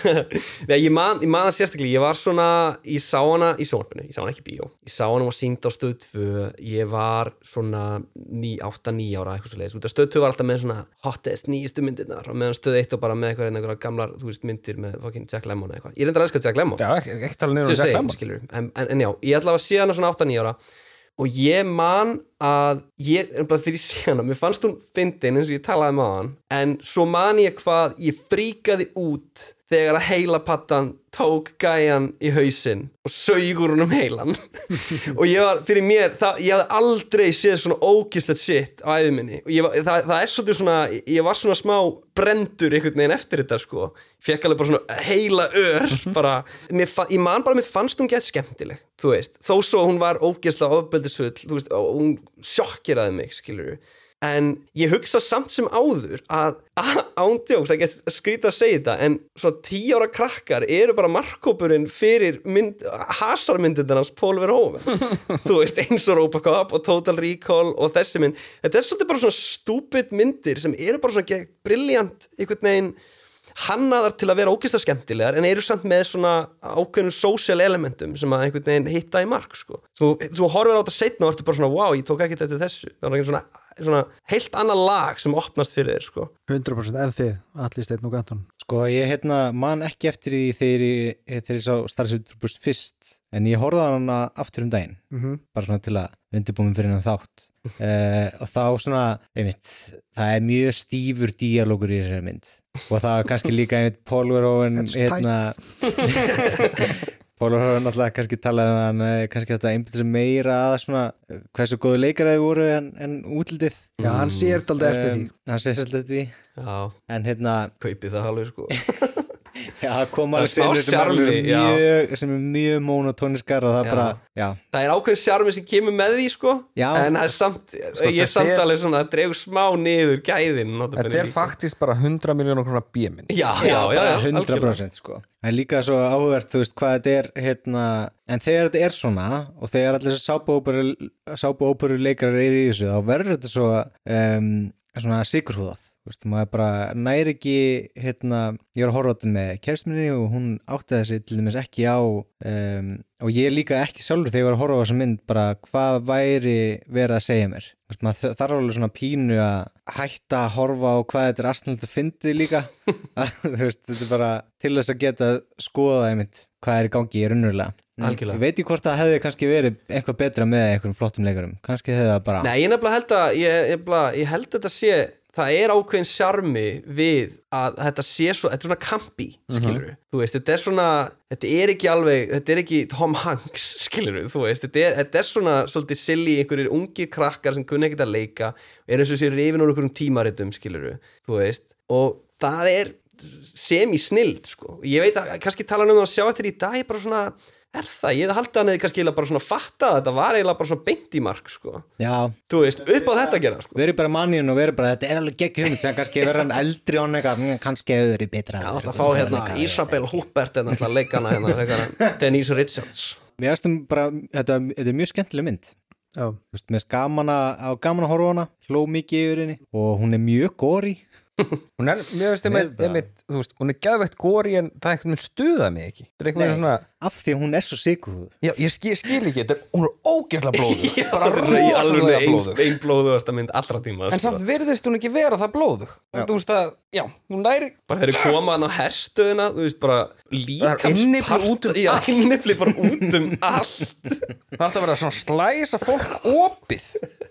C: Nei, ég man, ég man það sérstaklega, ég var svona ég sá hana í sjónvarpinu, ég sá hana ekki í bíó ég sá hana var sýnd á stöð tvö ég var svona ní, átta, níu ára eitthvað svo leiðis, út af stöð tvö var alltaf með svona hottest, nýjustu myndirnar og meðan stöð eitt og bara með eitthvað einhverja gamlar, þú veist, myndir með fucking Jack Lemmon eða eitthvað, ég reyndar að elska Jack Lemmon
D: Já, ekki, ekki tala niður um
C: Just
D: Jack
C: saying,
D: Lemmon
C: skilur en, en, en já, ég ætla að sé hana svona átta, níu ára og ég man að ég, bara þegar ég sé hana, mér fannst hún fyndin eins og ég talaði með hann en svo man ég hvað ég fríkaði út þegar að heilapattan tók gæjan í hausinn og saugur hún um heilan og ég var, fyrir mér, það, ég hafði aldrei séð svona ógislegt shit á ævi minni og ég var, það, það er svolítið svona ég var svona smá brendur einhvern veginn eftir þetta sko, ég fekk alveg bara svona heila ör, bara mér, ég man bara, mér fannst hún gett skemmtileg þú veist, þó svo hún var ógislega ofbeldisfull, þú veist, og hún sjokkeraði mig, skilur við en ég hugsa samt sem áður að ándjóks, það get skrítið að segja þetta en svona tíu ára krakkar eru bara markkópurinn fyrir mynd, hasarmyndirnar hans Paul Verhoeven þú veist, eins og Robocop og Total Recall og þessi mynd, þetta er svolítið bara svona stúpid myndir sem eru bara svona brilliant einhvern veginn hannaðar til að vera ógeðslega skemmtilegar en eru samt með svona ákveðnum social elementum sem að einhvern veginn hitta í mark sko. Þú, þú horfir á þetta seinna og ertu bara svona wow, ég tók ekki eftir þessu það er svona, svona heilt annað lag sem opnast fyrir þér sko.
B: hundra prósent en þið, Atli Steinn og Anton.
E: Sko ég hérna man ekki eftir því þegar ég, þegar ég sá Starship Troopers fyrst en ég horfði á hana aftur um daginn
B: Mhm.
E: bara svona til að undirbúum fyrir hennan þátt uh, og þá svona einmitt, það er mjög stífur díalógur í þessari mynd og það er kannski líka einmitt Paul Verhoeven
B: That's
E: hérna Paul Verhoeven náttúrulega kannski talaði um hann eh, kannski þetta einbætt sem meira að svona eh, hversu góðu leikaræði voru en, en útlitið
B: Já, hann sér daldið eftir því.
E: um, hann sér svolítið eftir því
C: Já,
E: en hérna
C: kaupið það alveg sko
E: já, það kom
C: Það er
E: alveg
C: smá
E: senur sem,
C: sjarmi,
E: alveg
C: já.
E: mjög, sem er mjög monotóniskar og það
C: Já.
E: bara, já,
C: Það er ákveðin sjarmi sem kemur með því sko
E: Já.
C: en það er samt, ég er
D: þetta
C: samt
D: er-
C: alveg svona að dregur smá niður gæðin
D: Þetta er faktist bara hundrað miljónur krónar bíminn
C: Já, já, já, já,
E: bara
C: algjörlega.
E: hundrað prósent sko. Það er líka svo áhugavert, þú veist, hvað þetta er hérna, en þegar þetta er svona og þegar allir sápuóperu sápuóperu leikarar eru í þessu, þá verður þetta svo um, svona sigurhúðað þú veist, maður bara næri ekki hérna, ég var að horfa á þetta með kærstminni og hún átti þessi til dæmis ekki á um, og ég líka ekki sjálfur þegar ég var að horfa á þessa mynd bara hvað væri verið að segja mér þú veist, maður þarf alveg svona pínu að hætta að horfa á hvað þetta er astnalegt að fyndið líka þú veist, þetta er bara til þess að geta skoða einmitt hvað er í gangi í raunverulega
C: Algjörlega.
E: Ég veit ekki hvort það hefði kannski verið eitthvað betra með einhverjum flottum leikarum kannski hefði það bara
C: Nei, ég nefnilega held að ég, ég, nefnilega- ég held að þetta sé það er ákveðin sjarmi við að þetta sé svo, þetta er svona campi skilur við, þú veist, þetta er svona þetta er ekki alveg, þetta er ekki Tom Hanks skilur við, þú veist, þetta er, þetta er svona svolítið silly, einhverjir ungir krakkar sem kunni ekkert að leika, er eins og sér rifin úr einhverjum tímaritum skilur við, þú veist og það er semi-snild sko, ég veit að kannski tala um að sjá eftir í dag, ég bara svona er það, ég hefði haldið að hann hefði kannski eiginlega bara svona fattað að þetta var eiginlega bara svona beint í mark sko,
E: Já,
C: þú veist, upp á þetta að gera sko.
E: verið bara mannin og verið bara, þetta er alveg gegn hugmynd sem kannski verið hann eldri og hann eitthvað, "Mm, kannski hefur verið betra
C: Já, það fá hérna Isabel Huppert en alltaf leikana hérna, leikana Denise Richards
E: Mér finnst um bara, þetta, þetta er mjög skemmtileg mynd
B: Já.
E: Þú veist, með gaman að, á gaman að horfa á hana, hló mikið yfir henni og hún er mjög góri.
D: Hún er, mér veist, einmitt, einmitt, þú veist, hún er geðveikt góri en það er eitthvað stuða mig ekki. Það er eitthvað svona...
E: Af því að hún er svo sigurhúð.
D: Já, ég skil, skil ekki, þetta er, hún er ógeðslega blóðug. Bara
C: í alveg
D: rosalega
C: ein,
D: blóðug.
C: ein blóðugasta mynd allra tíma
D: En samt virðist hún ekki vera það blóðug. Þú veist að, já, hún næri...
C: bara þeir koma hann á herstöðina þú veist, bara
D: innifli út um
C: já, innifli bara út um allt
D: Það er alltaf að vera svona slæsa fólk opið.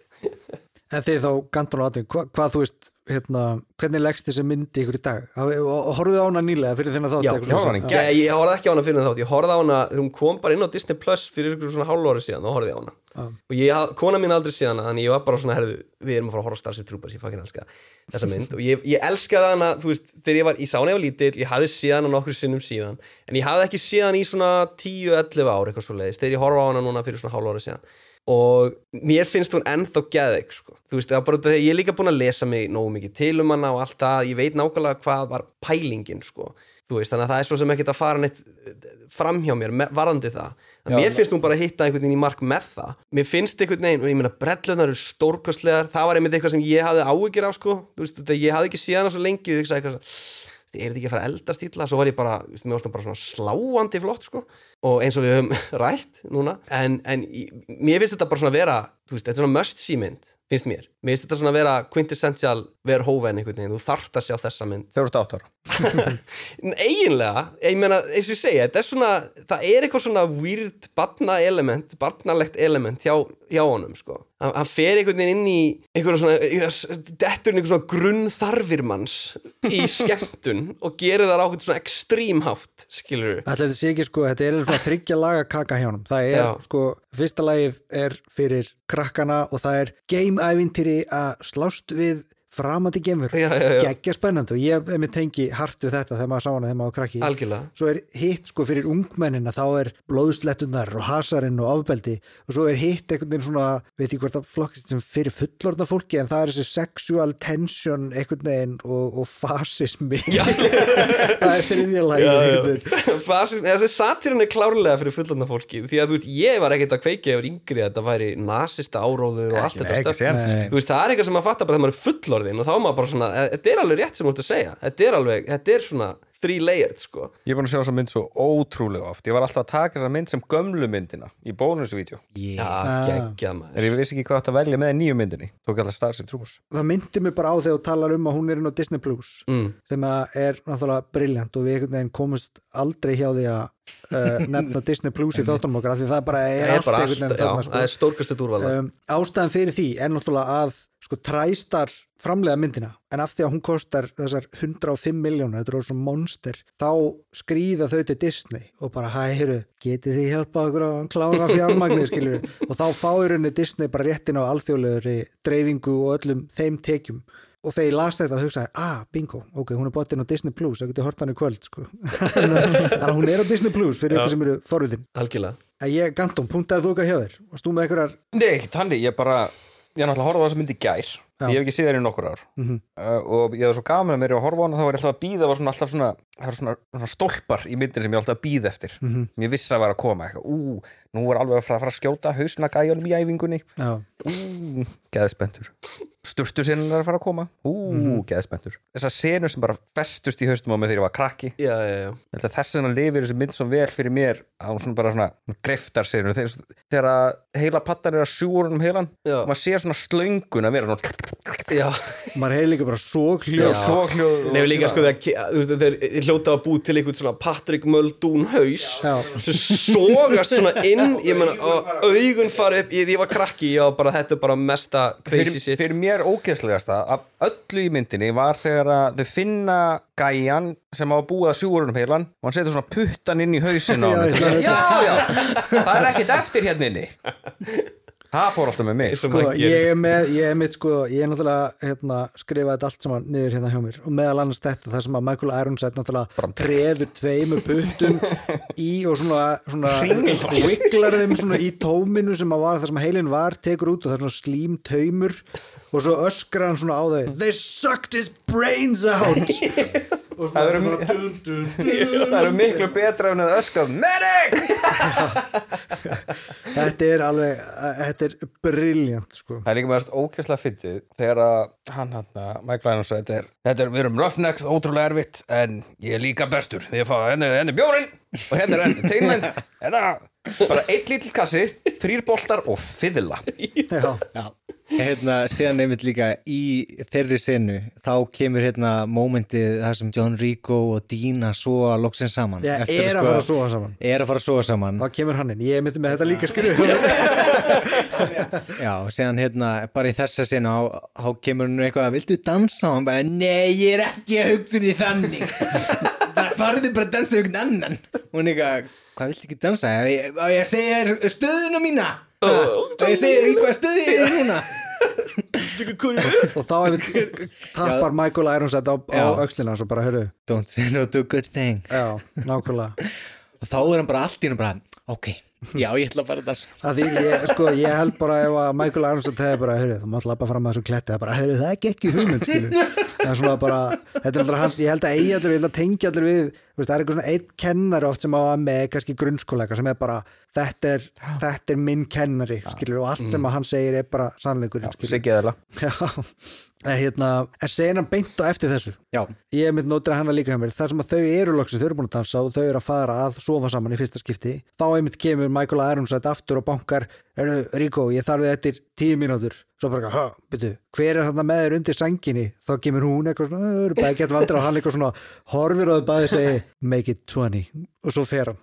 B: En þið þá Ganton og Adin, hva, hvað þú veist hérna, hvernig leggst þessi myndi ykkur í dag og, og horfðu á hana nýlega fyrir þennan þátt
C: já,
B: eitthvað
C: já,
B: svona?
C: já. Ég, ég horfði ekki á hana fyrir þennan þátt ég horfði á hana, hún kom bara inn á Disney Plus fyrir ykkur svona hálf ári síðan, þá horfði ég á hana
B: já.
C: og ég, kona mín aldrei síðan þannig ég var bara svona, herðu, við erum að fara að horfa á Starship Troopers ég fucking elska þessa mynd og ég, ég elskaði hana, þú veist, þegar ég var ég sá hana ég var lítill, ég hafði séð hana nokkur sinnum síðan en ég hafði ekki séð hana í svona tíu ellefu ár eitthvað svoleiðis, þegar ég horfa á hana núna fyrir svona hálf ári síðan og mér finnst hún ennþá geðveik sko. Þú veist, það er bara þegar ég er líka búin að lesa mig nógu mikið til um hana og allt það ég veit nákvæmlega hvað var pælingin sko. Þú veist, þannig að það er svo sem ekkert að fara neitt fram hjá mér varðandi það en mér finnst hún bara að hitta einhvern veginn í mark með það mér finnst einhvern veginn, og ég meina brellurnar eru stórkostlegar, það var einmitt eitthvað sem ég hafði áhyggjur af sko. Þú veist, þetta, ég hafði ekki séð hana svo lengi og hugsaði eitthvað er þetta ekki að fara að eldast illa svo var ég bara, mér varst það bara svona sláandi flott sko. Og eins og við höfum rætt núna, en, en mér finnst þetta bara svona vera, þú veist, þetta er svona must see mynd finnst mér, mér finnst þetta svona vera quintessential Verhoeven einhvern veginn, þú þarft að sjá þessa mynd
D: Þegar þú ert átt ára
C: eiginlega, ég meina, eins og ég segja þetta er svona, það er eitthvað svona weird barna element, barnalegt element hjá, hjá honum, sko hann, hann fer einhvern veginn inn í einhverja svona dettur einhver svona grunnþarfir manns í skemmtun og gerir það á einhvern svona extrímhátt skilur við.
B: Ætli þetta sé ekki, sko, þetta er svona þriggja laga kaka hjá honum, það er,
C: Já.
B: sko fyrsta lagið er fyrir krakkana og það er game-ævintýri að slást við framandi gemur,
C: Já, já, já.
B: geggja spennandi og ég er með tengi hart við þetta þegar maður sá hana þegar maður var krakki
C: Algjörlega.
B: svo er hitt sko fyrir ungmennina þá er blóðslettunar og hasarinn og ofbeldi og svo er hitt einhvern veginn svona veit ég hvort að flokkist sem fyrir fullorðna fólki en það er þessi sexual tension einhvern veginn og, og fasismi það er þriðja lagi
C: þessi satirinn er klárlega fyrir fullorðna fólki því að þú veist, ég var ekkert að kveikja yfir yngri að þetta væri nasista áróður og allt þetta
D: Ekki
C: stöf
D: séns.
C: þú veist, það er eitthvað sem maður fattar bara þegar maður er fullorðin og þá er maður bara svona, þetta er alveg rétt sem þú ert að segja þetta er alveg, þetta er svona three layered sko.
D: Ég er búin að sjá þessa mynd svo ótrúlega oft. Ég var alltaf að taka þessa mynd sem gömlu myndina í bónusvídeó.
C: Já,
B: Ah.
C: geggjað maður
D: En ég vissi ekki hvað átt að velja með nýju myndinni. Tók alltaf Starship Troopers.
B: það myndi mig bara á þegar þú talar um að hún er inn á Disney Plus
C: mm.
B: sem að er náttúrulega brilljant og við einhvern veginn komumst aldrei hjá því að uh, nefna Disney Plus í þáttunum okkar af því það bara er
C: Það er
B: allt
C: bara
B: einhvern
C: allt,
B: veginn
C: já,
B: þarna, sko.
C: það er stórkastið úrvalda
B: um, ástæðan fyrir því er náttúrulega að sko træstar framlega myndina en af því að hún kostar þessar hundrað og fimm miljónur, þetta er svona monster þá skrýða þau til Disney og bara hæ, heyrðu, getið þið hjálpað okkur að klára fjármagnir, skilur og þá fáir henni Disney bara réttin á alþjóðlegri dreifingu og öllum þeim tekjum og þegar ég las þetta og hugsaði, ah, bingo ok, hún er bóttinn á Disney Plus, það getur hort hann í kvöld sko. þannig að hún er á Disney Plus fyrir ykkur sem eru forvitin
C: Algjörlega
B: en ég, Ganton, punktaði þú ekki hjá þér varst þú með einhverjar
D: Nei, ekki þannig. Ég bara, ég náttúrulega horfði á þessa mynd í gær.
B: Já.
D: Ég hef ekki séð þér í nokkur ár.
B: Mhm.
D: uh, og ég var svo gaman að mér að horfa á hana þá var ég alltaf að bíða, var svona alltaf svona, það var svona, svona stólpar í myndin sem ég var alltaf að bíða eftir.
B: Mhm.
D: Mér vissi að vera að koma eitthvað. Ú, nú er alveg að fara, fara að skjóta hausna gæjunum í æfingunni.
B: já,
D: Ú, geðspentur. Sturtu senur er að fara að koma. Ú,
B: Mhm.
D: geðspentur. Þessar senur sem bara festust í haustum á mig þegar ég var krakki.
C: Já, já, já
D: Ég held að þess vegna lifir þessi mynd svo vel fyrir mér að hún svona bara svona greiftar senur þegar, þegar að heila pattan er að sjúra um heilan
C: Já.
D: og maður sér svona slöngun að vera svona
C: Já,
B: maður hefði líka bara svo hljóð
C: Já.
D: svo hljóð
C: Nei, líka sko þegar þú veist, þeir hljóta að búi til einhvern svona Patrick Muldoon haus
B: Já.
C: sem sogast svona inn ég meina, og augun fara upp ég, ég var krakki, ég var bara, þetta er bara mesta crazy
D: fyrir,
C: shit
D: fyrir mér ógeðslegasta af öllu í myndinni var þegar að þau finna gæjan sem á að búa sjúra um heilan og hann setur svona puttan inn í hausinn á
B: Já,
D: hann
B: ég veit
D: já, já, það er ekkert eftir hérna inni það fór alltaf með mig
C: Eins og
B: Sko,
C: maður gerir.
B: ég er með, ég er með sko, ég er náttúrulega hérna, skrifaði þetta allt saman niður hérna hjá mér og meðal annars þetta, það sem að Michael Ironside náttúrulega treður tveimu puttum í og svona, svona wigglar þeim svona í tóminu sem að var, það sem að heilin var, tekur út og það er svona slím taumur og svo öskrar hann svona á þau They sucked his brains out og
D: Það eru, það eru miklu betra en að öskra Medic!
B: Þetta er alveg, þetta er briljant sko.
D: Það er líka meðast ókvæslega fyndið þegar að hann hann Michael Irons þetta er, þetta er, við erum roughnecks, ótrúlega erfitt en ég er líka bestur því að fá henni, henni bjórinn og henni er entertainment þetta bara einn lítill kassi, þrír boltar og fiðla.
B: Já,
E: Já, hérna, síðan einmitt líka í þeirri senu, þá kemur hérna mómentið þar sem John Rico og Dina sofa loksins saman.
B: ég
E: Eftir
B: er að
E: sko-
B: fara að sofa saman.
E: Er að fara að sofa saman.
B: Þá kemur hann inn, ég myndi með þetta líka skrifu.
E: Já, síðan hérna, bara í þessa senu, þá, þá kemur hann eitthvað, viltu dansa? Og hann bara, nei, ég er ekki að hugsa um því þannig. Það farðu bara að dansa ykkur annan. Og hann eitthvað, hvað viltu ekki dansa? Ég, ég segi þér stöðuna mína. Og ég segi þér í hvað stöði ég er núna.
B: Og þá er tappar Michael Irons þetta á, á öxlina og bara, hörru.
E: Don't say no to a good thing.
B: Já, nákvæmlega.
E: Og þá er hann bara allt í hann bara, ok, já, ég ætla að fara að dansa.
B: að því ég, sko, ég held bara ef að Michael Irons að tegja bara, hörru, þú mátt lappa fram að þessu kletti, það er bara, hörru, það er ekki ekki hugmynd, skilu. Það er svona bara, þetta er alltaf hans, ég held að eigi allir, ég held að tengja allir við, veist, það er eitthvað svona einn kennari oft sem á að með kannski grunnskóleika sem er bara, þetta er, þetta er minn kennari, skilur, og allt sem að hann segir er bara sannleikurinn, skilur.
D: Siggi eðla.
B: Já, en hérna, en segir hann beint á eftir þessu.
E: Já.
B: Ég hef mynd nótrið hana líka hjá mér, þar sem að þau eru loksins, þau eru búin að dansa og þau eru að fara að sofa saman í fyrsta skipti, þá einmitt kemur Michael Irons þetta aftur og bankar, eru, Rico, ég þarf þið eftir tíu mínútur, svo bara, ha, byrju, hver er þarna með þér undir sænginni? Þá kemur hún eitthvað svona, þau eru bæði gett vandrar og hann eitthvað svona, horfir á þau bæði og segi, make it twenty, og svo fer hann.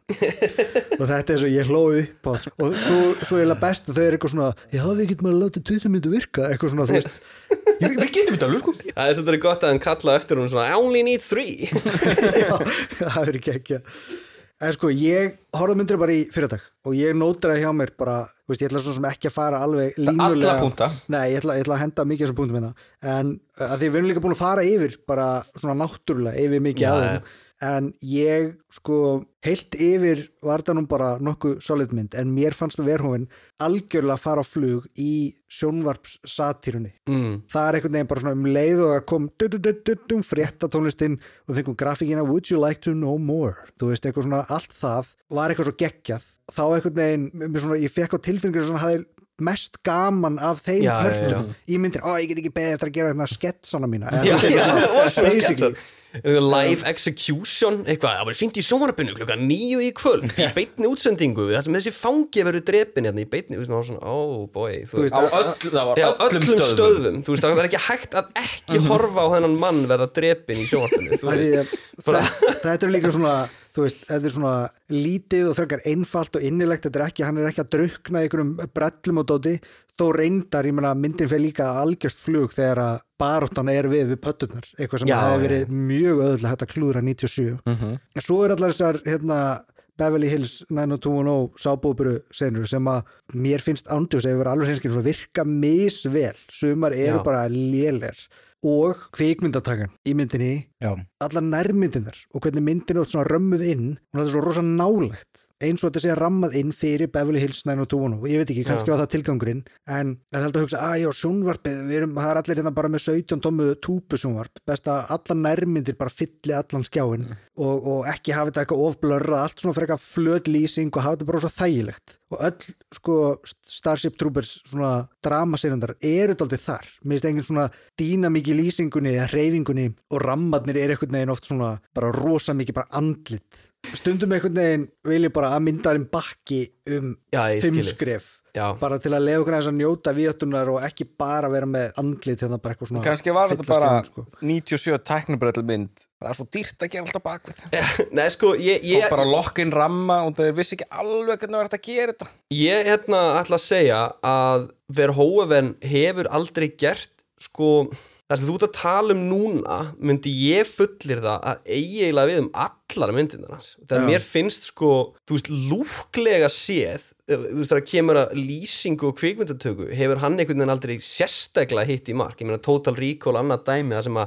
B: Og þetta er svo, ég hló upp á það, og svo, svo er það best að þau eru eitthvað svona, já, við getum að láta tuttugu mínútur virka, eitthvað svona, þú veist,
D: Við getum þetta alveg sko.
C: Það er þetta gott að hann kalla eftir hún svona I only need three.
B: Já, það er ekki ekki. En sko, ég horfði myndir bara í fyrirtak og ég nótraði hjá mér bara, veist, ég ætla svo sem ekki að fara alveg línulega.
D: Alla punkta.
B: Nei, ég ætla, ég ætla að henda mikið þessum punktum hérna. En að því við erum líka búin að fara yfir bara svona náttúrulega yfir mikið
C: Já,
B: af þeim. En ég sko heilt yfir var það nú bara nokkuð solid mynd en mér fannst með Verhoeven algjörlega að fara á flug í sjónvarpssatírunni. Mm. Það er einhvern veginn bara svona um leið og að kom du-du-du-du-du, fréttatónlistinn og fengum grafíkina Would you like to know more? Þú veist, eitthvað svona allt það var eitthvað svo geggjað. Þá einhvern veginn, svona, ég fekk á tilfinningur svona hafði mest gaman af þeim
C: Já,
B: pörnum
C: já, já.
B: í myndir, ó ég get ekki beðið eftir að gera þetta sketsana mína
C: Já, já, það var svo
B: basically.
C: skemmtilegt. Live execution, eitthvað, það var sýnt í sjónvarpinu klukkan níu í kvöld, í beinni útsendingu það sem þessi fangi verður drepin hérna í beinni, þú veist, maður svona, oh boy þú veist,
D: Á öll, það var
C: já,
D: öllum,
C: öllum
D: stöðum.
C: stöðum þú veist, það er ekki hægt að ekki horfa á þennan mann verða drepin í sjónvarpinu þú
B: Því
C: veist,
B: að það, þetta er líka svona þú veist, þetta er svona lítið og frekar einfalt og innilegt, þetta er ekki, hann er ekki að drukna í einhverjum brellum og dóti þó reyndar, ég meina, myndin fyrir líka algjört flug þegar að baráttan er við við pötturnar, eitthvað sem
C: Já,
B: hefur
C: já.
B: verið mjög öðvöldlega hægt að klúðra níutíu og sjö
D: Mhm.
B: en svo er allar þessar, hérna Beverly Hills nine oh two one oh sábúburu senur sem að mér finnst ándjós ef við erum alveg hinskinn svona virka misvel, sumar eru
C: Já.
B: bara lélegar og kvikmyndatakan í myndinni
E: Já.
B: allar nærmyndinar og hvernig myndin er oft svona römmuð inn og þetta er svo rosa nálægt eins og þetta sé rammað inn fyrir Beverly Hills nine oh two one oh ég veit ekki, kannski
C: Já.
B: var það tilgangurinn en það held að hugsa, að já, sjónvarpið við erum, það er allir hérna bara með sautján tommu túpusjónvarp, best að allar nærmyndir bara fylli allan skjáin mm. og, og ekki hafa þetta eitthvað ofblörra allt svona frekar flöt lýsing og hafa þetta bara svo þægilegt og öll, sko, Starship Troopers svona dramaserundar eru daldið þar, mér finnst engin svona dýnamík í lýsingunni eða hreyfingunni og rammarnir er einhvern veginn oft svona bara rosa mikið bara andlit stundum einhvern veginn vil ég bara að myndarinn bakki um
C: Já, ég
B: fimm
C: skil.
B: skref
C: Já.
B: bara til að lefa okkur aðeins að njóta víðáttunar og ekki bara vera með andlit hérna bara eitthvað svona
D: Kannski var þetta
B: fylla
D: bara
B: skjáinn, sko.
D: níutíu og sjö tæknibrellu mynd það er svo dýrt að gera alltaf bakvið
C: nei, sko, ég, ég,
D: og bara lokkin ramma og það vissi ekki alveg hvernig var þetta að gera þetta
C: ég hérna ætla að segja að Verhoeven hefur aldrei gert sko, það sem þú ert að tala um núna myndi ég fullir það að eiginlega við um allar myndirnar hans þegar
B: Já.
C: mér finnst sko, þú veist, lúklega séð þú veist, það kemur að lýsingu og kvikmyndatöku hefur hann einhvern veginn aldrei sérstaklega hitt í mark, ég meina Total Recall annað dæmi það sem að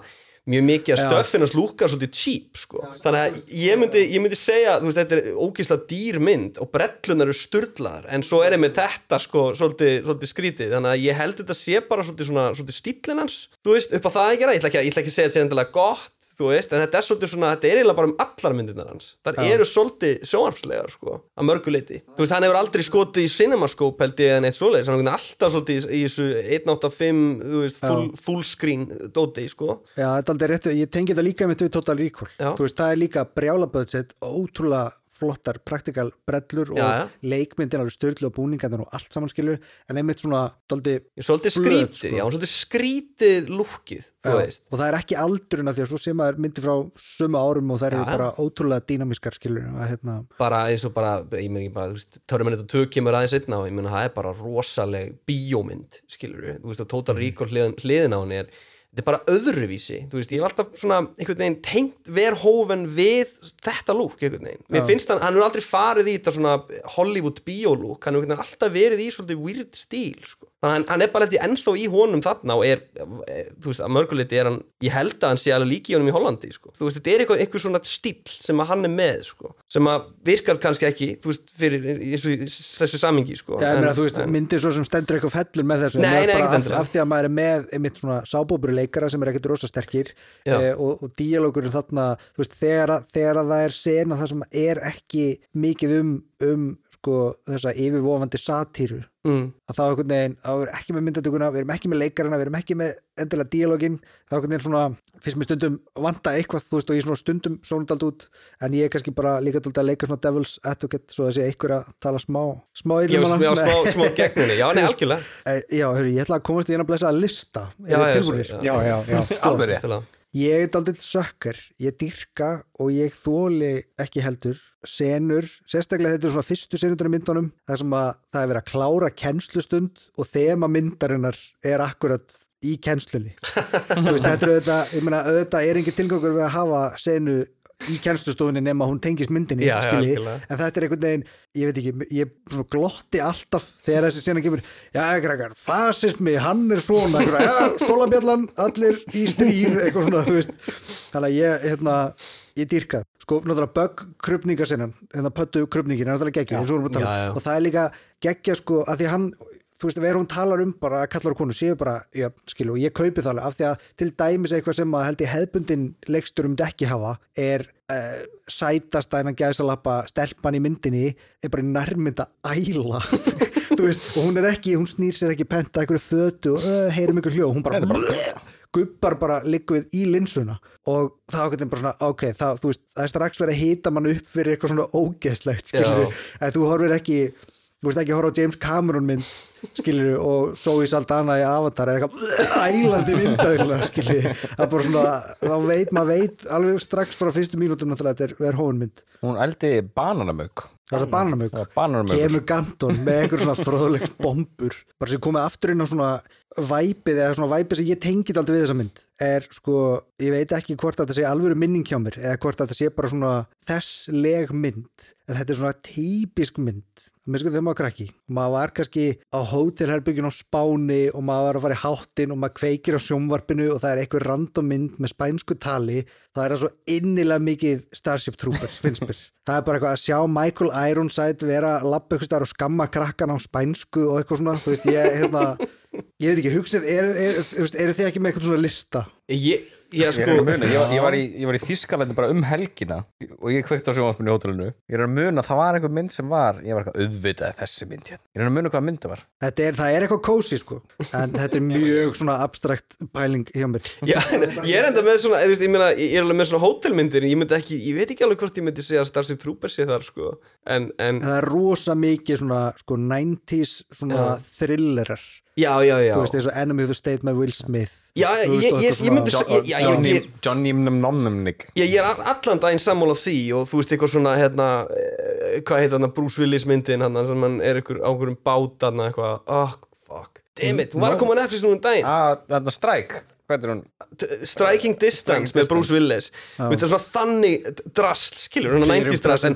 C: mjög mikið að stöffinans lúkar svolítið cheap sko. Þannig að ég myndi, ég myndi segja þú veist, þetta er ógeðslega dýr mynd og brellunar eru sturlaðar en svo er ég með þetta sko, svolítið, svolítið skrítið þannig að ég held þetta sé bara svolítið, svona, svolítið stíllinn hans þú veist, upp á það ekki, ég ætla ekki, ég ætla ekki að segja þetta sé endilega gott þú veist, en þetta er svolítið svona, þetta er eiginlega bara um allar myndirnar hans þar Já. Eru svolítið sjónvarpslegar sko, að mörgu leyti þú veist, hann hefur aldrei skotið í CinemaScope held ég en eitt svoleiðis, hann er alltaf svolítið í þessu einn átta fimm, þú veist, full, full screen dóti, sko
B: Já, þetta er aldrei rétt, ég tengi þetta líka með Total Recall Já. Þú veist, það er líka brjálaböðsett ótrúlega flottar praktikal brellur og
C: já, ja.
B: Leikmyndin alveg störtlu og búningarnir og allt samanskilu en einmitt svona svolítið
C: svolítið skrítið, sko. Já, svolítið skrítið lúkið, þú veist
B: og það er ekki aldurinn af því að svo sem maður myndir frá sömu árum og það eru bara ótrúlega dýnamískar skilur að, hérna...
C: bara eins og bara, ég meina ekki bara Terminator tvö kemur aðeins einna og ég meina það er bara rosaleg bíómynd skilur, þú veist að Total Recall hliðin, hliðin á henni er þetta er bara öðruvísi, þú veist, ég hef alltaf svona einhvern veginn tengt Verhoeven við þetta lúk, einhvern veginn mér Já. Finnst hann, hann er aldrei farið í þetta svona Hollywood bíólúk, hann er alltaf verið í svolítið weird stíl, sko þannig að hann, hann er bara alltaf ennþá í honum þarna og er, þú veist, að mörguleiti er hann ég held að hann sé alveg líki í honum í Hollandi, sko þú veist, þetta er eitthvað, eitthvað svona stíl sem að hann er með, sko, sem að virkar kannski ekki, þú veist, fyrir eins og þessu samingi, sko
B: Já,
C: en,
B: meina, þú veist,
C: en,
B: myndir svo sem stendur eitthvað fellur með þessu
C: nei, nei,
B: af, af því að maður er með einmitt svona sábóburi leikara sem er ekkert rosa sterkir eh, og, og díalógurinn þarna þú veist, þegar, þegar það er sena það sem er ekki mikið um, um sko, þessa yfirvofandi satíru mm. að þá einhvern veginn, þá erum ekki með myndatökuna við erum ekki með leikarana, við erum ekki með endilega díalógin, þá einhvern veginn svona fyrst með stundum vanta eitthvað, þú veist og ég svona stundum sónundald út, en ég er kannski bara líka að leika svona devil's advocate svo að sé einhver að tala smá smá
C: illum já, smá, smá gegninni, já, nei, algjörlega
B: Já, hörru, ég ætla að komast í eina blessa að lista
C: Já, já,
B: já, já, já
C: alveg rétt
B: Ég er daldið sökkar, ég dýrka og ég þóli ekki heldur senur, sérstaklega þetta er svona fyrstu senundar í myndunum, þar sem að það er verið að klára kennslustund og þema myndarinnar er akkurat í kennslunni Þú veist, þetta er auðvitað, ég meina, auðvitað er engin tilgangur við að hafa senu í kennslustofunni nema hún tengist myndinni
C: já,
B: skilji,
C: já,
B: en þetta er einhvern veginn ég veit ekki, ég svona glotti alltaf þegar þessi sena kemur, já, krakkar fasismi, hann er svona, já, skólabjallan allir í stríð, eitthvað svona þú veist, þannig að ég, hérna ég dýrka, sko, náttúrulega bögg krupningasinnan, hérna pöttu krupningin er náttúrulega geggja, eins og vorum að tala, og það er líka geggja, sko, að því hann þú veist, þegar hún talar um bara að kallar og konu séu bara, já, skilu, og ég kaupi það alveg af því að til dæmis eitthvað sem að held ég hefbundin leikstur um ekki hafa er uh, sætast að hennan gæsalappa stelpan í myndinni er bara í nærmynda æla þú veist, og hún er ekki, hún snýr sér ekki penta einhverju fötu og uh, heyrum ykkur hljóð, hún bara, bara gubbar bara ligguð í linsuna og það ákveðin bara svona, ok, það, þú veist, það er strax verið að hita mann upp fyrir eitthvað svona ógeðslegt, skilju, að þú horfir ekki þú veist ekki að horfa á James Cameron mynd skilur og Zoe Saldana í Avatar er eitthvað ælandi myndavill skilur, það er bara svona þá veit, maður veit alveg strax frá fyrstu mínútum náttúrulega þetta er Verhoeven mynd
D: hún eldi bananamögg
B: það er bananamögg, kemur Ganton með einhver svona fróðlegs bombur bara sem komið aftur inn á svona væpið eða svona væpið sem ég tengið aldrei við þessa mynd er sko, ég veit ekki hvort þetta sé alvöru minning hjá mér eða hvort þetta sé bara svona þessleg mynd en þetta er svona típisk mynd mér sko þegar maður krakki maður var kannski á hótelherbyggin á Spáni og maður var að fara í háttinn og maður kveikir á sjónvarpinu og það er einhver random mynd með spænsku tali það er það svo innilega mikið Starship Troopers finnst mér það er bara eitthvað að sjá Michael Ironside vera að labba eitthvað starf og skamma krakkan á spænsku og eitthvað svona þú veist ég, hérna, ég veit ekki hugsið eru er, er, er þið ekki með eitthvað svona lista?
C: Ég Já, sko,
D: ég, muna, ég, ég var í, í Þýskalandi bara um helgina og ég kveikt á sjónvarpinu í hótelinu ég er að muna, það var einhver mynd sem var ég var eitthvað auðvitaði þessi mynd hérna ég er að muna hvað mynd það var
B: þetta er, það er eitthvað cozy sko en þetta er mjög svona abstrakt pæling hjá mér
C: Já, ég er enda með svona ég, meina, ég er alveg með svona hótelmyndir ég, myndi ekki, ég veit ekki alveg hvort ég myndi segja Starship Troopers sé þar sko en, en...
B: það er rosa mikið svona sko nineties svona ja. Thrillerar
C: já, já, já
B: þú veist eins og Enemy of the State með Will Smith
C: Já, ég, ég, ég, ég myndi
D: Johnny Johnny Mnemonic
C: Ég er allan daginn sammála því og þú veist eitthvað svona hérna, hvað heit þarna Bruce Willis myndin hann sem hann er ykkur ákveðum bát hann eitthvað, oh fuck damn it, hún var að koma Netflix nú um daginn
D: ah, þarna Strike, hvað er hún?
C: Striking Distance með Bruce Willis þetta er svona þannig drasl skilur, hún er nineties drasl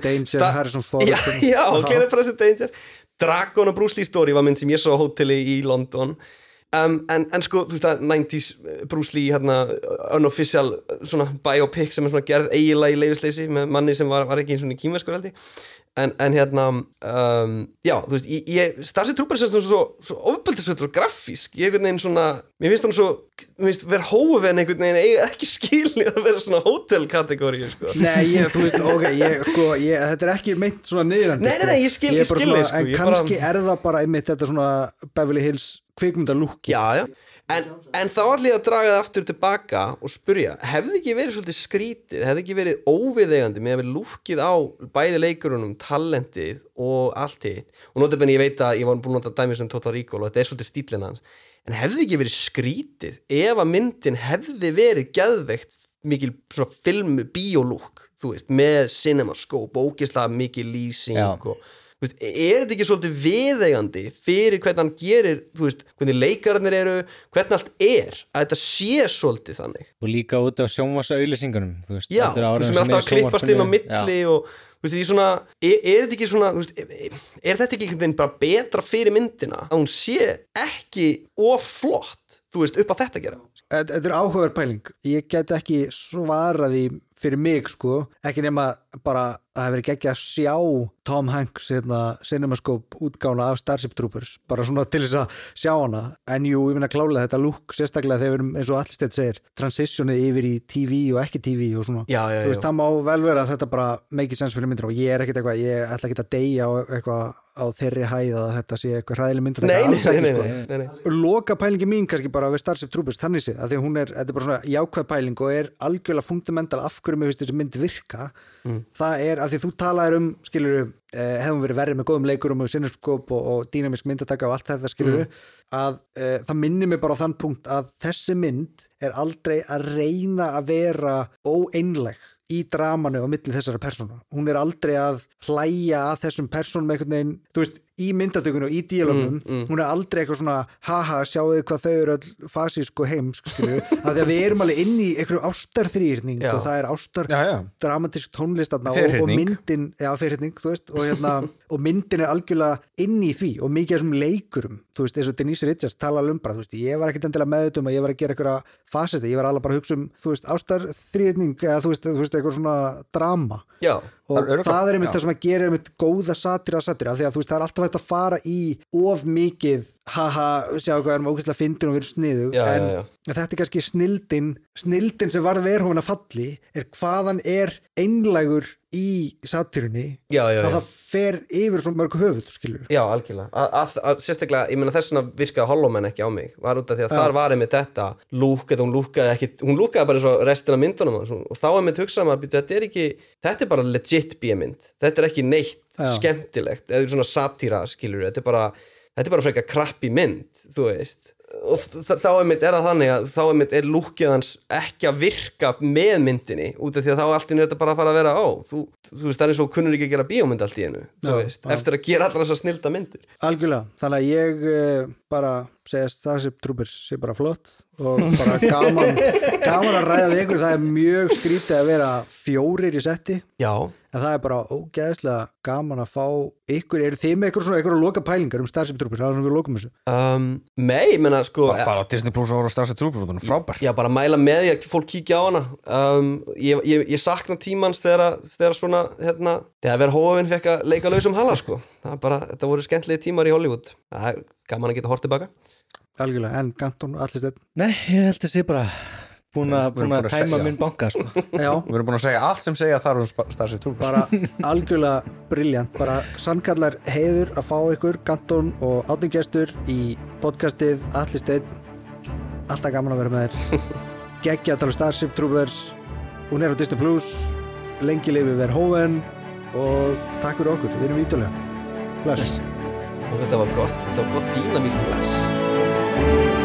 C: Já, já, Clear and Present Danger Dragon og Bruce Lee Story var mynd sem ég sá á hóteli í London um, en, en sko, þú veist það nineties Bruce Lee hérna, unofficial svona biopic sem er svona gerð eiginlega í leyfisleysi með manni sem var, var ekki eins og í kínverskur held ég En, en hérna, um, já, þú veist, ég, ég Starship Troopers er svona svo, svo ofbeldisfull og grafísk, ég einhvern veginn svona, mér finnst hún svo, mér finnst vera hófen einhvern veginn, eiga ekki skilið að vera svona hótelkategóri, sko.
B: Nei, ég, þú veist, ok, ég, sko, ég, þetta er ekki meint svona niðrandi.
C: Nei, nei, nei, ég skil, ég skil þig, sko.
B: En kannski bara... er það bara einmitt þetta svona Beverly Hills kvikmyndalúki.
C: Já, já. En, en þá ætla ég að draga það aftur tilbaka og spurja, hefði ekki verið svolítið skrítið, hefði ekki verið óviðeigandi með að vera lúkið á bæði leikurunum, talentið og allt hitt og notabene ég veit að ég var búin að nota dæmi sem Total Recall og þetta er svolítið stíllinn hans en hefði ekki verið skrítið ef að myndin hefði verið geðveikt mikil svona film bíólúk, þú veist, með cinemascope, ógeðslega mikil lýsing Já. og Veist, er þetta ekki svolítið viðeigandi fyrir hvernig hann gerir, þú veist, hvernig leikararnir eru, hvernig allt er að þetta sé svolítið þannig
E: og líka út af sjónvarsauðlýsingunum þú veist,
C: já, þú sem er alltaf að klippast inn á milli já. og þú veist, ég svona er, er þetta ekki svona, þú veist, er, er þetta ekki einhvern veginn bara betra fyrir myndina að hún sé ekki of flott, þú veist, upp á þetta að gera
B: Þetta er áhugaverð pæling ég get ekki svaraði fyrir mig sko, ekki nema bara að það hefur ekki að sjá Tom Hanks hérna, cinemascope útgána af Starship Troopers, bara svona til þess að sjá hana, en jú, ég finna klálega þetta look, sérstaklega þegar við erum, eins og allir stedt segir transitionið yfir í T V og ekki T V og svona,
C: já, já,
B: þú veist, það má vel vera að þetta bara make sense fyrir myndir og ég er ekkit eitthvað, ég ætla ekki að deyja á eitthvað á þeirri hæð að þetta sé eitthvað hræðileg mynd
C: nei, nei,
B: ekki,
C: nei,
B: sko.
C: nei, nei, nei.
B: Loka pælingi mín kannski bara við Starship Troopers þannig séð, af því að hún er, þetta er bara svona jákvæð pæling og er algjörlega fundamental af hverju mér finnst þessi mynd virka mm. það er af því þú talaðir um skiluru, eh, hefum verið verið með góðum leikurum og cinemascope og, og dýnamisk myndataka og allt þetta skiluru, mm. að eh, það minnir mig bara á þann punkt að þessi mynd er aldrei að reyna að vera óeinleg í dramanu á milli þessara persóna hún er aldrei að hlæja að þessum persónum einhvern veginn, þú veist, í myndatökunum og í díalógnum, mm, mm. hún er aldrei eitthvað svona haha, sjáuðu hvað þau eru öll fasísk og heimsk, skilju, af því að við erum alveg inn í einhverju ástarþrýrning og það er ástar já, já. dramatísk tónlistarna og, og myndin, já, ferhyrning, þú veist, og hérna og myndin er algjörlega inn í því og mikið af þessum leikurum, þú veist, eins og Denise Richards tala um bara, þú veist, ég var ekkit endilega meðutum að ég var að gera einhverja faseti, ég var alveg bara að hugsa um, þú veist, ástarþrýrning eða þú veist, þú veist, eitthvað svona drama
C: já
B: og það er, það er einmitt það sem að gera einmitt góða satira satira, af því að þú veist, það er alltaf hægt að fara í of mikið haha, sjá hvað erum ógeðslega fyndin og við erum sniðu
C: já,
B: en
C: já, já.
B: þetta er kannski snildin snildin sem varð verhófin að falli er hvaðan er einlægur í satirunni
C: já, já,
B: að
C: já.
B: það fer yfir svo mörg höfuð, skilur
C: já, algjörlega, að, að, að, sérstaklega ég meina þess vegna virkaði Hollow Man ekki á mig var út af því að já. Þar var einmitt þetta lúk, eða hún lúkaði ekki, hún lúkaði bara eins og restina myndunum og þá einmitt hugsaði maður, þetta er ekki þetta er bara legit bíómynd, þetta er ekki neitt já. Skemmtilegt, eða svona satíra skilur, þetta er bara, þetta er bara frekar krappi mynd, þú veist og þá einmitt er það þannig að þá einmitt er lúkið hans ekki að virka með myndinni, út af því að þá allt inn er þetta bara að fara að vera á, þú, þú veist það er eins og kunnur ekki að gera bíómynd allt í einu þú veist, já. Eftir að gera allar þessar snilda myndir
B: algjörlega, þannig að ég uh, bara segast Starship Troopers sé bara flott og bara gaman gaman að ræða við ykkur, það er mjög skrítið að vera fjórir í setti
C: já
B: en það er bara ógeðslega gaman að fá ykkur, eru þið með ykkur svona ykkur að loka pælingar um Starship Troopers, það er svona ykkur að loka um þessu
C: um, Nei, ég menna sko
D: bara fara á Disney Plus og ára Starship Troopers, það er frábær
C: Já, bara mæla með því að fólk kíkja á hana um, ég, ég, ég sakna tímans þegar, þegar svona, hérna þegar Verhoeven fekk að leika lausum hala sko það er bara, þetta voru skemmtilegi tímar í Hollywood það er gaman að geta hort tilbaka
B: Algjörlega, en Kanton, allir steinn
E: Nei, ég held að sé bara búin að tæma minn banka sko.
B: Já,
D: við erum búin að segja allt sem segja þar um Starship Troopers
B: bara algjörlega brilljant, bara sannkallar heiður að fá ykkur, Kanton og átningestur í podcastið Allir steinn, alltaf gaman að vera með þér geggja að tala um Starship Troopers hún er á Disney Plus lengi lifi Verhoeven og takk fyrir okkur, við erum vítulega bless
C: og þetta var gott, þetta var gott dýnamískt bless